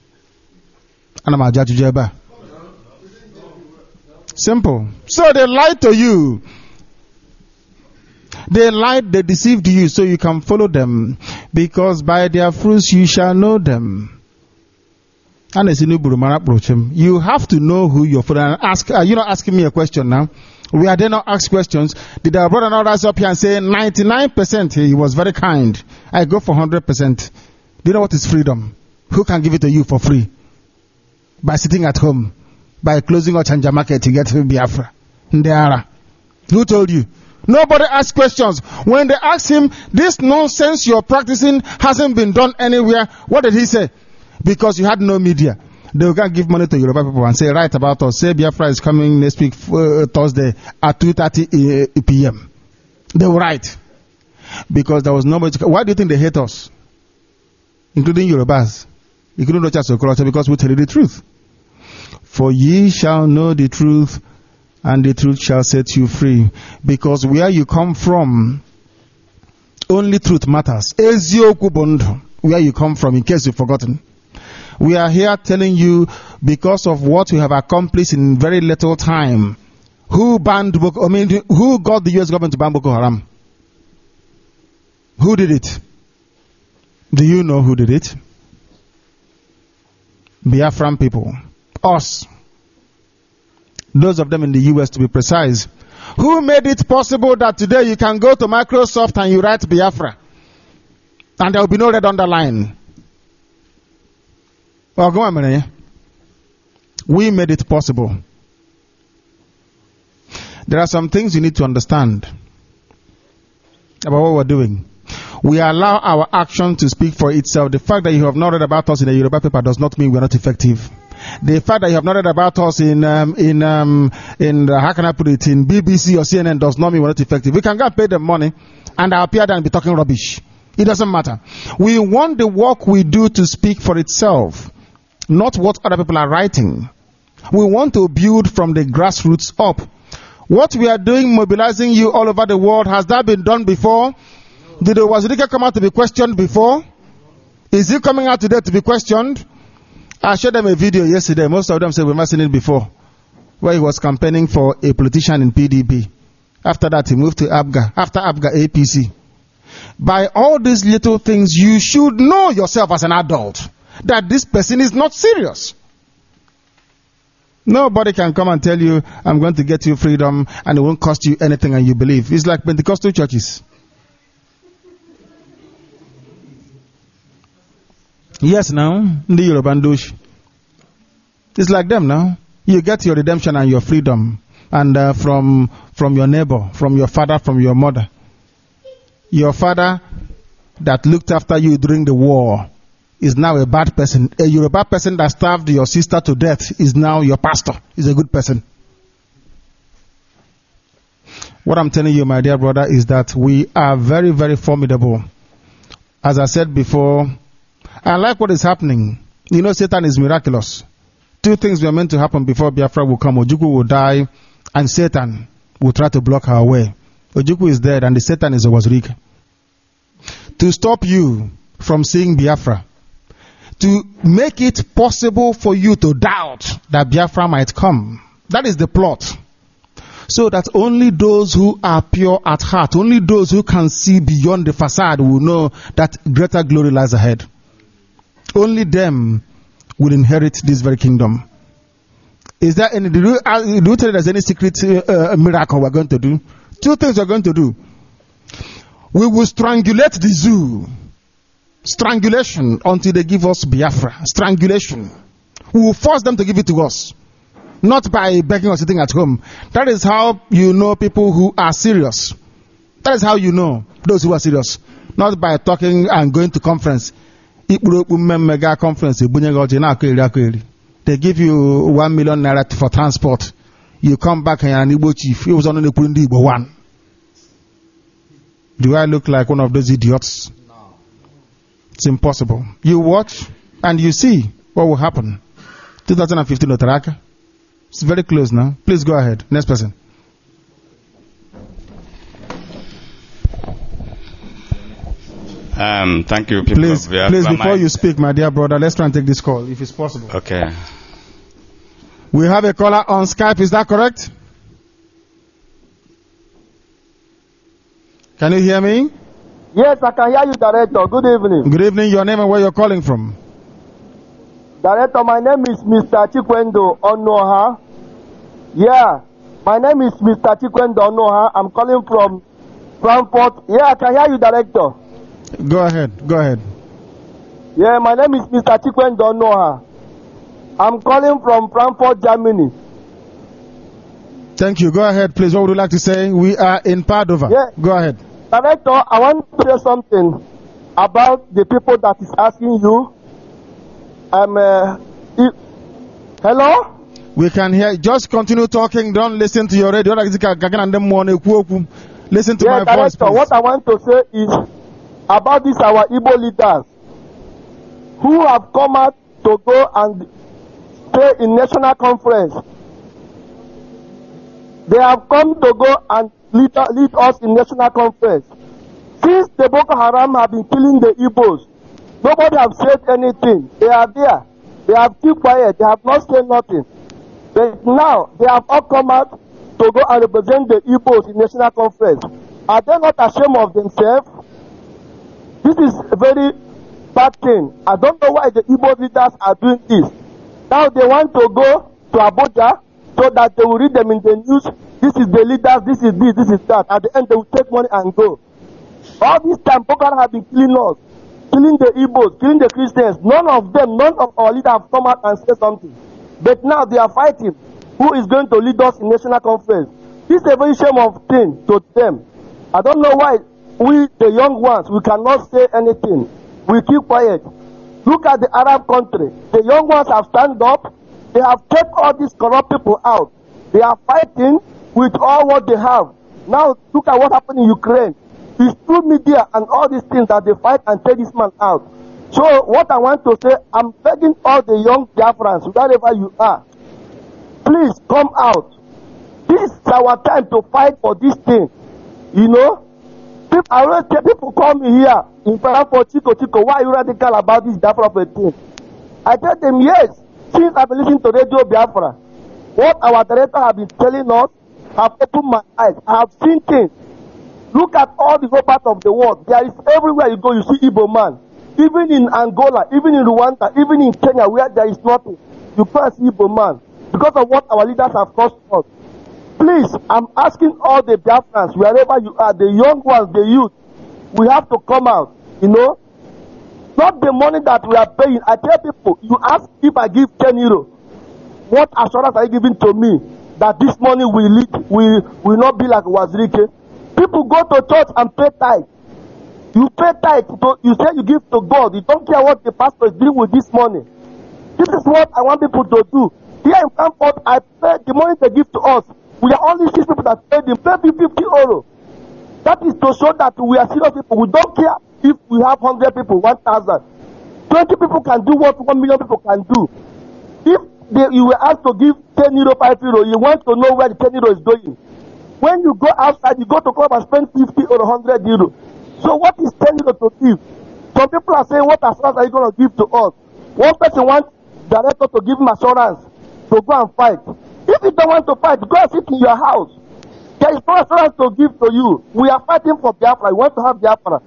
Simple. So they lied to you. They lied, they deceived you, so you can follow them, because by their fruits you shall know them. You have to know who you're following. Ask, you're not asking me a question now. We are there not ask questions. Did our brother not rise up here and say 99%? He was very kind. I go for 100%. Do you know what is freedom? Who can give it to you for free? By sitting at home, by closing a Chanja market to get to Biafra. Ndiara. Who told you? Nobody asked questions. When they asked him, this nonsense you're practicing hasn't been done anywhere, what did he say? Because you had no media. They will go and give money to Yoruba people and say, write about us. Say Biafra is coming next week, Thursday at 2:30 p.m. They will write. Because there was nobody. Why do you think they hate us? Including Yorubas. Including Rochas Okorocha, because we tell you the truth. For ye shall know the truth, and the truth shall set you free. Because where you come from, only truth matters. Ezioku Bondo, where you come from, in case you've forgotten. We are here telling you, because of what we have accomplished in very little time, who got the US government to ban Boko Haram? Who did it? Do you know who did it? Biafran people. Us. Those of them in the US, to be precise. Who made it possible that today you can go to Microsoft and you write Biafra and there will be no red underline? Well, go on, we made it possible. There are some things you need to understand about what we're doing. We allow our action to speak for itself. The fact that you have not read about us in the Yoruba paper does not mean we're not effective. The fact that you have not read about us in how can I put it, in BBC or CNN does not mean we're not effective. We can go and pay them money and I appear there and be talking rubbish. It doesn't matter. We want the work we do to speak for itself, not what other people are writing. We want to build from the grassroots up. What we are doing, mobilizing you all over the world, has that been done before? Did the Wazirika come out to be questioned before? Is he coming out today to be questioned? I showed them a video yesterday. Most of them said we've not seen it before, where he was campaigning for a politician in PDP. After that, he moved to ABGA. After ABGA, APC. By all these little things, you should know yourself as an adult that this person is not serious. Nobody can come and tell you, I'm going to get you freedom and it won't cost you anything and you believe. It's like Pentecostal churches. Yes, now, the Yorubandush. It's like them now. You get your redemption and your freedom, and from your neighbor, from your father, from your mother. Your father that looked after you during the war is now a bad person. A Yoruba person that starved your sister to death is now your pastor. Is a good person. What I'm telling you, my dear brother, is that we are very, very formidable. As I said before, I like what is happening. You know, Satan is miraculous. Two things were meant to happen before Biafra will come. Ojukwu will die, and Satan will try to block our way. Ojukwu is dead, and the Satan is Owazurika. To stop you from seeing Biafra, to make it possible for you to doubt that Biafra might come. That is the plot. So that only those who are pure at heart, only those who can see beyond the facade will know that greater glory lies ahead. Only them will inherit this very kingdom. Is there any, do you tell there's any secret miracle we're going to do? Two things we're going to do. We will strangulate the zoo. Strangulation until they give us Biafra. Strangulation. We will force them to give it to us. Not by begging or sitting at home. That is how you know people who are serious. That is how you know those who are serious. Not by talking and going to conference. Mega conference. They give you 1 million naira for transport. You come back and you're an Igbo chief. It was only the Igbo one. Do I look like one of those idiots? No. It's impossible. You watch and you see what will happen. 2015 Otaraka. It's very close now. Please go ahead. Next person. Thank you, people Please, of Biafra. please, before you speak, my dear brother, let's try and take this call, if it's possible. Okay. We have a caller on Skype, is that correct? Can you hear me? Yes, I can hear you, Director. Good evening. Good evening, your name and where you're calling from? Director, my name is Mr. Chikwendo Onoha. Yeah, my name is Mr. Chikwendo Onoha. I'm calling from Frankfurt. Yeah, I can hear you, Director. Go ahead, go ahead. Yeah, my name is Mr. Chikwendo Onoha. I'm calling from Frankfurt, Germany. Thank you. Go ahead, please. What would you like to say? We are in Padova. Yeah. Go ahead. Director, I want to say something about the people that is asking you. Hello? We can hear. Just continue talking. Don't listen to your radio. Listen to my Director, voice, please. what I want to say is about this our Igbo leaders who have come out to go and stay in national conference. They have come to go and lead us in national conference. Since the Boko Haram have been killing the Igbos, nobody have said anything. They are there. They have kept quiet. They have not said nothing. But now they have all come out to go and represent the Igbos in national conference. Are they not ashamed of themselves? This is a very bad thing. I don't know why the Igbo leaders are doing this. Now they want to go to Abuja so that they will read them in the news. This is the leaders, this is this, this is that. At the end, they will take money and go. All this time, Boko Haram have been killing us, killing the Igbos, killing the Christians. None of our leaders have come out and said something. But now they are fighting. Who is going to lead us in national conference? This is a very shame of thing to them. I don't know why we, the young ones, we cannot say anything. We keep quiet. Look at the Arab country. The young ones have stand up. They have taken all these corrupt people out. They are fighting with all what they have. Now look at what happened in Ukraine. It's through media and all these things that they fight and take this man out. So what I want to say, I'm begging all the young Biafrans, wherever you are, please come out. This is our time to fight for this thing. You know? I always tell people call me here in Frankfurt, Chico, why are you radical about this Biafra thing? I tell them, yes, since I've been listening to Radio Biafra, what our director have been telling us have opened my eyes. I have seen things. Look at all the whole part of the world. There is everywhere you go, you see Igbo man. Even in Angola, even in Rwanda, even in Kenya, where there is nothing, you can't see Igbo man. Because of what our leaders have caused us. Please, I'm asking all the Biafrans, wherever you are, the young ones, the youth, we have to come out, you know. Not the money that we are paying. I tell people, you ask if I give 10 euro, what assurance are you giving to me that this money will not be like Wazirike? People go to church and pay tithe. You pay tithe, you say you give to God. You don't care what the pastor is doing with this money. This is what I want people to do. Here in Frankfurt, I pay the money they give to us. We are only 6 people that pay them. Pay me 50 euro. That is to show that we are serious people. We don't care if we have 100 people, 1,000. 20 people can do what 1 million people can do. If you were asked to give 10 euro, 5 euro, you want to know where the 10 euro is going. When you go outside, you go to club and spend 50 or 100 euro. So what is 10 euro to give? Some people are saying, what assurance are you going to give to us? One person wants director to give him assurance to go and fight. If you don't want to fight, go and sit in your house. There is no assurance to give to you. We are fighting for Biafra. We want to have Biafra.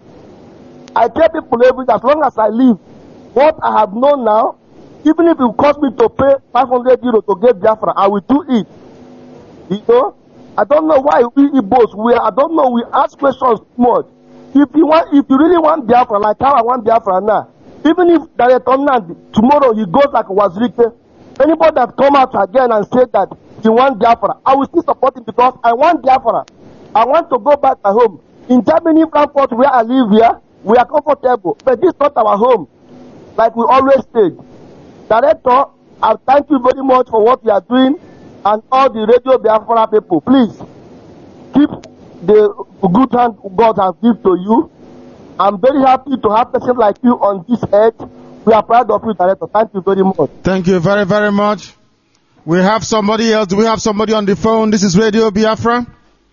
I tell people every day, as long as I live, what I have known now, even if it cost me to pay 500 euro to get Biafra, I will do it. You know? I don't know why we Igbos, I don't know, we ask questions too much. If you really want Biafra, like how I want Biafra now, even if Director Nandi, tomorrow he goes like Wazirike, anybody that come out again and say that he wants Biafra, I will still support him because I want Biafra. I want to go back at home. In Germany, Frankfurt, where I live here, we are comfortable, but this is not our home, like we always said. Director, I thank you very much for what you are doing, and all the Radio Biafra people, please keep the good hand God has given to you. I'm very happy to have person like you on this earth. We are proud of you, Director. Thank you very much. Thank you very, very much. We have somebody else. Do we have somebody on the phone? This is Radio Biafra.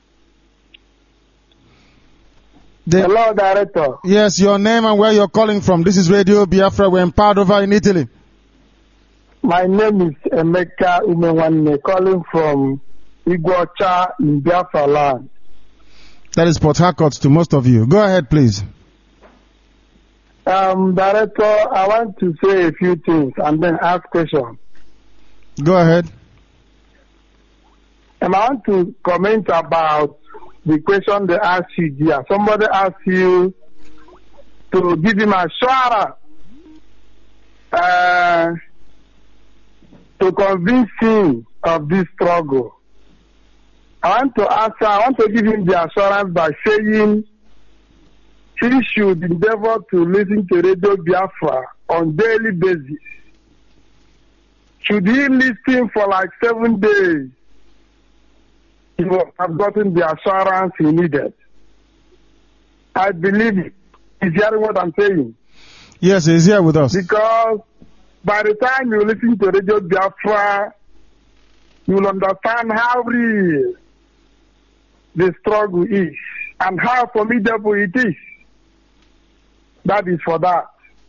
Hello, Director. Yes, your name and where you're calling from. This is Radio Biafra. We're in Padova in Italy. My name is Emeka Umewanne, calling from Iguacha in Biafra land. That is Port Harcourt to most of you. Go ahead, please. Director, I want to say a few things and then ask questions. Go ahead. I want to comment about the question they asked you here. Somebody asked you to give him assurance to convince him of this struggle. I want to give him the assurance by saying he should endeavor to listen to Radio Biafra on daily basis. Should he listen for like 7 days, he will have gotten the assurance he needed. I believe he's hearing what I'm saying. Yes, he's here with us. Because by the time you listen to Radio Biafra, you will understand how real the struggle is and how formidable it is. That is for that.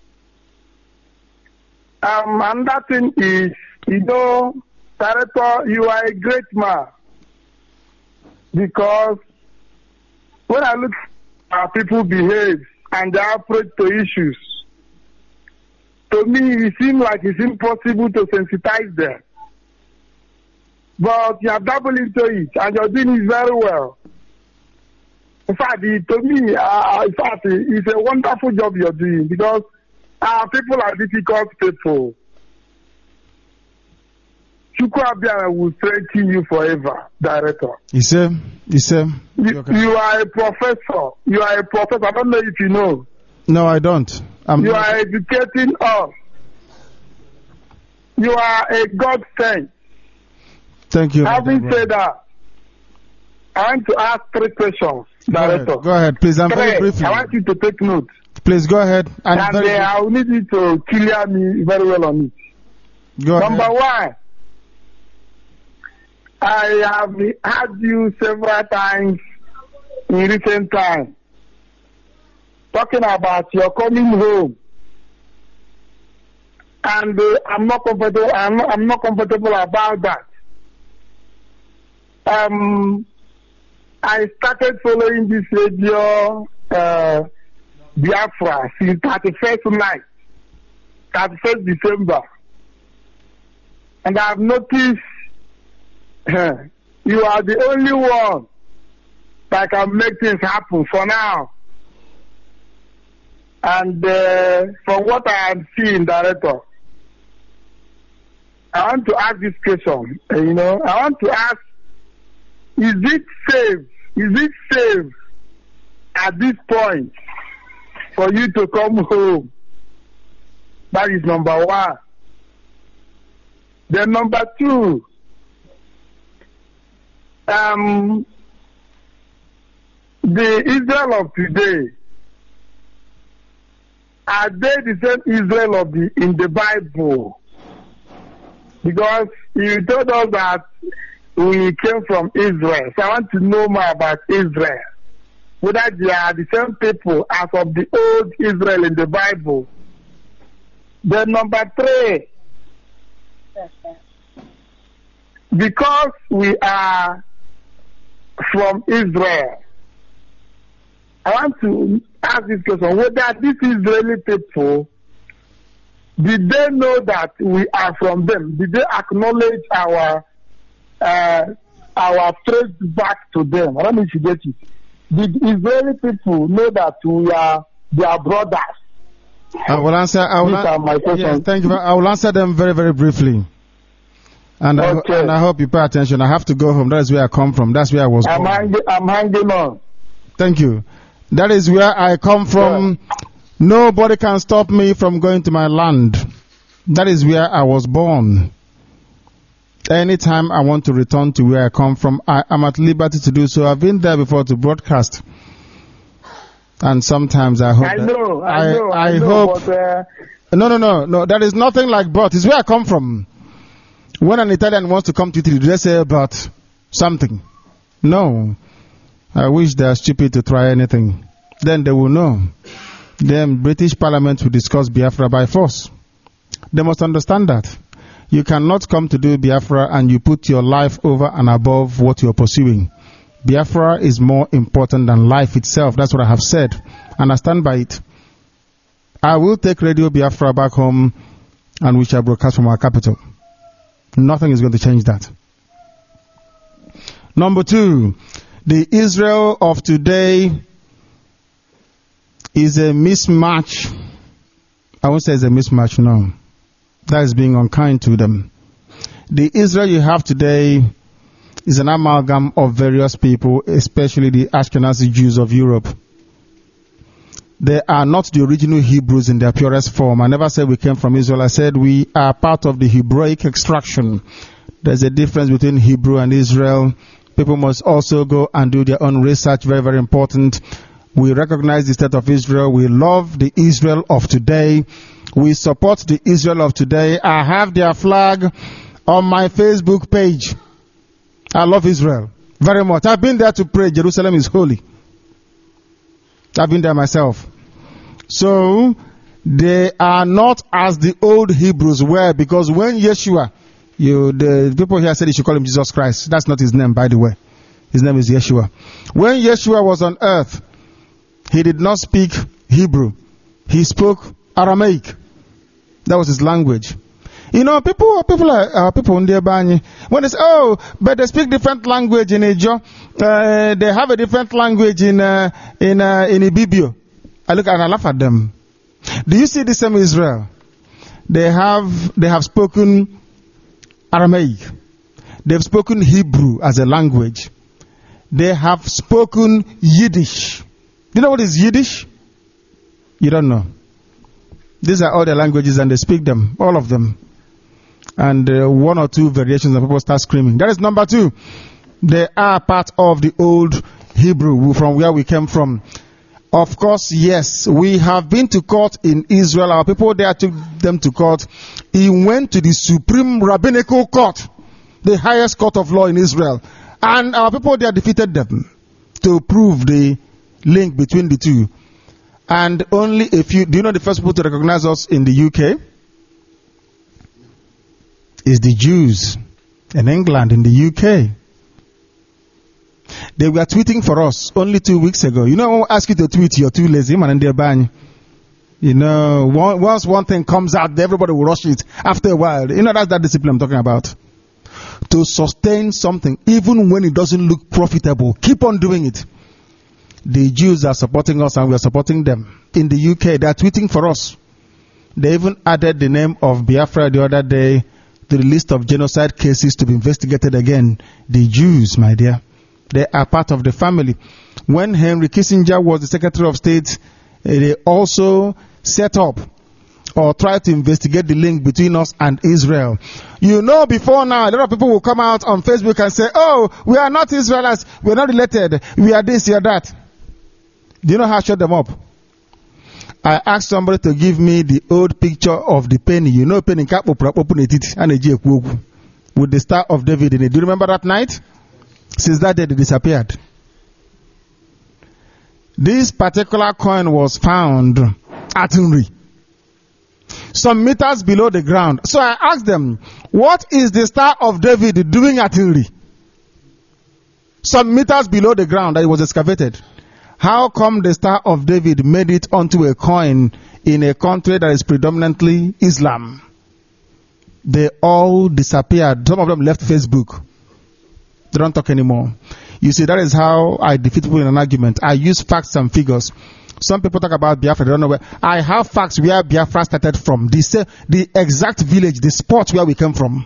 Another thing is, Director, you are a great man. Because when I look at how people behave and their approach to issues, to me it seems like it's impossible to sensitize them. But you have doubled into it and you're doing it very well. In fact, to me, it's a wonderful job you're doing because our people are difficult people. Chukwuabiara will strengthen you forever, Director. You say? You are a professor. You are a professor. I don't know if you know. No, I don't. You are educating us. You are a God sent. Thank you. Having said that, I want to ask 3 questions, Director. Go ahead, please. I'm very briefly. I want you to take note. Please go ahead. And I will need you to clear me very well on it. Go ahead. Number 1, I have had you several times in recent times talking about your coming home, and I'm not comfortable. I'm not comfortable about that. I started following this radio Biafra since 31st night, 31st December, and I've noticed you are the only one that can make things happen for now. And from what I am seeing, Director, I want to ask this question. I want to ask, is it safe at this point for you to come home? That is number 1. Then number 2, the Israel of today, are they the same Israel in the Bible? Because you told us that we came from Israel. So I want to know more about Israel. Whether they are the same people as of the old Israel in the Bible. Then number 3, because we are from Israel, I want to ask this question, whether these Israeli people, did they know that we are from them? Did they acknowledge our trace back to them? I don't know if you get it. Did Israeli people know that we are their brothers? I will answer. Yes, thank you. I will answer them very, very briefly. And I hope you pay attention. I have to go home. That is where I come from. That's where I was born. I'm hanging on. Thank you. That is where I come from. Yeah. Nobody can stop me from going to my land. That is where I was born. Anytime I want to return to where I come from, I am at liberty to do so. I've been there before to broadcast. And sometimes I hope I know. I hope. But, No. There is nothing like but. It's where I come from. When an Italian wants to come to Italy, do they say but something? No. I wish they are stupid to try anything. Then they will know. Then British Parliament will discuss Biafra by force. They must understand that. You cannot come to do Biafra and you put your life over and above what you're pursuing. Biafra is more important than life itself. That's what I have said. And I stand by it. I will take Radio Biafra back home and we shall broadcast from our capital. Nothing is going to change that. Number 2, the Israel of today is a mismatch. I won't say it's a mismatch, no. That is being unkind to them. The Israel you have today is an amalgam of various people, especially the Ashkenazi Jews of Europe. They are not the original Hebrews in their purest form. I never said we came from Israel. I said we are part of the Hebraic extraction. There's a difference between Hebrew and Israel. People must also go and do their own research. Very, very important. We recognize the state of Israel. We love the Israel of today. We support the Israel of today. I have their flag on my Facebook page. I love Israel very much. I've been there to pray. Jerusalem is holy. I've been there myself. So, they are not as the old Hebrews were, because when Yeshua, the people here said you should call him Jesus Christ. That's not his name, by the way. His name is Yeshua. When Yeshua was on earth, he did not speak Hebrew. He spoke Aramaic. That was his language. You know, people in the when they say, oh, but they speak different language in Ejo, they have a different language in Ibibio. I look and I laugh at them. Do you see the same Israel? They have spoken Aramaic. They've spoken Hebrew as a language. They have spoken Yiddish. Do you know what is Yiddish? You don't know. These are all the languages and they speak them, all of them. And one or two variations and people start screaming. That is number 2. They are part of the old Hebrew from where we came from. Of course, yes, we have been to court in Israel. Our people there took them to court. He went to the Supreme Rabbinical Court, the highest court of law in Israel. And our people there defeated them to prove the link between the two. And only a few, do you know the first people to recognize us in the UK? Is the Jews in England, in the UK. They were tweeting for us only 2 weeks ago. You know, I won't ask you to tweet, you're too lazy, man, and they're buying. You know, once one thing comes out, everybody will rush it. After a while, you know, that's that discipline I'm talking about. To sustain something, even when it doesn't look profitable, keep on doing it. The Jews are supporting us and we are supporting them. In the UK, they are tweeting for us. They even added the name of Biafra the other day to the list of genocide cases to be investigated again. The Jews, my dear, they are part of the family. When Henry Kissinger was the Secretary of State, they also set up or tried to investigate the link between us and Israel. You know, before now, a lot of people will come out on Facebook and say, oh, we are not Israelites, we are not related, we are this, we are that. Do you know how I shut them up? I asked somebody to give me the old picture of the penny. You know, penny cap with the Star of David in it. Do you remember that night? Since that day, they disappeared. This particular coin was found at Unri, some meters below the ground. So I asked them, what is the Star of David doing at Unri? Some meters below the ground that it was excavated. How come the Star of David made it onto a coin in a country that is predominantly Islam? They all disappeared. Some of them left Facebook. They don't talk anymore. You see, that is how I defeat people in an argument. I use facts and figures. Some people talk about Biafra, they don't know where. I have facts where Biafra started from. The exact village, the spot where we came from.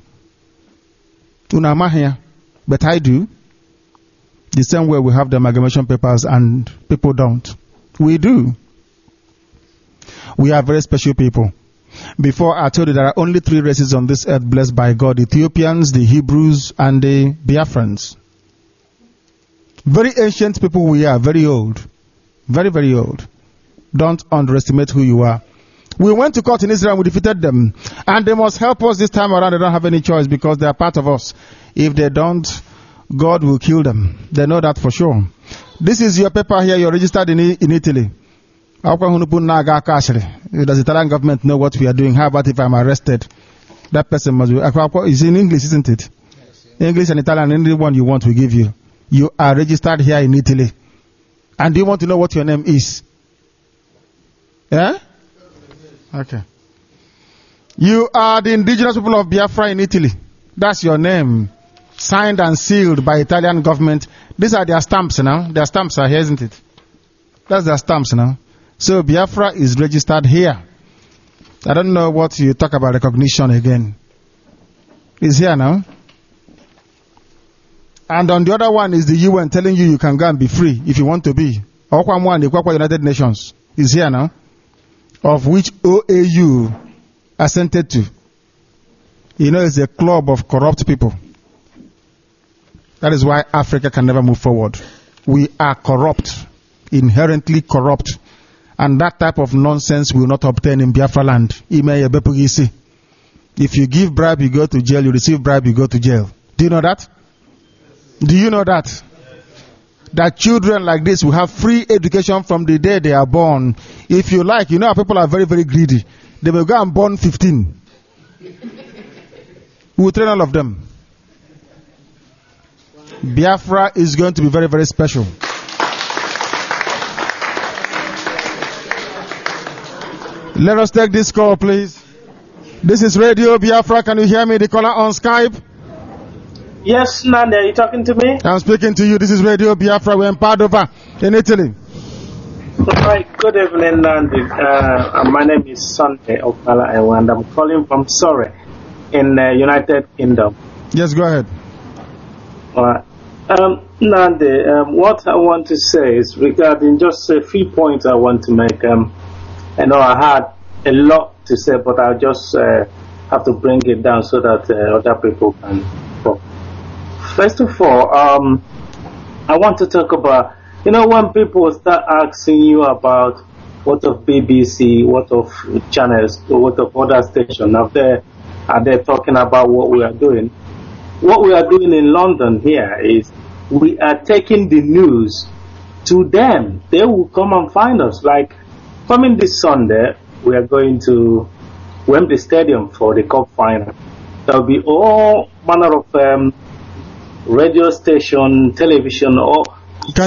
Unama but I do. The same way we have the amalgamation papers and people don't. We do. We are very special people. Before I told you there are only 3 races on this earth blessed by God: Ethiopians, the Hebrews, and the Biafrans. Very ancient people we are, very old. Very, very old. Don't underestimate who you are. We went to court in Israel and we defeated them. And they must help us this time around. They don't have any choice because they are part of us. If they don't, God will kill them. They know that for sure. This is your paper here. You're registered in Italy. Does the Italian government know what we are doing? How about if I'm arrested? That person must be... It's in English, isn't it? Yes, yeah. English and Italian, any one you want, we give you. You are registered here in Italy. And do you want to know what your name is? Yeah? Okay. You are the indigenous people of Biafra in Italy. That's your name. Signed and sealed by Italian government. These are their stamps now. Their stamps are here, isn't it? That's their stamps now. So Biafra is registered here. I don't know what you talk about recognition again. It's here now. And on the other one is the UN telling you can go and be free if you want to be. The United Nations is here now, of which OAU assented to. You know, it's a club of corrupt people. That is why Africa can never move forward. We are corrupt, inherently corrupt. And that type of nonsense will not obtain in Biafra land. If you give bribe, you go to jail. You receive bribe, you go to jail. Do you know that? Do you know that? That children like this will have free education from the day they are born. If you like, you know how people are very, very greedy. They will go and born 15. We will train all of them. Biafra is going to be very, very special. Let us take this call, please. This is Radio Biafra. Can you hear me? The caller on Skype. Yes, Nandi, are you talking to me? I'm speaking to you. This is Radio Biafra. We're in Padova, in Italy. Right. Good evening, Nandi. My name is Sunday Okala, and I'm calling from Surrey in the United Kingdom. Yes, go ahead. All right. Nandi, what I want to say is regarding just a few points I want to make. I know I had a lot to say, but I'll just have to bring it down so that other people can talk. First of all, I want to talk about, when people start asking you about what of BBC, what of channels, what of other stations, are they talking about what we are doing? What we are doing in London here is we are taking the news to them. They will come and find us. Like, coming this Sunday, we are going to Wembley Stadium for the Cup final. There will be all manner of radio station, television, or... Stay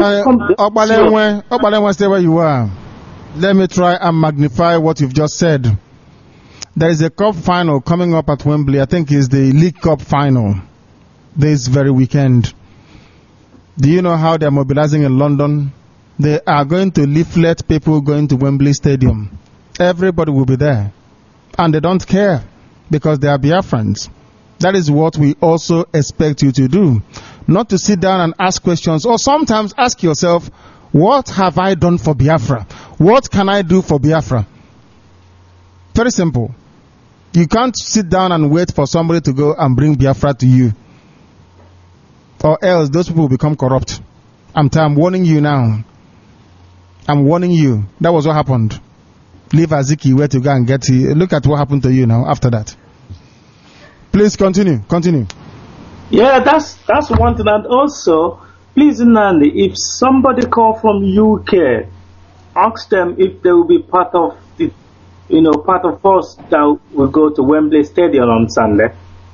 where you are. Let me try and magnify what you've just said. There is a cup final coming up at Wembley. I think it's the League Cup final this very weekend. Do you know how they're mobilizing in London? They are going to leaflet people going to Wembley Stadium. Everybody will be there. And they don't care because they are Biafrans. That is what we also expect you to do. Not to sit down and ask questions, or sometimes ask yourself, what have I done for Biafra? What can I do for Biafra? Very simple. You can't sit down and wait for somebody to go and bring Biafra to you. Or else those people will become corrupt. I'm warning you now. I'm warning you. That was what happened. Leave Azikiwe to go and get it. Look at what happened to you now after that. Please continue. Yeah, that's one thing. And also, please, Nandi, if somebody call from UK, ask them if they will be part of the, part of us that will go to Wembley Stadium on Sunday.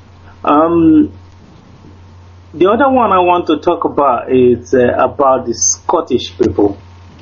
The other one I want to talk about is about the Scottish people.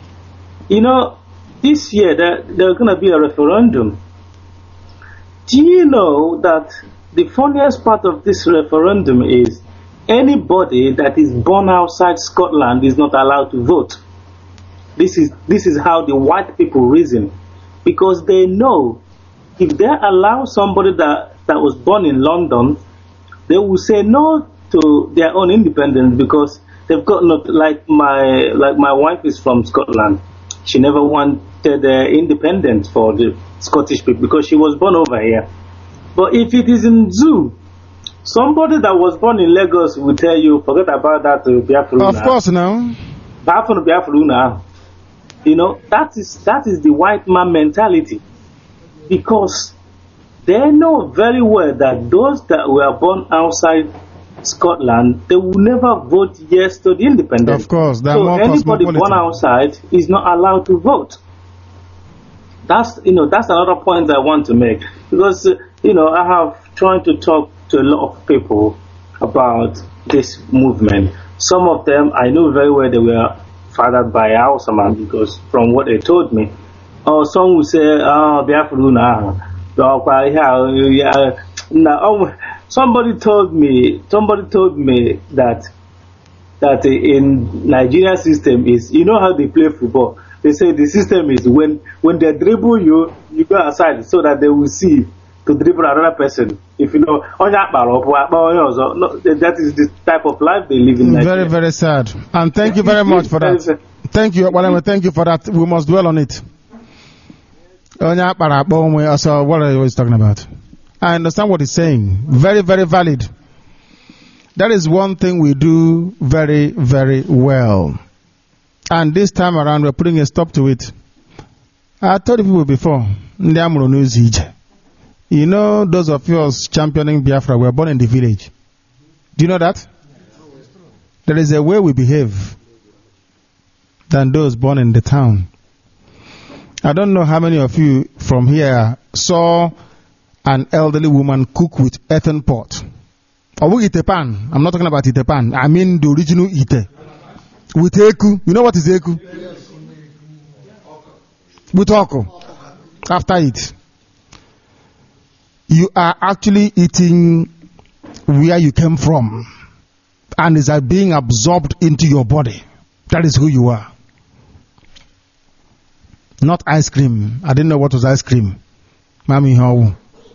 This year there's going to be a referendum. Do you know that the funniest part of this referendum is anybody that is born outside Scotland is not allowed to vote? This is how the white people reason, because they know if they allow somebody that was born in London, they will say no to their own independence because they've got not like my wife is from Scotland. She never want wanted independence for the Scottish people because she was born over here. But if it is in zoo, somebody that was born in Lagos will tell you, forget about that Biafra. Of course, now. Biafra. You know, that is the white man mentality. Because they know very well that those that were born outside Scotland, they will never vote yes to the independence. Of course, so anybody born outside is not allowed to vote. That's another point I want to make, because I have tried to talk to a lot of people about this movement. Some of them I know very well they were fathered by Hausaman, because from what they told me, or some will say, Biafra. Somebody told me that in Nigeria system is, you know how they play football. They say the system is when they dribble you go aside so that they will see to dribble another person. If you know, that is the type of life they live in Nigeria. Very, very sad. And thank you very much for that. Thank you, Walema. Thank you for that. We must dwell on it. So what are you talking about? I understand what he's saying. Very, very valid. That is one thing we do very, very well. And this time around, we're putting a stop to it. I told people before, you know, those of us championing Biafra were born in the village. Do you know that? There is a way we behave than those born in the town. I don't know how many of you from here saw an elderly woman cook with earthen pot. Or itepan. I'm not talking about itepan. I mean the original ite. With eku. You know what is eku? With oko. After it. You are actually eating where you came from. And is being absorbed into your body. That is who you are. Not ice cream. I didn't know what was ice cream. Mami, how?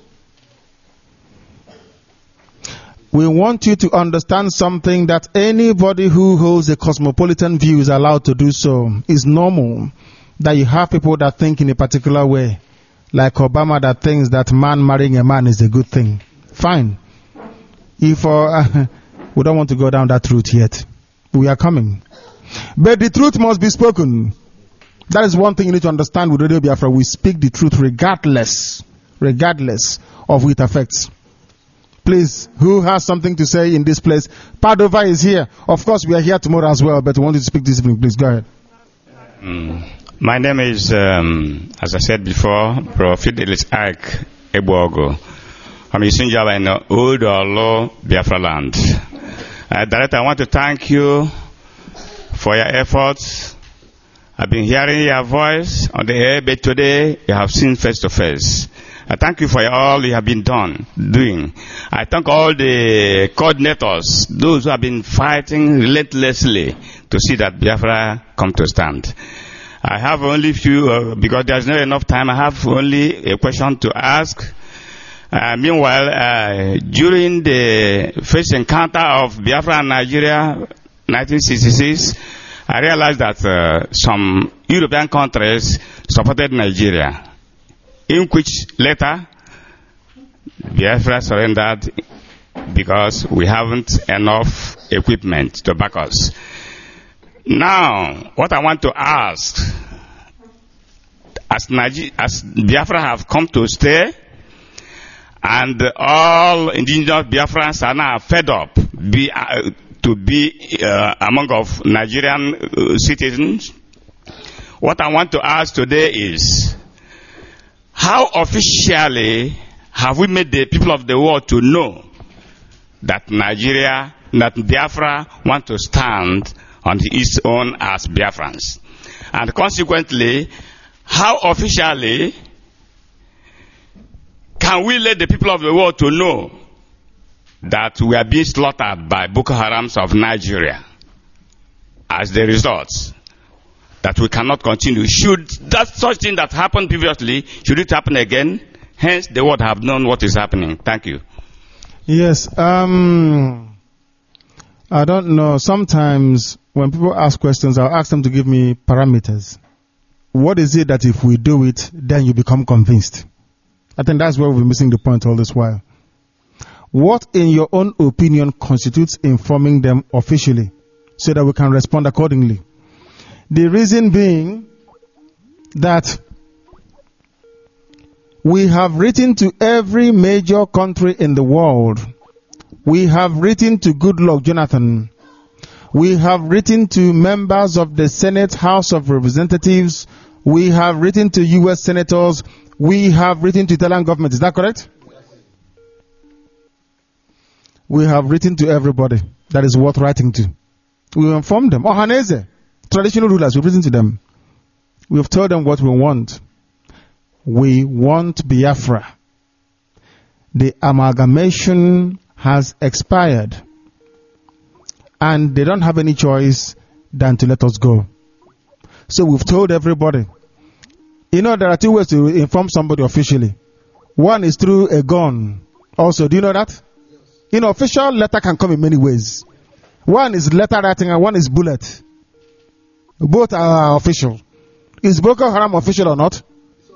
We want you to understand something, that anybody who holds a cosmopolitan view is allowed to do so. It's normal that you have people that think in a particular way. Like Obama that thinks that man marrying a man is a good thing. Fine. If we don't want to go down that route yet. We are coming. But the truth must be spoken. That is one thing you need to understand with Radio Biafra. We speak the truth regardless of who it affects. Please, who has something to say in this place? Padova is here. Of course, we are here tomorrow as well, but we want you to speak this evening. Please, go ahead. My name is, as I said before, Prophet Isaac Ebuogo. I'm a Sinjaba in Old Olo, Biafra land. Director, I want to thank you for your efforts. I've been hearing your voice on the air, but today you have seen face to face. I thank you for all you have been doing. I thank all the coordinators, those who have been fighting relentlessly to see that Biafra come to stand. I have only few, because there's not enough time, I have only a question to ask. Meanwhile, during the first encounter of Biafra and Nigeria, 1966, I realized that some European countries supported Nigeria, in which later Biafra surrendered because we haven't enough equipment to back us. Now, what I want to ask, as Biafra have come to stay, and all indigenous Biafrans are now fed up to be among of Nigerian citizens, what I want to ask today is, how officially have we made the people of the world to know that Biafra want to stand on its own as Biafrans? And consequently, how officially can we let the people of the world to know that we are being slaughtered by Boko Harams of Nigeria as the result? That we cannot continue. Should that such thing that happened previously, should it happen again? Hence, the world have known what is happening. Thank you. Yes. I don't know. Sometimes when people ask questions, I'll ask them to give me parameters. what is it that if we do it, then you become convinced? I think that's where we're missing the point all this while. What, in your own opinion, constitutes informing them officially so that we can respond accordingly? The reason being that we have written to every major country in the world. We have written to Goodluck Jonathan. We have written to members of the Senate House of Representatives. We have written to U.S. senators. We have written to Italian government. Is that correct? We have written to everybody that is worth writing to. We inform them. Ohaneze, traditional rulers, we've written to them. We've told them what we want. We want Biafra. The amalgamation has expired. And they don't have any choice than to let us go. So we've told everybody. You know, there are two ways to inform somebody officially. One is through a gun. Also, do you know that? You know, official letter can come in many ways. One is letter writing and one is bullet. Both are official. Is Boko Haram official or not?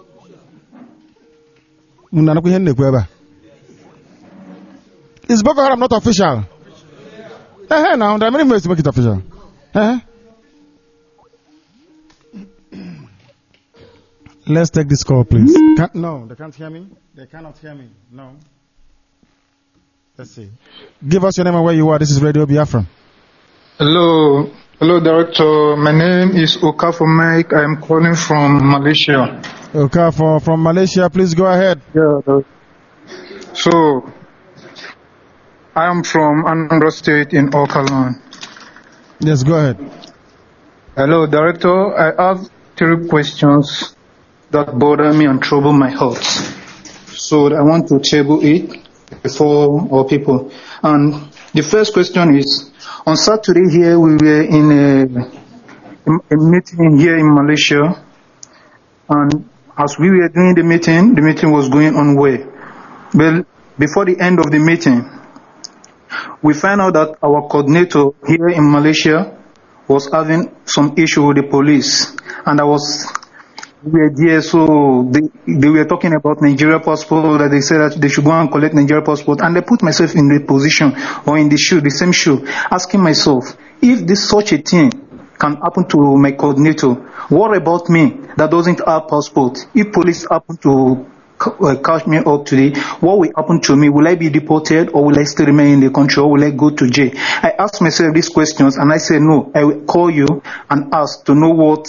Is Boko Haram not official? Now, there are many ways to make it official. Let's take this call, please. No, they can't hear me. They cannot hear me. No. Let's see. Give us your name and where you are. This is Radio Biafra. Hello, Director. My name is Okafor Mike. I am calling from Malaysia. Okafor from Malaysia. Please go ahead. Yeah. So, I am from Anambra State in Okalan. Yes, go ahead. Hello, Director. I have 3 questions that bother me and trouble my heart. So I want to table it before our people. And the first question is, on Saturday here we were in a meeting here in Malaysia, and as we were doing the meeting was going on well. Well, before the end of the meeting, we found out that our coordinator here in Malaysia was having some issue with the police, and we were there, so they were talking about Nigeria passport, that they said that they should go and collect Nigeria passport, and I put myself in the position, or in the same shoe, asking myself, if this such a thing can happen to my coordinator, what about me that doesn't have passport? If police happen to catch me up today, what will happen to me? Will I be deported, or will I still remain in the country, or will I go to jail? I asked myself these questions, and I said, no, I will call you and ask to know what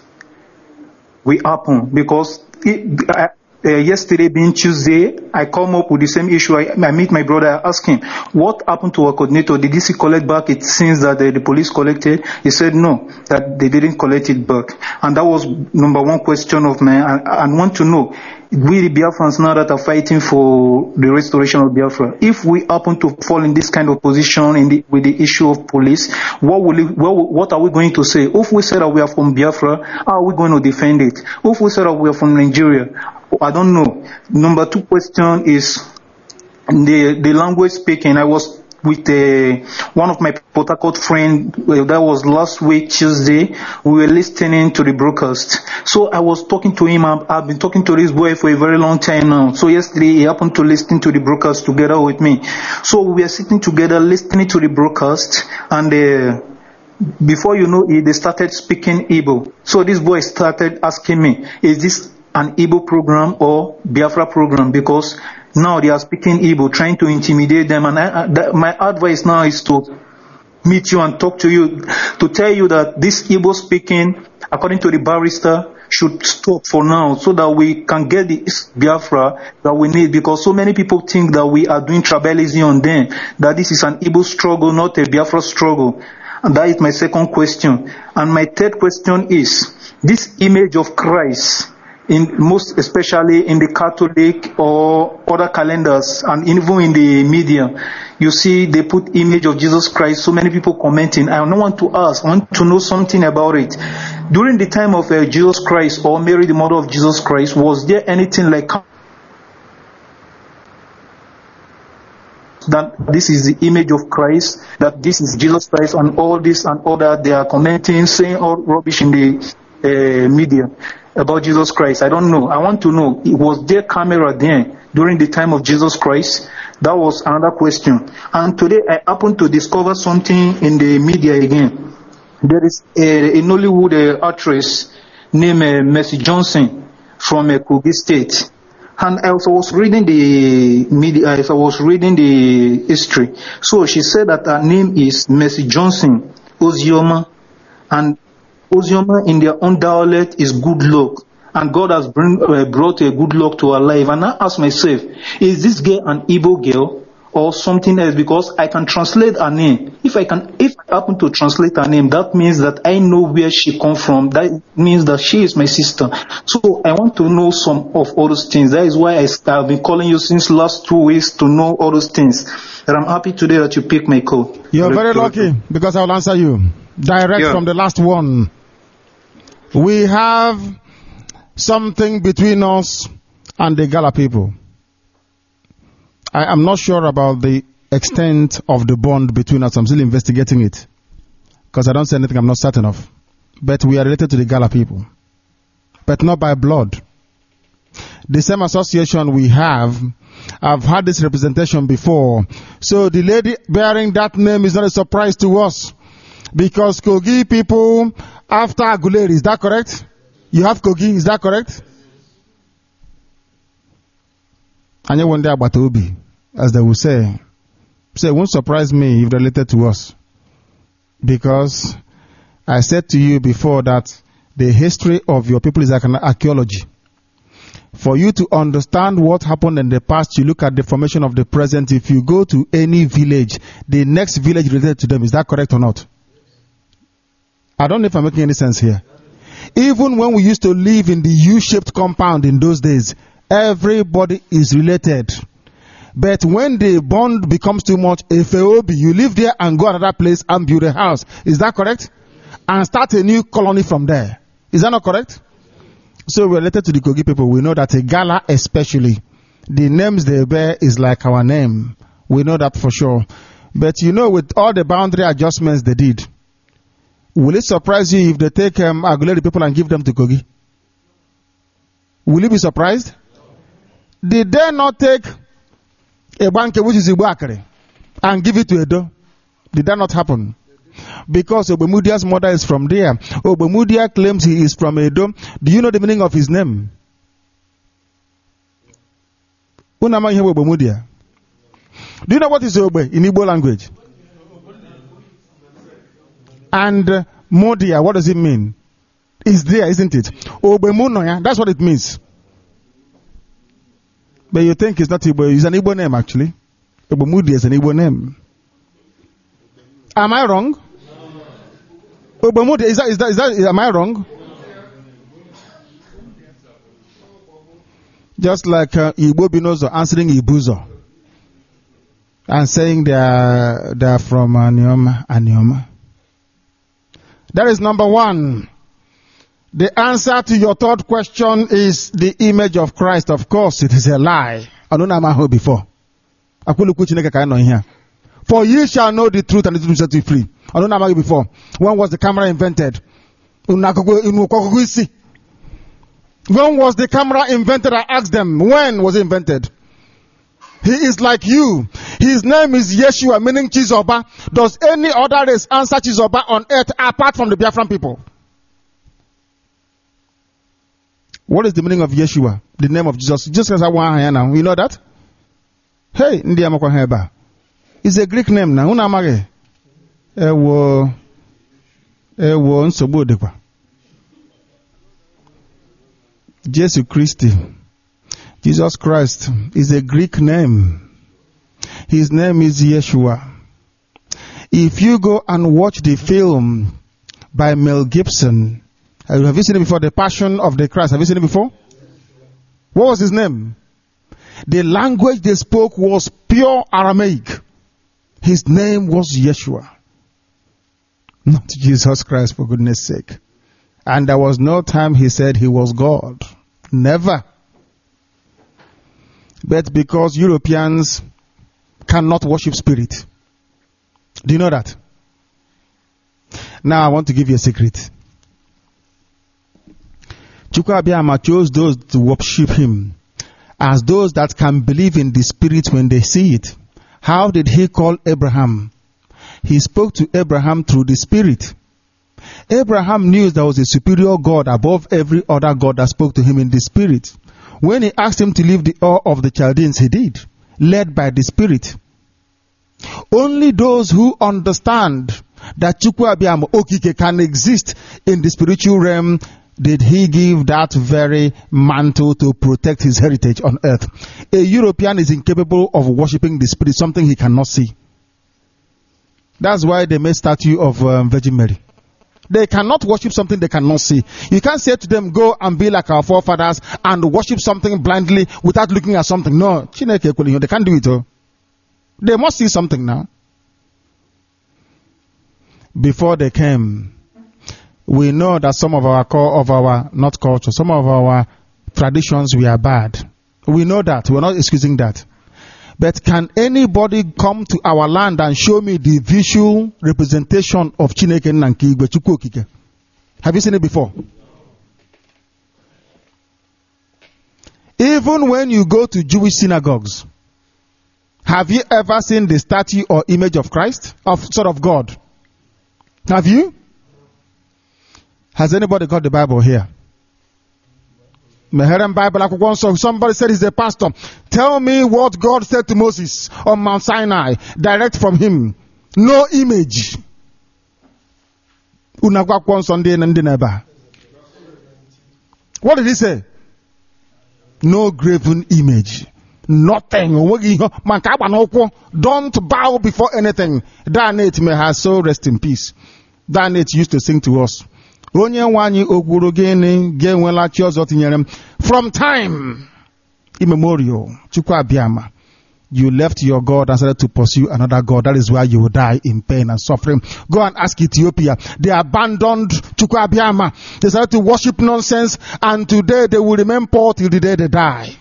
will happen, because yesterday being Tuesday, I come up with the same issue. I meet my brother, I ask him, what happened to our coordinator? Did he collect back it since that the police collected? He said no, that they didn't collect it back. And that was number 1 question of mine. I want to know, we the Biafrans now that are fighting for the restoration of Biafra, if we happen to fall in this kind of position with the issue of police, what are we going to say? If we say that we are from Biafra, how are we going to defend it? If we say that we are from Nigeria, I don't know. Number 2 question is the language speaking. I was with one of my Port Harcourt friend, that was last week Tuesday. We were listening to the broadcast. So I was talking to him. I've been talking to this boy for a very long time now. So yesterday he happened to listen to the broadcast together with me. So we were sitting together listening to the broadcast, and before you know it, they started speaking Igbo. So this boy started asking me, is this an Igbo program or Biafra program? Because now they are speaking Igbo, trying to intimidate them. And my advice now is to meet you and talk to you, to tell you that this Igbo speaking, according to the barrister, should stop for now, so that we can get the Biafra that we need. Because so many people think that we are doing tribalism on them, that this is an Igbo struggle, not a Biafra struggle. And that is my second question. And my third question is, this image of Christ, most especially in the Catholic or other calendars, and even in the media, you see they put image of Jesus Christ. So many people commenting. I don't want to ask, I want to know something about it. During the time of Jesus Christ, or Mary the mother of Jesus Christ, was there anything like that this is the image of Christ, that this is Jesus Christ, and all this and all that? They are commenting, saying all rubbish in media about Jesus Christ. I don't know. I want to know, was there camera there during the time of Jesus Christ? That was another question. And today I happened to discover something in the media again. There is a Nollywood actress named Mercy Johnson from Kogi State. And I was reading the media, I was reading the history. So she said that her name is Mercy Johnson Ozioma. And Ozioma in their own dialect is good luck. And God has brought a good luck to her life. And I asked myself, is this girl an Igbo girl or something else? Because I can translate her name. If I happen to translate her name, that means that I know where she comes from. That means that she is my sister. So I want to know some of all those things. That is why I've been calling you since last 2 weeks to know all those things. And I'm happy today that you picked my call. You're very lucky because I'll answer you direct from the last one. We have something between us and the Gala people. I am not sure about the extent of the bond between us. I'm still investigating it. Because I don't say anything I'm not certain of. But we are related to the Gala people. But not by blood. The same association we have, I've had this representation before. So the lady bearing that name is not a surprise to us. Because Kogi people, after Aguleri, is that correct? You have Kogi, is that correct? And you wonder about Obi, as they will say. So it won't surprise me if they're related to us. Because I said to you before that the history of your people is like an archaeology. For you to understand what happened in the past, you look at the formation of the present. If you go to any village, the next village related to them, is that correct or not? I don't know if I'm making any sense here. Even when we used to live in the U-shaped compound in those days, everybody is related. But when the bond becomes too much, you live there and go another place and build a house. Is that correct? And start a new colony from there. Is that not correct? So we're related to the Kogi people. We know that a Gala especially, the names they bear is like our name. We know that for sure. But you know, with all the boundary adjustments they did, will it surprise you if they take Aguleri people and give them to Kogi? Will you be surprised? Did they not take a Banke, which is Ibuakere, and give it to Edo? Did that not happen? Because Obemudia's mother is from there. Obemudia claims he is from Edo. Do you know the meaning of his name? Unama ihe Obemudia. Do you know what is Obe in Igbo language? And Modia, what does it mean? It's there, isn't it? Obemunoya, that's what it means. But you think it's not Igbo, it's an Igbo name actually. Obemudia is an Igbo name. Am I wrong? Obemudia, is that, am I wrong? Just like Igbo Binozo answering Ibuzo and saying they are from Anioma. That is number one. The answer to your third question is the image of Christ. Of course, it is a lie. I don't know how before. For ye shall know the truth, and the truth will set you free. I don't know how before. When was the camera invented? When was the camera invented? I asked them. When was it invented? He is like you. His name is Yeshua, meaning Chizoba. Does any other race answer Chizoba on earth apart from the Biafran people? What is the meaning of Yeshua? The name of Jesus. Just as I want here now. You know that? Hey, Ndiamakwaheba. It's a Greek name now. Unamage. Ewo Nsobodekwa. Jesus Christ. Jesus Christ is a Greek name. His name is Yeshua. If you go and watch the film by Mel Gibson, have you seen it before? The Passion of the Christ. Have you seen it before? What was his name? The language they spoke was pure Aramaic. His name was Yeshua. Not Jesus Christ, for goodness sake. And there was no time he said he was God. Never. But because Europeans cannot worship spirit. Do you know that? Now I want to give you a secret. Chukwu Abiyama chose those to worship him as those that can believe in the Spirit when they see it. How did he call Abraham? He spoke to Abraham through the Spirit. Abraham knew there was a superior God above every other God that spoke to him in the Spirit. When he asked him to leave the Ur of the Chaldeans, he did, led by the Spirit. Only those who understand that Chukwu Abiyama Okike can exist in the spiritual realm did he give that very mantle to protect his heritage on earth. A European is incapable of worshipping the Spirit, something he cannot see. That's why they made statue of Virgin Mary. They cannot worship something they cannot see. You can't say to them, go and be like our forefathers and worship something blindly without looking at something. No, they can't do it. Oh. They must see something now. Before they came, we know that some of our not culture, some of our traditions were bad. We know that. We're not excusing that. But can anybody come to our land and show me the visual representation of Chineke Nankigwe Chukwu Okike? Have you seen it before? Even when you go to Jewish synagogues, have you ever seen the statue or image of Christ? Of sort of God? Have you? Has anybody got the Bible here? Bible. Somebody said he's a pastor. Tell me what God said to Moses on Mount Sinai. Direct from him. No image. What did he say? No graven image. Nothing. Don't bow before anything. Danette may have soul rest in peace. Danette used to sing to us. From time immemorial, Chukwu Abiyama, you left your God and started to pursue another God. That is why you will die in pain and suffering. Go and ask Ethiopia. They abandoned Chukwu Abiyama. They started to worship nonsense, and today they will remain poor till the day they die.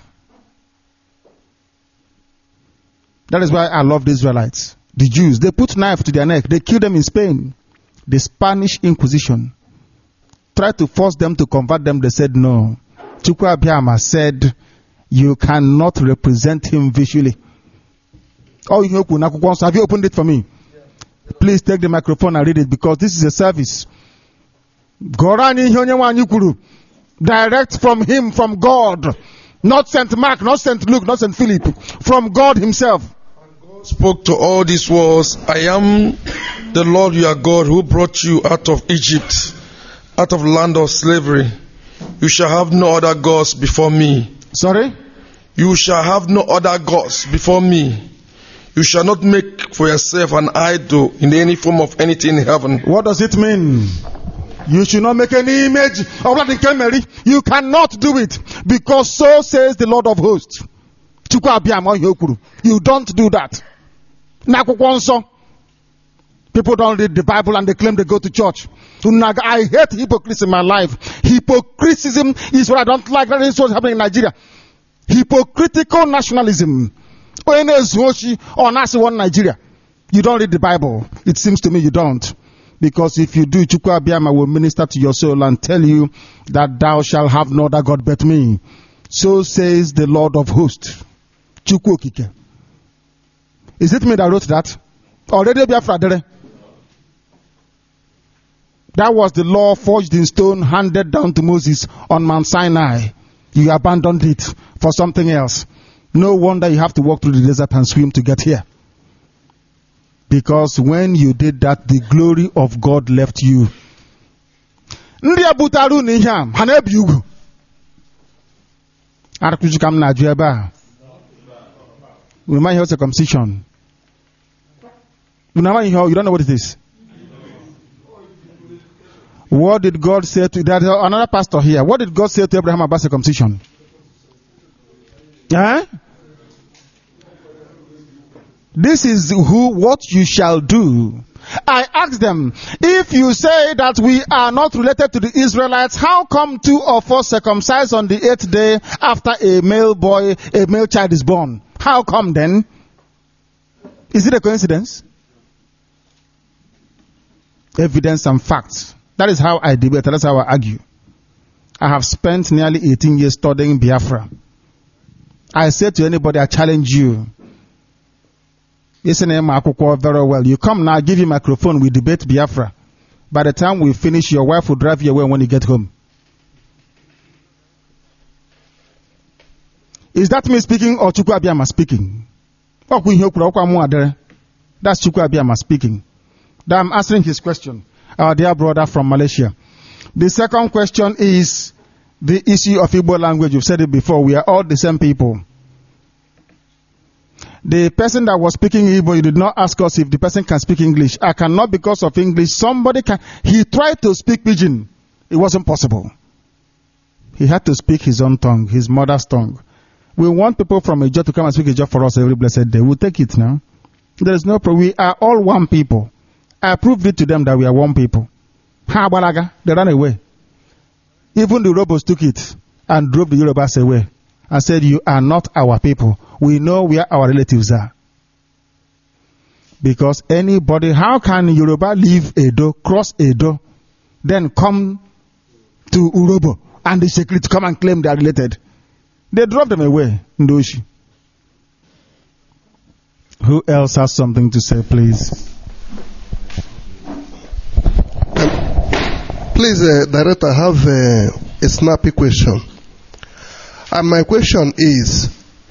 That is why I love the Israelites. The Jews, they put knife to their neck. They killed them in Spain. The Spanish Inquisition tried to force them to convert them. They said no. Chukwu Abiyama said, you cannot represent him visually. Oh, have you opened it for me? Please take the microphone and read it, because this is a service. Direct from him, from God. Not St. Mark, not St. Luke, not St. Philip. From God himself. Spoke to all these words. I am the Lord your God who brought you out of Egypt, out of the land of slavery. You shall have no other gods before me. Sorry? You shall have no other gods before me. You shall not make for yourself an idol in any form of anything in heaven. What does it mean? You should not make any image of Latin Mary. You cannot do it, because so says the Lord of hosts. You don't do that. People don't read the Bible and they claim they go to church. I hate hypocrisy in my life. Hypocriticism is what I don't like. That is what's happening in Nigeria. Hypocritical nationalism. Nigeria. You don't read the Bible. It seems to me you don't. Because if you do, Chukwu Abiyama will minister to your soul and tell you that thou shalt have no other God but me. So says the Lord of hosts. Chukwu Okike. Is it me that wrote that? Already Biafra Dere. That was the law forged in stone, handed down to Moses on Mount Sinai. You abandoned it for something else. No wonder you have to walk through the desert and swim to get here. Because when you did that, the glory of God left you. Ndị abutaru ni ham, hanebi ugu. Arakujukam na jueba. We might hear circumcision. You don't know what it is. What did God say to that? Another pastor here. What did God say to Abraham about circumcision? This is what you shall do. I asked them, if you say that we are not related to the Israelites, how come 2 of us circumcised on the 8th day after a male child is born? How come then? Is it a coincidence? Evidence and facts. That is how I debate. That's how I argue. I have spent nearly 18 years studying Biafra. I say to anybody, I challenge you. Listen to Akukwo very well. You come now, give you a microphone, we debate Biafra. By the time we finish, your wife will drive you away when you get home. Is that me speaking or Chukwu Abiyama speaking? That's Chukwu Abiyama speaking. That I'm answering his question. Our dear brother from Malaysia. The second question is the issue of Igbo language. You've said it before. We are all the same people. The person that was speaking Igbo, you did not ask us if the person can speak English. I cannot because of English. Somebody can. He tried to speak Pidgin. It wasn't possible. He had to speak his own tongue, his mother's tongue. We want people from Ijaw to come and speak Ijaw for us every blessed day. We'll take it now. There is no problem. We are all one people. I proved it to them that we are one people. Ha Balaga, they ran away. Even the Yorubas took it and drove the Yorubas away and said, you are not our people. We know where our relatives are. Because anybody, how can Yoruba leave Edo, cross Edo, then come to Urobo and the secret come and claim they are related? They drove them away, Ndoshi. Who else has something to say, please? Please, Director, I have a snappy question. And my question is,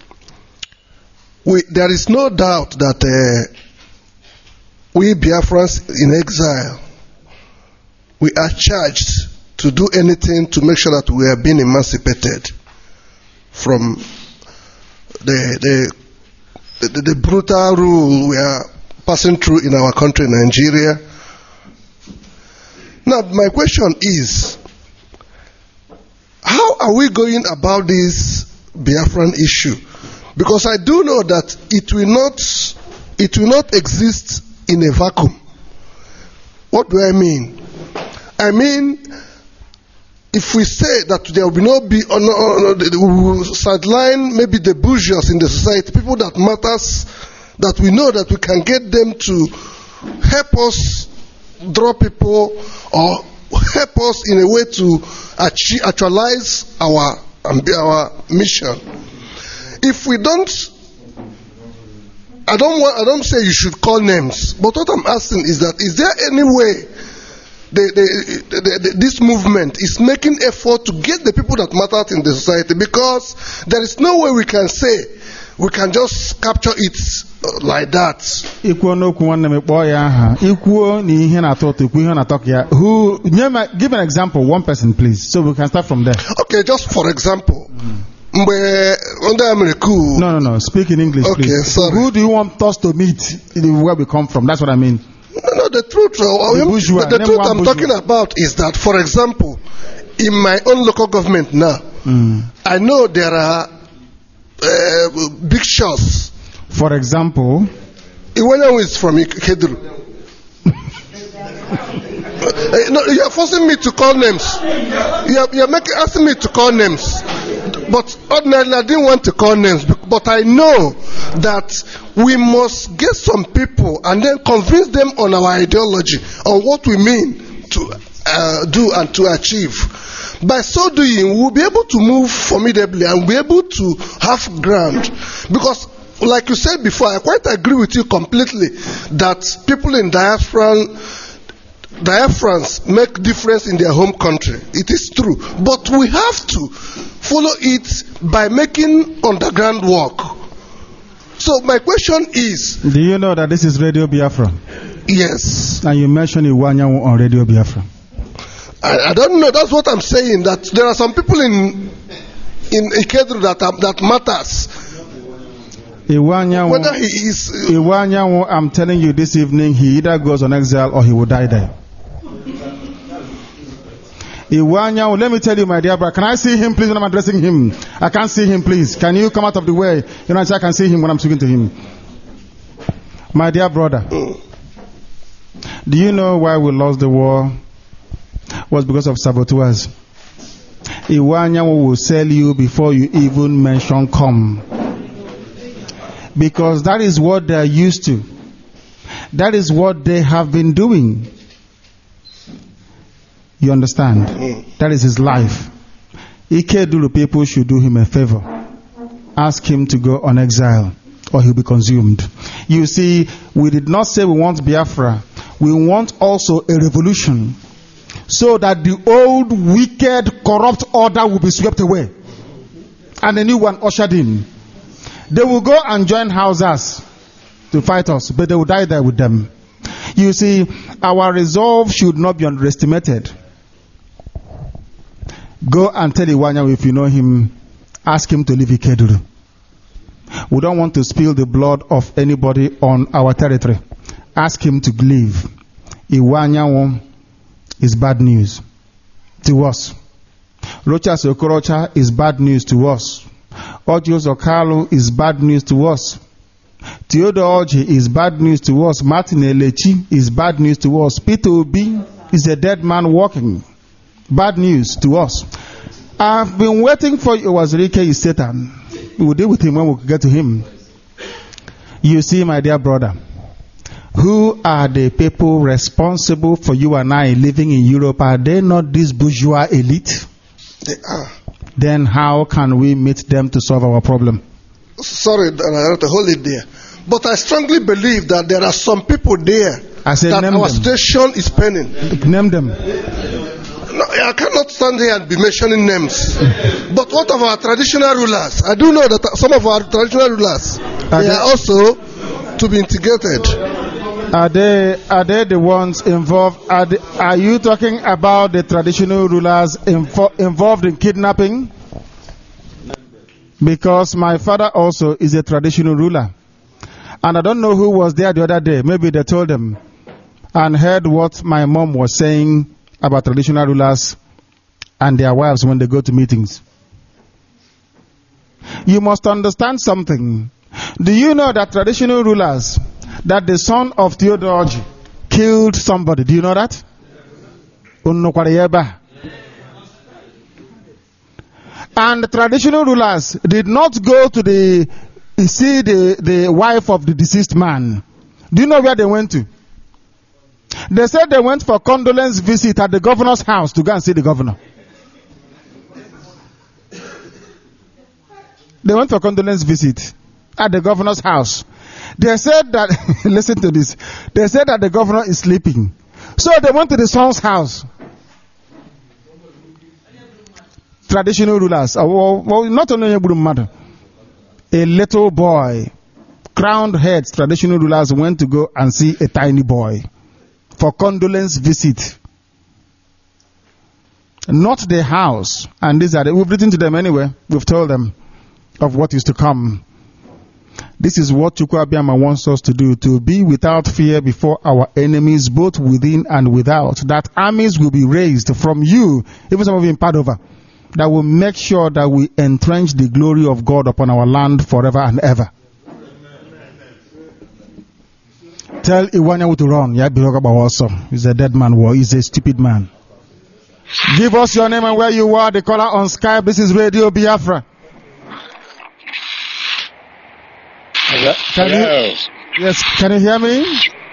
there is no doubt that we Biafrans in exile, we are charged to do anything to make sure that we are being emancipated from the brutal rule we are passing through in our country, Nigeria. Now, my question is, how are we going about this Biafran issue? Because I do know that it will not exist in a vacuum. What do I mean? I mean, if we say that there will we will sideline maybe the bourgeois in the society, people that matters, that we know that we can get them to help us draw people or help us in a way to actualize our mission. If we don't, I don't say you should call names, but what I'm asking is that, is there any way this movement is making effort to get the people that matter in the society? Because there is no way we can say we can just capture it like that. Give an example, one person please, so we can start from there. Okay, just for example. No, speak in English, okay, please. Sorry. Who do you want us to meet where we come from? That's what I mean. No, the truth, the truth I'm talking about is that, for example, in my own local government now, I know there are big shots. For example, Iwanyanwu is from Ikeduru. No, you are forcing me to call names. You are asking me to call names. But ordinarily, I didn't want to call names. But I know that we must get some people and then convince them on our ideology, on what we mean to do and to achieve. By so doing, we'll be able to move formidably and be able to have ground. Because, like you said before, I quite agree with you completely that people in diaphragms make difference in their home country. It is true. But we have to follow it by making underground work. So my question is... Do you know that this is Radio Biafra? Yes. And you mentioned Iwanyanwu on Radio Biafra. I don't know. That's what I'm saying. That there are some people in Ikeduru that matters. Iwanyanwu, whether he is... Iwanyanwu, I'm telling you this evening, he either goes on exile or he will die there. Iwanyanwu, let me tell you, my dear brother, can I see him please when I'm addressing him? I can't see him please. Can you come out of the way? You know, I can see him when I'm speaking to him. My dear brother, do you know why we lost the war? It was because of saboteurs. Iwanyanwu will sell you before you even mention come. Because that is what they are used to. That is what they have been doing. You understand? That is his life. Ikeduru people should do him a favor. Ask him to go on exile or he'll be consumed. You see, we did not say we want Biafra. We want also a revolution so that the old, wicked, corrupt order will be swept away and a new one ushered in. They will go and join Hausas to fight us, but they will die there with them. You see, our resolve should not be underestimated. Go and tell Iwanya, if you know him, ask him to leave Ikeduru. We don't want to spill the blood of anybody on our territory. Ask him to leave. Iwanya is bad news to us. Rochas Okorocha is bad news to us. Ojos Okalu is bad news to us. Theodore Oji is bad news to us. Martin Elechi is bad news to us. Peter Obi is a dead man walking. Bad news to us. I've been waiting for you. Wazirike is Satan. We will deal with him when we get to him. You see, my dear brother, who are the people responsible for you and I living in Europe? Are they not this bourgeois elite? They are. Then how can we meet them to solve our problem? Sorry, I have to hold it there. But I strongly believe that there are some people there that our situation is paining. Name them. No, I cannot stand here and be mentioning names. But what of our traditional rulers? I do know that some of our traditional rulers, they are also to be integrated. Are they the ones involved? Are you talking about the traditional rulers involved in kidnapping? Because my father also is a traditional ruler. And I don't know who was there the other day. Maybe they told them and heard what my mom was saying about traditional rulers and their wives when they go to meetings. You must understand something. Do you know that traditional rulers, that the son of Theodore killed somebody? Do you know that? And the traditional rulers did not go to see the wife of the deceased man. Do you know where they went to? They said they went for condolence visit at the governor's house to go and see the governor. They went for condolence visit at the governor's house. They said that, listen to this, they said that the governor is sleeping. So they went to the son's house. Traditional rulers, well, not only a little boy, crowned heads, traditional rulers went to go and see a tiny boy for condolence visit. Not the house. And these are we've written to them anyway. We've told them of what is to come. This is what Chukwu Abiyama wants us to do, to be without fear before our enemies, both within and without. That armies will be raised from you, even some of you in Padova, that will make sure that we entrench the glory of God upon our land forever and ever. Tell Iwanya to run. He's a dead man. He's a stupid man. Give us your name and where you are. The caller on Skype. This is Radio Biafra. Hello. Yes, can you hear me?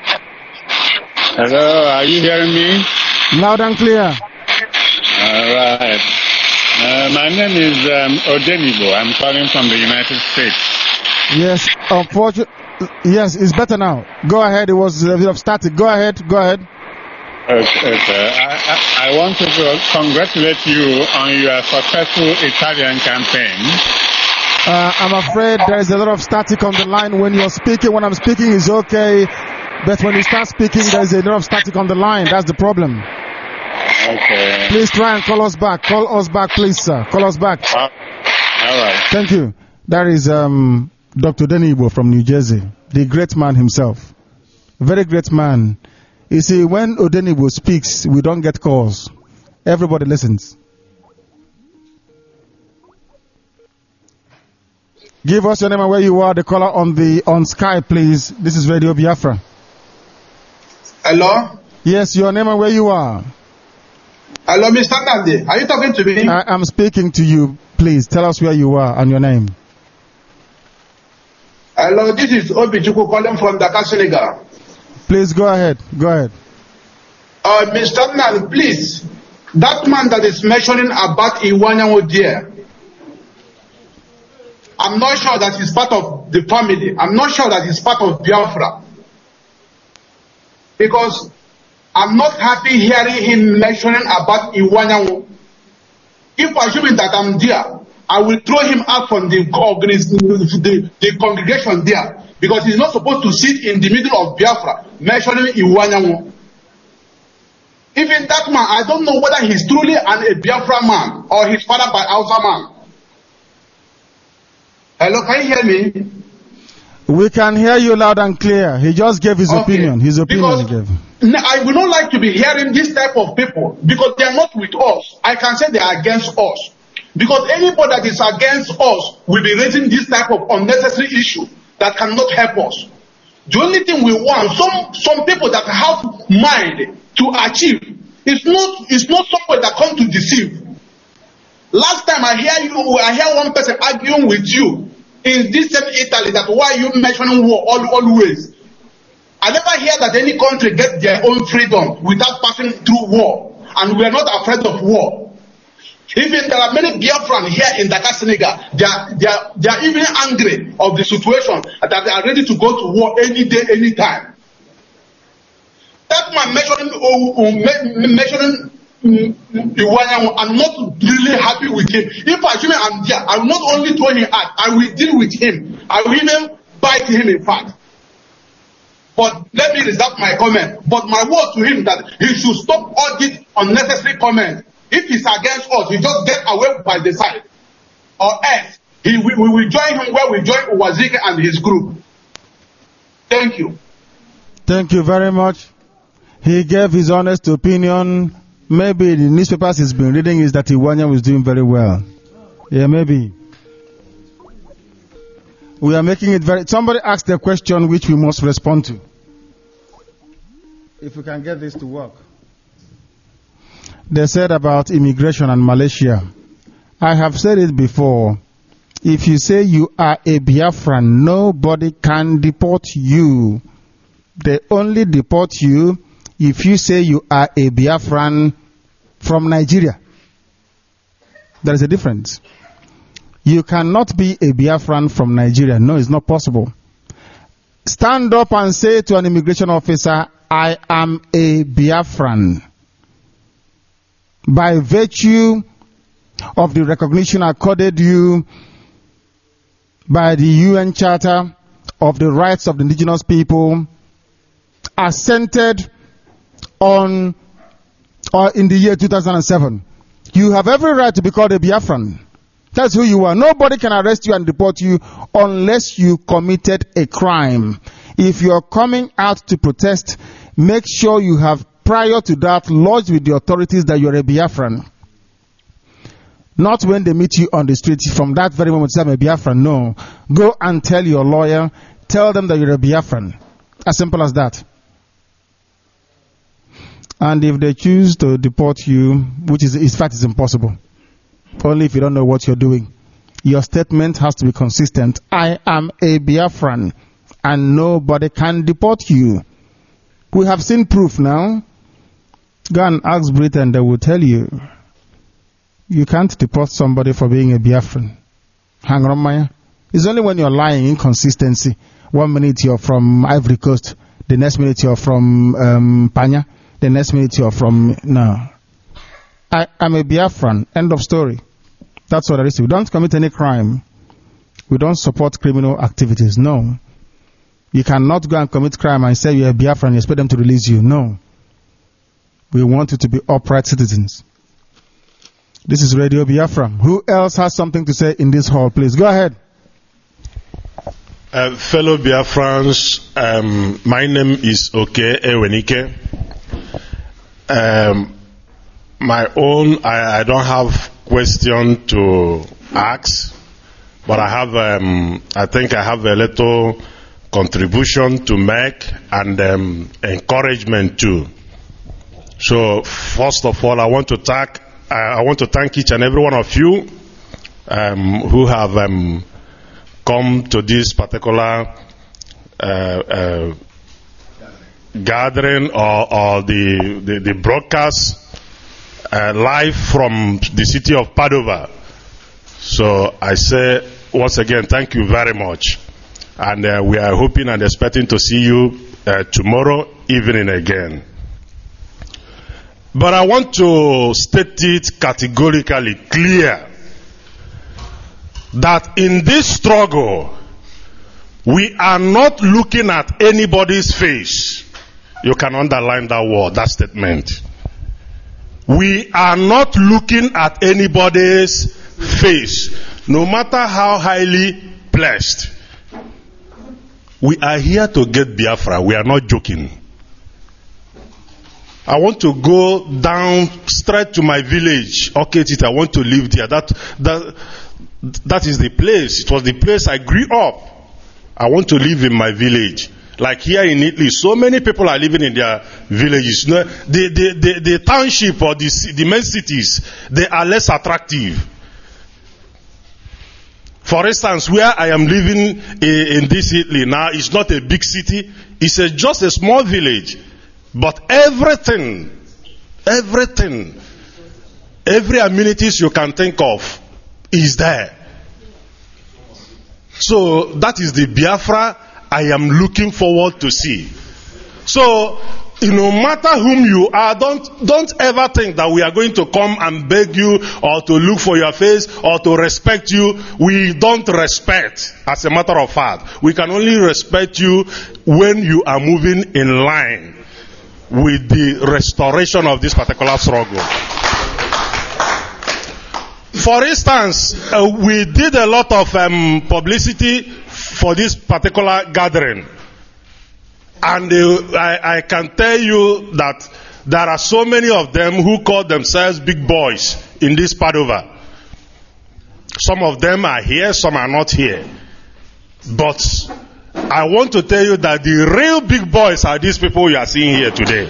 Hello, are you hearing me? Loud and clear. All right. My name is Odenibo. I'm calling from the United States. Yes, unfortunately. Yes, it's better now. Go ahead. It was a bit of static. Go ahead. Okay. I want to congratulate you on your successful Italian campaign. I'm afraid there is a lot of static on the line when you're speaking. When I'm speaking is okay, but when you start speaking, there is a lot of static on the line. That's the problem. Okay. Please try and call us back. Call us back, please, sir. Call us back. All right. Thank you. That is Dr. Denibo from New Jersey, the great man himself. Very great man. You see, when Odenibo speaks, we don't get calls. Everybody listens. Give us your name and where you are. The caller on Skype, please. This is Radio Biafra. Hello? Yes, your name and where you are. Hello, Mr. Nandi. Are you talking to me? I'm speaking to you. Please, tell us where you are and your name. Hello, this is Obichukwu calling from Dakar, Senegal. Please, go ahead. Go ahead. Mr. Nandi, please. That man that is mentioning about Iwanyanwo there, I'm not sure that he's part of the family. I'm not sure that he's part of Biafra. Because I'm not happy hearing him mentioning about Iwanyanwo. If assuming that I'm there, I will throw him out from the congregation there. Because he's not supposed to sit in the middle of Biafra mentioning Iwanyanwo. Even that man, I don't know whether he's truly a Biafra man or his father by Hausa man. Hello, can you hear me? We can hear you loud and clear. He just gave his opinion. His opinion he gave. I would not like to be hearing this type of people because they are not with us. I can say they are against us. Because anybody that is against us will be raising this type of unnecessary issue that cannot help us. The only thing we want, some people that have mind to achieve, it's not somebody that come to deceive. Last time I hear one person arguing with you in this same Italy that why you mentioning war always. I never hear that any country get their own freedom without passing through war, and we are not afraid of war. Even there are many Biafran here in Dakar, Senegal. They are even angry of the situation that they are ready to go to war any day, any time. That man measuring Iwanyanwo, I'm not really happy with him. If I assume I'm there, I will not only throw him out, I will deal with him. I will even bite him in fact. But let me reserve my comment. But my word to him that he should stop all these unnecessary comments. If he's against us, he just get away by the side. Or else, we will join him where we join Uwazike and his group. Thank you. Thank you very much. He gave his honest opinion. Maybe the newspapers he's been reading is that Iwanyanwo is doing very well. Yeah, maybe. We are making it very... Somebody asked a question which we must respond to. If we can get this to work. They said about immigration and Malaysia. I have said it before. If you say you are a Biafran, nobody can deport you. They only deport you if you say you are a Biafran from Nigeria. There is a difference. You cannot be a Biafran from Nigeria. No, it's not possible. Stand up and say to an immigration officer, I am a Biafran. By virtue of the recognition accorded you by the UN Charter of the Rights of the Indigenous People, assented on or in the year 2007, you have every right to be called a Biafran. That's who you are. Nobody can arrest you and deport you unless you committed a crime. If you're coming out to protest, make sure you have prior to that lodged with the authorities that you're a Biafran. Not when they meet you on the street from that very moment say I'm a Biafran. No. Go and tell your lawyer, tell them that you're a Biafran. As simple as that. And if they choose to deport you, which is in fact is impossible, only if you don't know what you're doing, your statement has to be consistent. I am a Biafran and nobody can deport you. We have seen proof now. Go and ask Britain, they will tell you. You can't deport somebody for being a Biafran. Hang on, Maya. It's only when you're lying, inconsistency. 1 minute you're from Ivory Coast, the next minute you're from Panya, the next minute you're from... No. I'm a Biafran. End of story. That's what it is. We don't commit any crime. We don't support criminal activities. No. You cannot go and commit crime and say you're a Biafran and you expect them to release you. No. We want you to be upright citizens. This is Radio Biafra. Who else has something to say in this hall? Please go ahead. Fellow Biafrans, my name is Oke Ewenike. My own, I don't have question to ask, but I have, I think I have a little contribution to make and encouragement too. So first of all, I want to thank each and every one of you who have come to this particular gathering or the broadcast live from the city of Padova. So I say once again, thank you very much. And we are hoping and expecting to see you tomorrow evening again. But I want to state it categorically clear that in this struggle, we are not looking at anybody's face. You can underline that word, that statement. We are not looking at anybody's face, no matter how highly blessed. We are here to get Biafra. We are not joking. I want to go down straight to my village. Okay, I want to live there. That is the place. It was the place I grew up. I want to live in my village. Like here in Italy, so many people are living in their villages. The township or the main cities, they are less attractive. For instance, where I am living in this Italy now, it's not a big city. It's just a small village. But every amenities you can think of is there. So that is the Biafra I am looking forward to see. So, no matter whom you are, don't ever think that we are going to come and beg you or to look for your face or to respect you. We don't respect, as a matter of fact. We can only respect you when you are moving in line with the restoration of this particular struggle. For instance, we did a lot of publicity for this particular gathering. And I can tell you that there are so many of them who call themselves big boys in this Padova. Some of them are here, some are not here. But I want to tell you that the real big boys are these people you are seeing here today.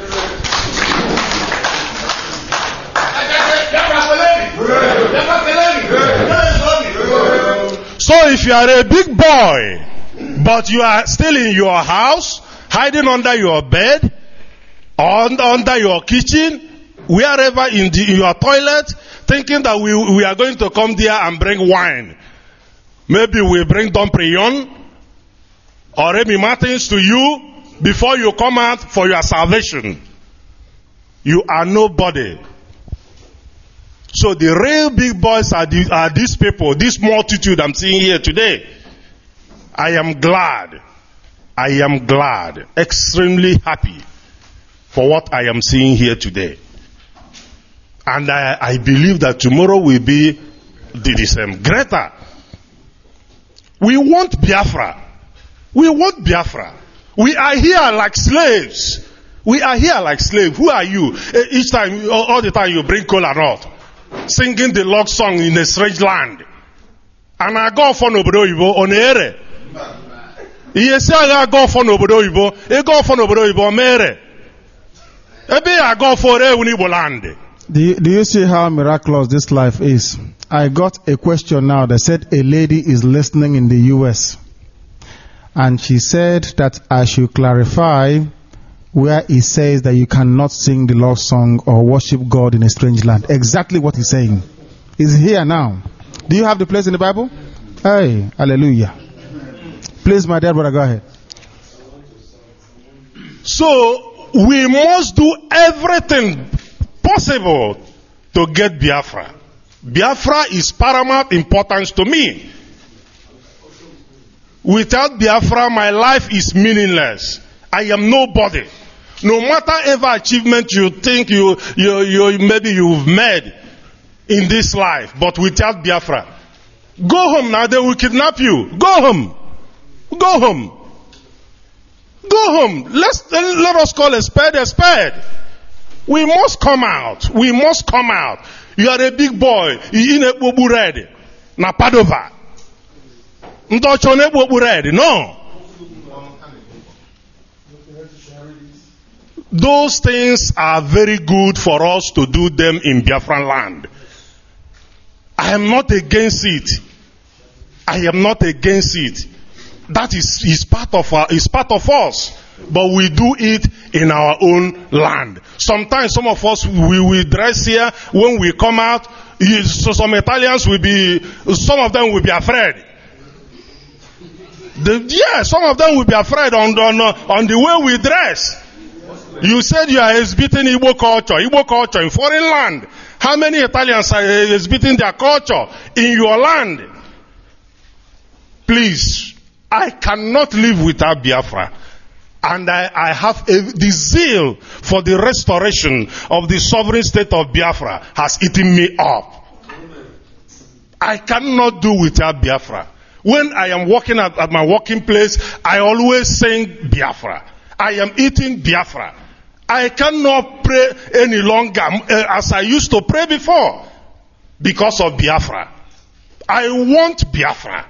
So if you are a big boy, but you are still in your house, hiding under your bed, or under your kitchen, wherever in your toilet, thinking that we are going to come there and bring wine. Maybe we bring Dom Perignon or Remy Martins to you before you come out for your salvation. You are nobody. So the real big boys are these people, this multitude I'm seeing here today. I am glad, extremely happy for what I am seeing here today. And I believe that tomorrow will be the same. Greater. We want Biafra. We want Biafra. We are here like slaves. We are here like slaves. Who are you? Each time, all the time you bring kola nut, singing the log song in a strange land. And I go for n'obodo oyibo on ere. Yes, I go for n'obodo oyibo. I go for n'obodo oyibo mere. Ebe I go for Igbo land. Do you see how miraculous this life is? I got a question now that said a lady is listening in the US. And she said that I should clarify where it says that you cannot sing the Lord's song or worship God in a strange land. Exactly what he's saying. It's here now. Do you have the place in the Bible? Hey, hallelujah. Please, my dear brother, go ahead. So, we must do everything possible to get Biafra. Biafra is paramount importance to me. Without Biafra, my life is meaningless. I am nobody. No matter ever achievement you think maybe you've made in this life, but without Biafra, go home now, they will kidnap you. Go home. Go home. Go home. Let us call a spade a spade. We must come out. We must come out. You are a big boy. You in a bobu red. Na Padova. No. Those things are very good for us to do them in Biafran land. I am not against it. I am not against it. That is part of us. but we do it in our own land. Sometimes some of us, we will dress here. When we come out, so some Italians will be, some of them will be afraid. Some of them will be afraid on the way we dress. You said you are exhibiting Igbo culture in foreign land. How many Italians are exhibiting their culture in your land? Please, I cannot live without Biafra. And I have the zeal for the restoration of the sovereign state of Biafra has eaten me up. I cannot do without Biafra. When I am working at my working place, I always sing Biafra. I am eating Biafra. I cannot pray any longer as I used to pray before because of Biafra. I want Biafra.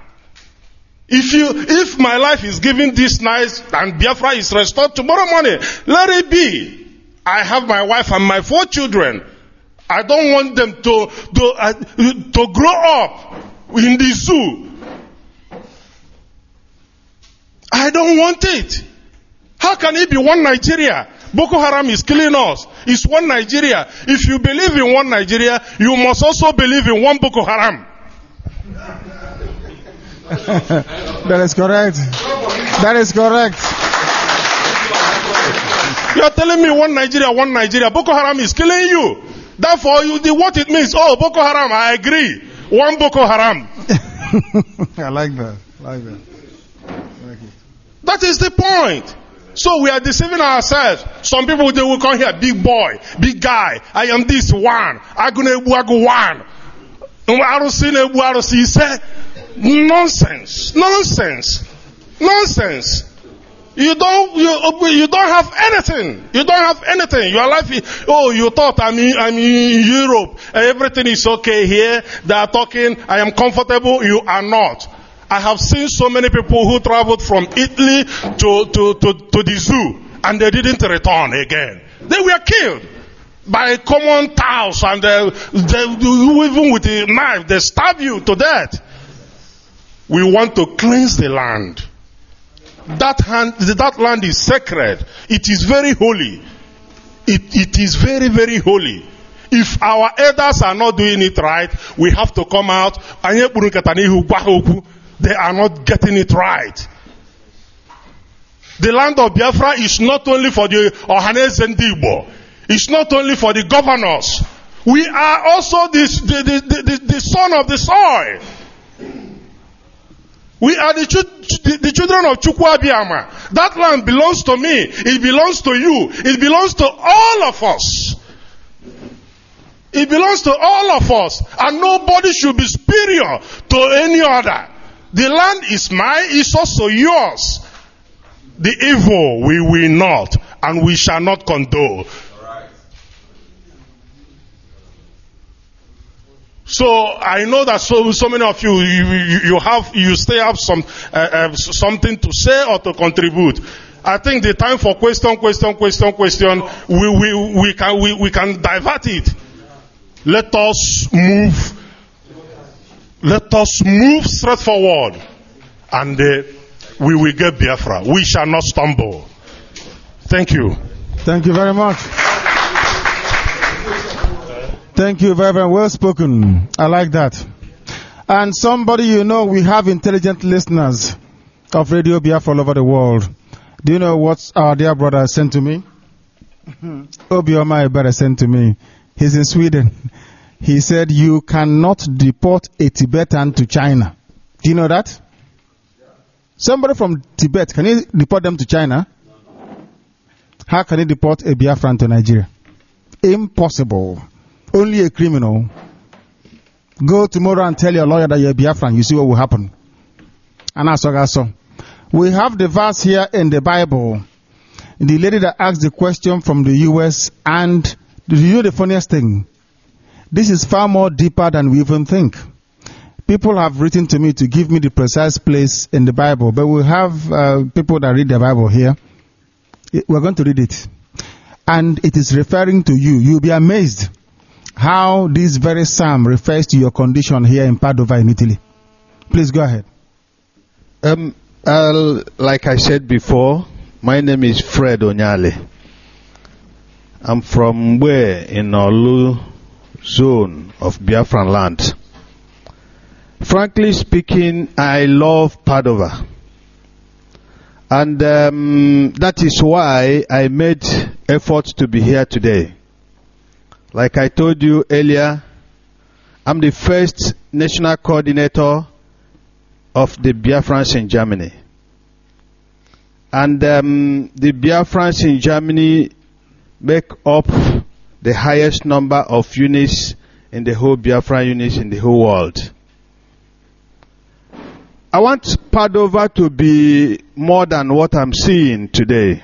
If my life is given this night and Biafra is restored tomorrow morning, let it be. I have my wife and my 4 children. I don't want them to grow up in the zoo. I don't want it. How can it be one Nigeria? Boko Haram is killing us. It's one Nigeria. If you believe in one Nigeria, you must also believe in one Boko Haram. That is correct. That is correct. You are telling me one Nigeria. Boko Haram is killing you. Therefore, what it means, Boko Haram, I agree. One Boko Haram. I like that. That is the point. So we are deceiving ourselves. Some people, they will come here, big boy, big guy. I am this one. Agunebu one. He said, nonsense. You don't have anything. Your life is, you thought I'm in Europe. Everything is okay here. They are talking. I am comfortable. You are not. I have seen so many people who traveled from Italy to the zoo and they didn't return again. They were killed by common towels and even with a knife, they stab you to death. We want to cleanse the land. That land is sacred. It is very holy. It is very, very holy. If our elders are not doing it right, we have to come out. They are not getting it right. The land of Biafra is not only for the Ohanes and Igbo. It's not only for the governors. We are also the son of the soil. We are the children of Chukwuabiama. That land belongs to me. It belongs to you. It belongs to all of us. It belongs to all of us. And nobody should be superior to any other. The land is mine, it's also yours. The evil we will not, and we shall not condone. So I know that so many of you still have something to say or to contribute. I think the time for question, we can divert it. Let us move straight forward, and we will get Biafra. We shall not stumble. Thank you. Thank you very much. Thank you very, very well spoken. I like that. And somebody, we have intelligent listeners of Radio Biafra all over the world. Do you know what our dear brother sent to me? Obioma Ebere sent to me. He's in Sweden. He said, you cannot deport a Tibetan to China. Do you know that? Somebody from Tibet, can you deport them to China? How can you deport a Biafran to Nigeria? Impossible. Only a criminal. Go tomorrow and tell your lawyer that you're a Biafran. You see what will happen. And also, we have the verse here in the Bible. The lady that asked the question from the US, and do you know the funniest thing? This is far more deeper than we even think. People have written to me to give me the precise place in the Bible, but we have people that read the Bible here. We're going to read it. And it is referring to you. You'll be amazed how this very psalm refers to your condition here in Padova in Italy. Please go ahead. Like I said before, My name is Fred Onyale. I'm from where in Olu zone of Biafran land. Frankly speaking, I love Padova. And that is why I made efforts to be here today. Like I told you earlier, I'm the first national coordinator of the Biafrans in Germany. And the Biafrans in Germany make up the highest number of units in the whole Biafran units in the whole world. I want Padova to be more than what I'm seeing today.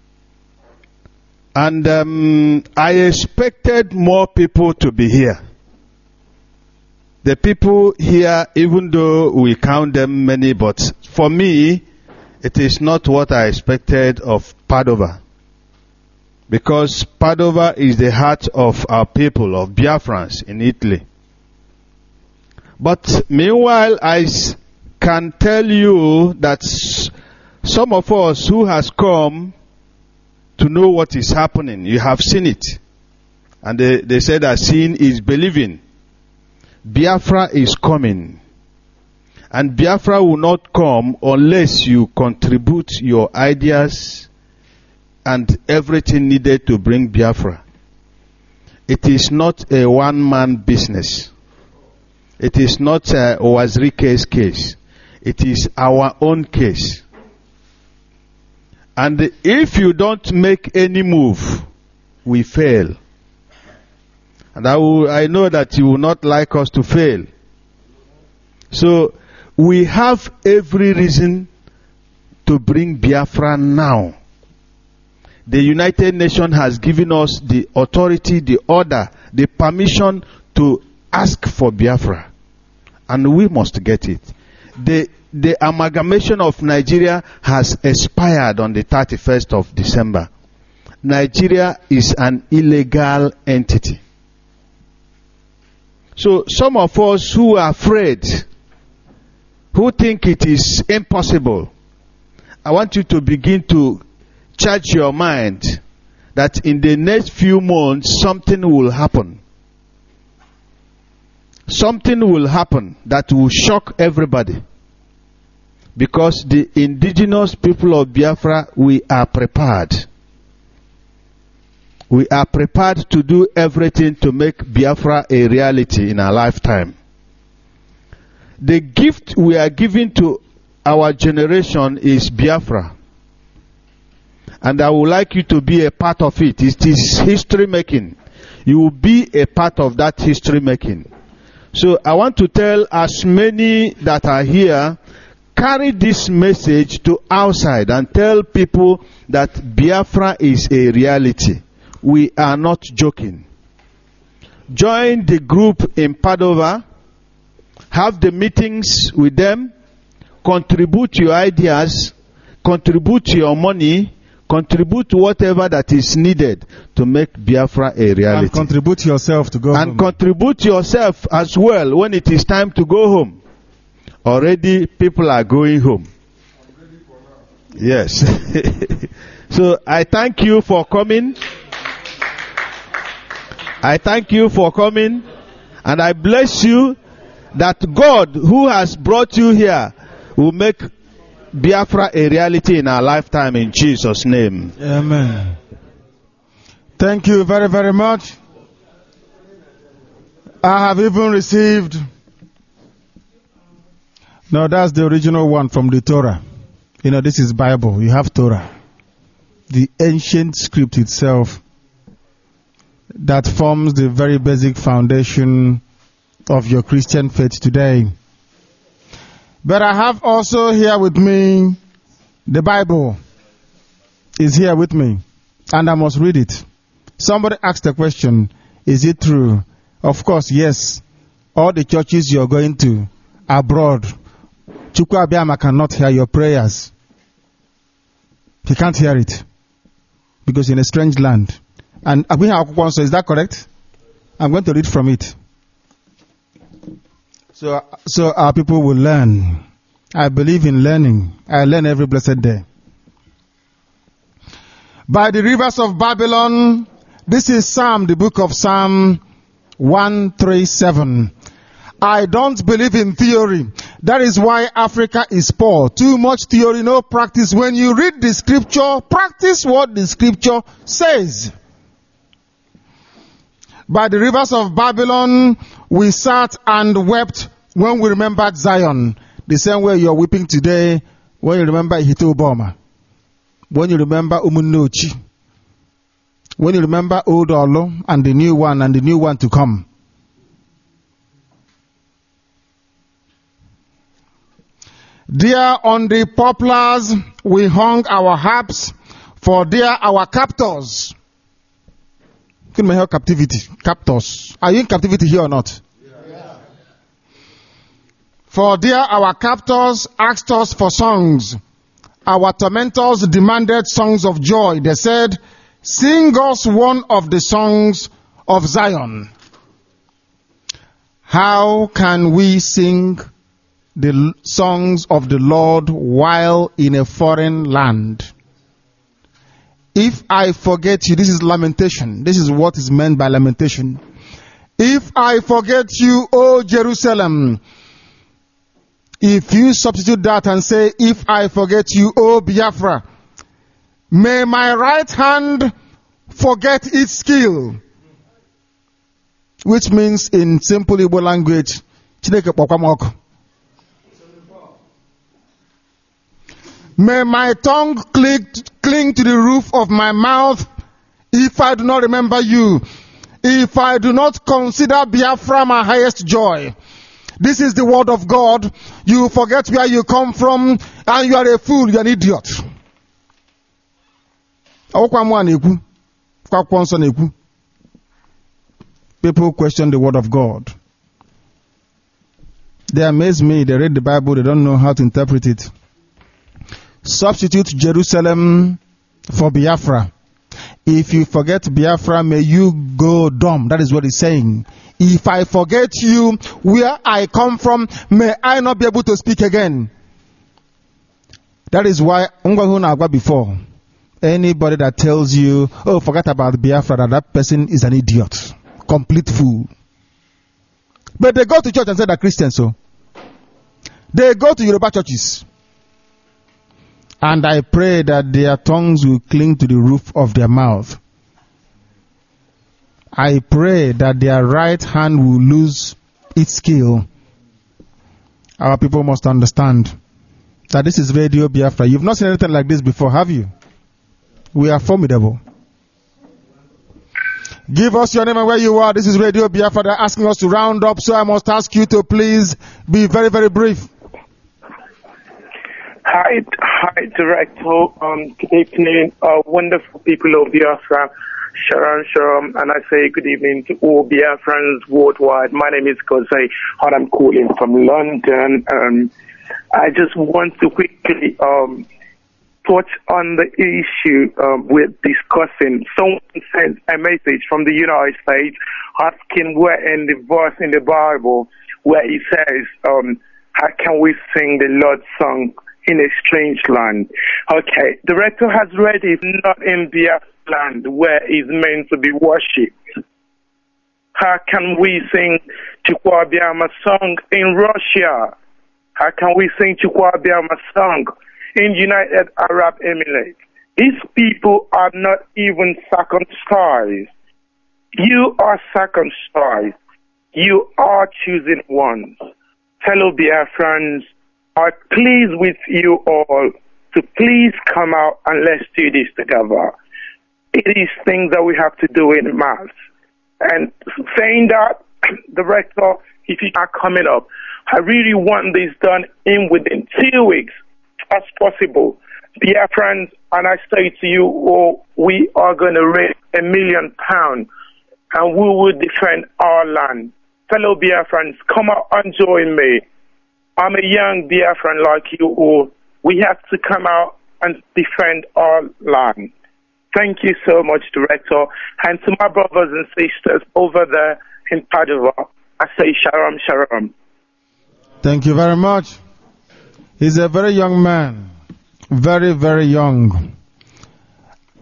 And I expected more people to be here. The people here, even though we count them many, but for me, it is not what I expected of Padova. Because Padova is the heart of our people, of Biafrans in Italy. But meanwhile, I can tell you that some of us who has come to know what is happening, you have seen it. And they said that seeing is believing. Biafra is coming. And Biafra will not come unless you contribute your ideas and everything needed to bring Biafra. It is not a one-man business. It is not a Owazirike's case. It is our own case. And if you don't make any move, we fail. And I know that you will not like us to fail. So we have every reason to bring Biafra now. The United Nations has given us the authority, the order, the permission to ask for Biafra. And we must get it. The amalgamation of Nigeria has expired on the 31st of December. Nigeria is an illegal entity. So some of us who are afraid, who think it is impossible, I want you to begin to charge your mind that in the next few months something will happen. Something will happen that will shock everybody. Because the indigenous people of Biafra, we are prepared. We are prepared to do everything to make Biafra a reality in our lifetime. The gift we are giving to our generation is Biafra. And I would like you to be a part of it. It is history making. You will be a part of that history making. So I want to tell as many that are here, carry this message to outside and tell people that Biafra is a reality. We are not joking. Join the group in Padova. Have the meetings with them. Contribute your ideas. Contribute your money. Contribute whatever that is needed to make Biafra a reality. And contribute yourself to go home. And contribute yourself as well when it is time to go home. Already people are going home. Yes. So I thank you for coming. I thank you for coming. And I bless you that God who has brought you here will make Biafra a reality in our lifetime in Jesus' name. Amen. Thank you very, very much. I have even received... No, that's the original one from the Torah. You know, this is Bible. You have Torah. The ancient script itself that forms the very basic foundation of your Christian faith today. But I have also here with me, the Bible is here with me, and I must read it. Somebody asked the question, is it true? Of course, yes. All the churches you're going to abroad, Chukwu Abiyama cannot hear your prayers. He can't hear it because in a strange land. And Abiha Akwukwanso, is that correct? I'm going to read from it. So our people will learn. I believe in learning. I learn every blessed day. By the rivers of Babylon, this is Psalm, the book of Psalm 137. I don't believe in theory. That is why Africa is poor. Too much theory, no practice. When you read the scripture, practice what the scripture says. By the rivers of Babylon, we sat and wept when we remembered Zion. The same way you're weeping today when you remember Ihitoboma. When you remember Umunnochi. When you remember Old Olo and the new one to come. There on the poplars we hung our harps, for there our captors. Can we hear captivity? Captors. Are you in captivity here or not? Yeah. For there our captors asked us for songs. Our tormentors demanded songs of joy. They said, sing us one of the songs of Zion. How can we sing the songs of the Lord while in a foreign land? If I forget you, this is lamentation. This is what is meant by lamentation. If I forget you, O Jerusalem, if you substitute that and say, if I forget you, O Biafra, may my right hand forget its skill. Which means in simple Igbo language, Chineke kpọkwa. May my tongue cling to the roof of my mouth if I do not remember you, if I do not consider Biafra my highest joy. This is the word of God. You forget where you come from and you are a fool, you are an idiot. People question the word of God. They amaze me. They read the Bible, they don't know how to interpret it. Substitute Jerusalem for Biafra. If you forget Biafra, may you go dumb. That is what he's saying. If I forget you, where I come from, may I not be able to speak again. That is why, before, anybody that tells you, oh, forget about Biafra, that person is an idiot. Complete fool. But they go to church and say they're Christians, so. They go to Yoruba churches. And I pray that their tongues will cling to the roof of their mouth. I pray that their right hand will lose its skill. Our people must understand that this is Radio Biafra. You've not seen anything like this before, have you? We are formidable. Give us your name and where you are. This is Radio Biafra. They're asking us to round up, so I must ask you to please be very, very brief. Hi, Director. Good evening, wonderful people of Biafra. Sharon, and I say good evening to all Biafrans worldwide. My name is Jose, and I'm calling from London. I just want to quickly touch on the issue we're discussing. Someone sent a message from the United States asking where in the verse in the Bible where it says, how can we sing the Lord's song in a strange land? Okay, the Director has read it, not in Biafra land where it's meant to be worshipped. How can we sing Chukwa Biama song in Russia? How can we sing Chukwa Biama song in United Arab Emirates? These people are not even circumcised. You are circumcised. You are choosing ones. Fellow Biafrans, I plead with you all to please come out and let's do this together. It is things that we have to do in mass. And saying that, Director, if you are coming up, I really want this done within 2 weeks as possible. Biafrans, and I say to you all, we are going to raise £1 million and we will defend our land. Fellow Biafrans, come out and join me. I'm a young Biafran like you all. We have to come out and defend our land. Thank you so much, Director. And to my brothers and sisters over there in Padua, I say shalom. Thank you very much. He's a very young man. Very, very young.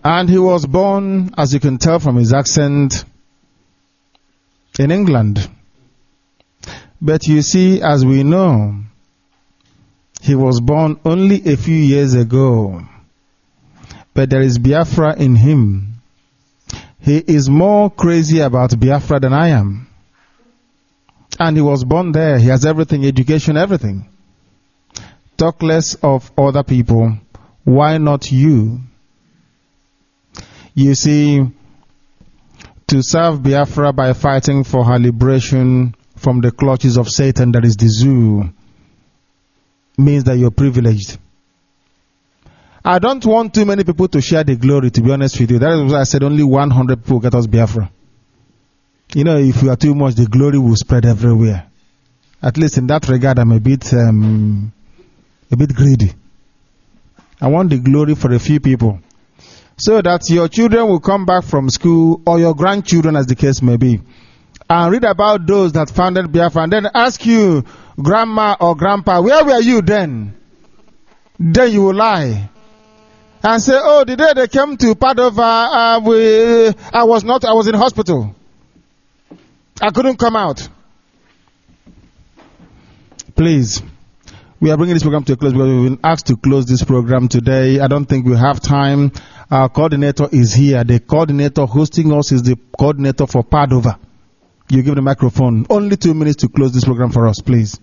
And he was born, as you can tell from his accent, in England. But you see, as we know, he was born only a few years ago. But there is Biafra in him. He is more crazy about Biafra than I am. And he was born there. He has everything, education, everything. Talk less of other people. Why not you? You see, to serve Biafra by fighting for her liberation from the clutches of Satan, that is the zoo, means that you're privileged. I don't want too many people to share the glory, to be honest with you. That is why I said only 100 people get us Biafra. You know, if we are too much, the glory will spread everywhere. At least in that regard, I'm a bit greedy. I want the glory for a few people, so that your children will come back from school, or your grandchildren, as the case may be, and read about those that founded Biafra, and then ask you, grandma or grandpa, where were you then? Then you will lie and say, oh, the day they came to Padova, I was in hospital. I couldn't come out. Please. We are bringing this program to a close because we've been asked to close this program today. I don't think we have time. Our coordinator is here. The coordinator hosting us is the coordinator for Padova. You give the microphone. Only 2 minutes to close this program for us, please.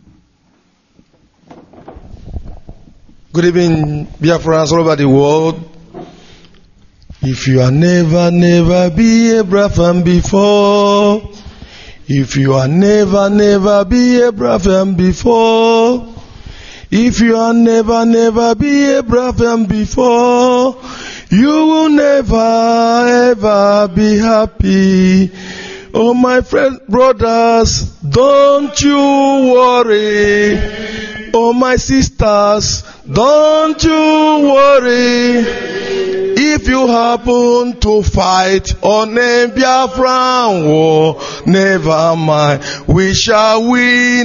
Good evening, Biafrans all over the world. If you are never be a Biafran before, if you are never be a Biafran before, if you are never be a Biafran before, you will never ever be happy. Oh my friends, brothers, don't you worry. Oh my sisters, don't you worry. If you happen to fight on a Biafran war, never mind, we shall win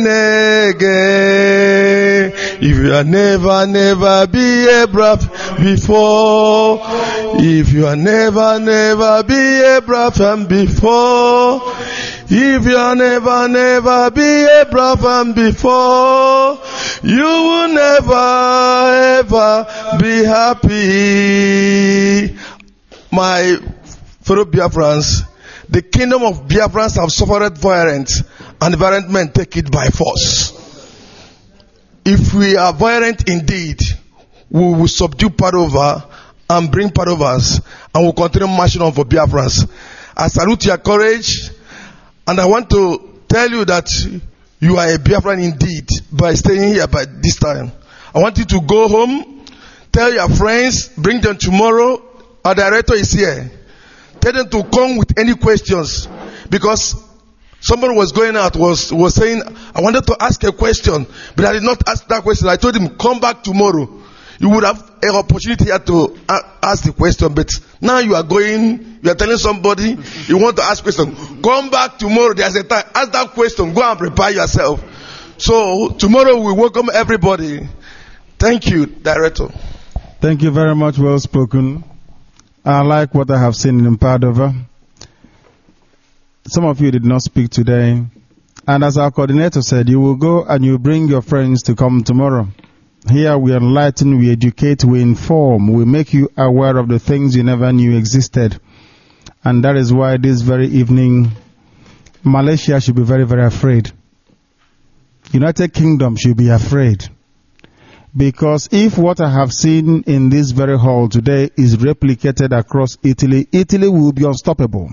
again. If you are never be a Biafran before, if you are never be a Biafran before, if you are never be a Biafran before, you will never ever be happy. My fellow Biafrans, the kingdom of Biafrans have suffered violence, and violent men take it by force. If we are violent indeed, we will subdue Padova and bring Padovas, and we'll continue marching on for Biafrans. I salute your courage, and I want to tell you that you are a Biafran indeed by staying here by this time. I want you to go home, tell your friends, bring them tomorrow. Our director is here. Tell them to come with any questions, because somebody was going out, was saying, I wanted to ask a question, but I did not ask that question. I told him, come back tomorrow. You would have an opportunity here to ask the question, but now you are going, you are telling somebody you want to ask a question. Come back tomorrow, there's a time, ask that question, go and prepare yourself. So tomorrow we welcome everybody. Thank you, Director. Thank you very much, well spoken. I like what I have seen in Padova. Some of you did not speak today. And as our coordinator said, you will go and you bring your friends to come tomorrow. Here we enlighten, we educate, we inform, we make you aware of the things you never knew existed. And that is why this very evening, Malaysia should be very, very afraid. United Kingdom should be afraid. Because if what I have seen in this very hall today is replicated across Italy, Italy will be unstoppable.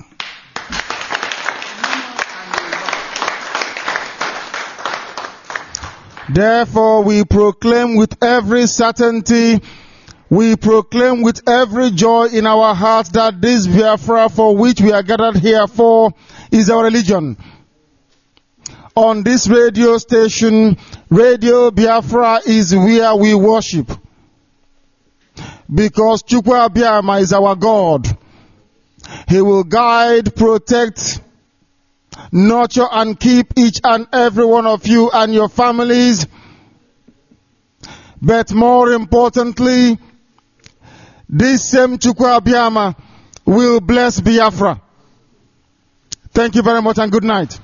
Therefore, we proclaim with every certainty, we proclaim with every joy in our hearts that this Biafra for which we are gathered here for is our religion. On this radio station, Radio Biafra is where we worship. Because Chukwu Abiyama is our God. He will guide, protect, nurture and keep each and every one of you and your families. But more importantly, this same Chukwu Abiyama will bless Biafra. Thank you very much and good night.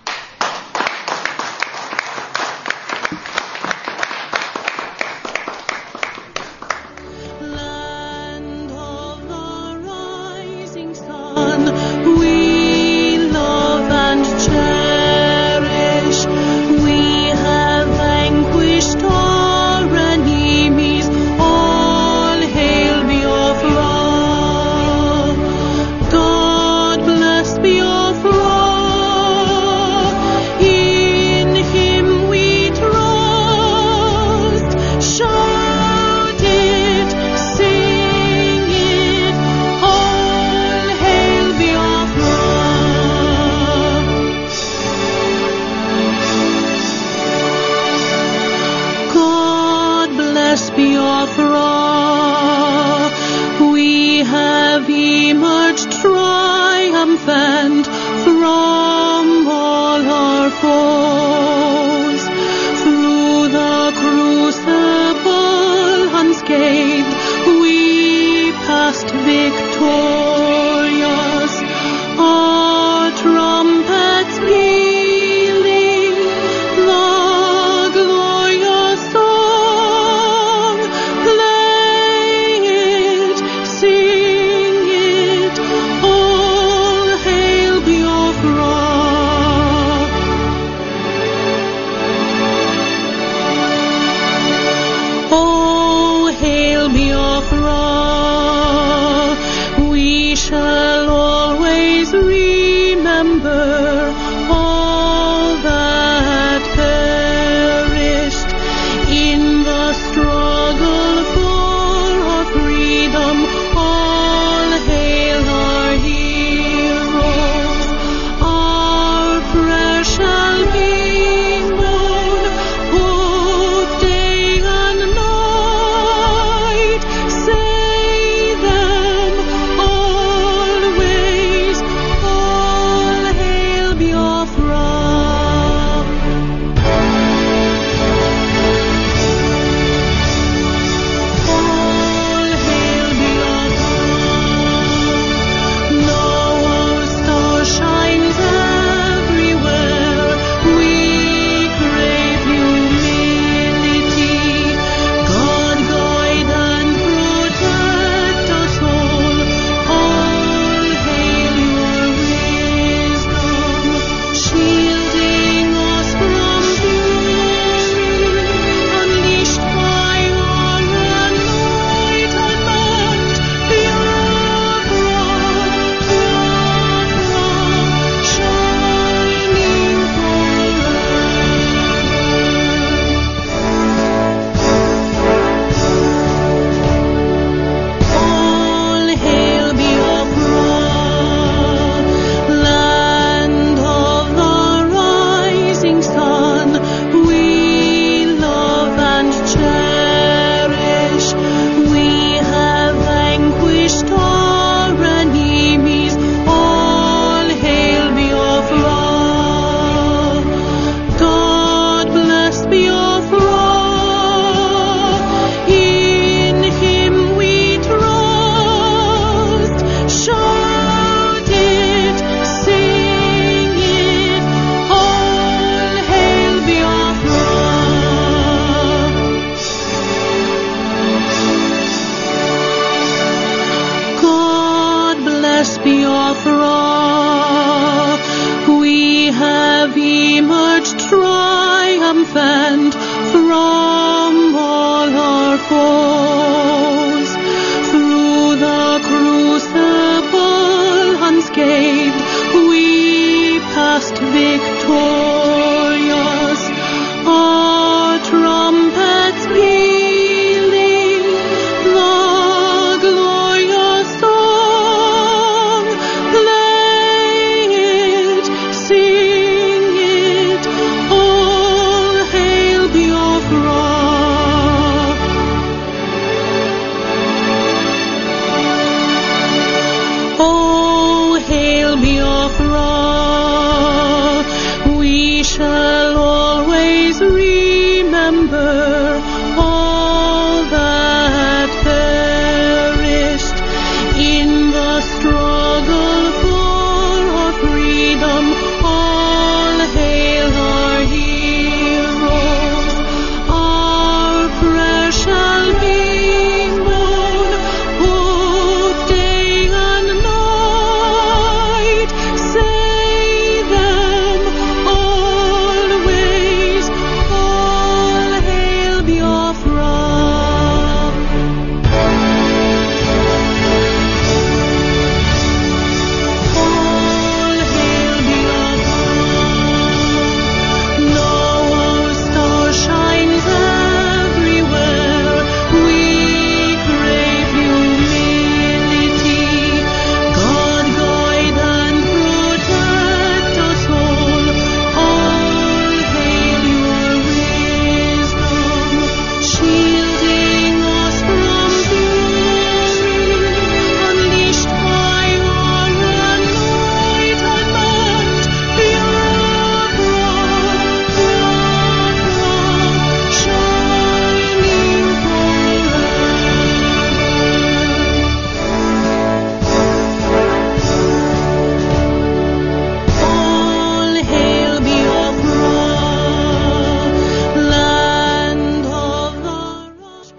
We shall always remember all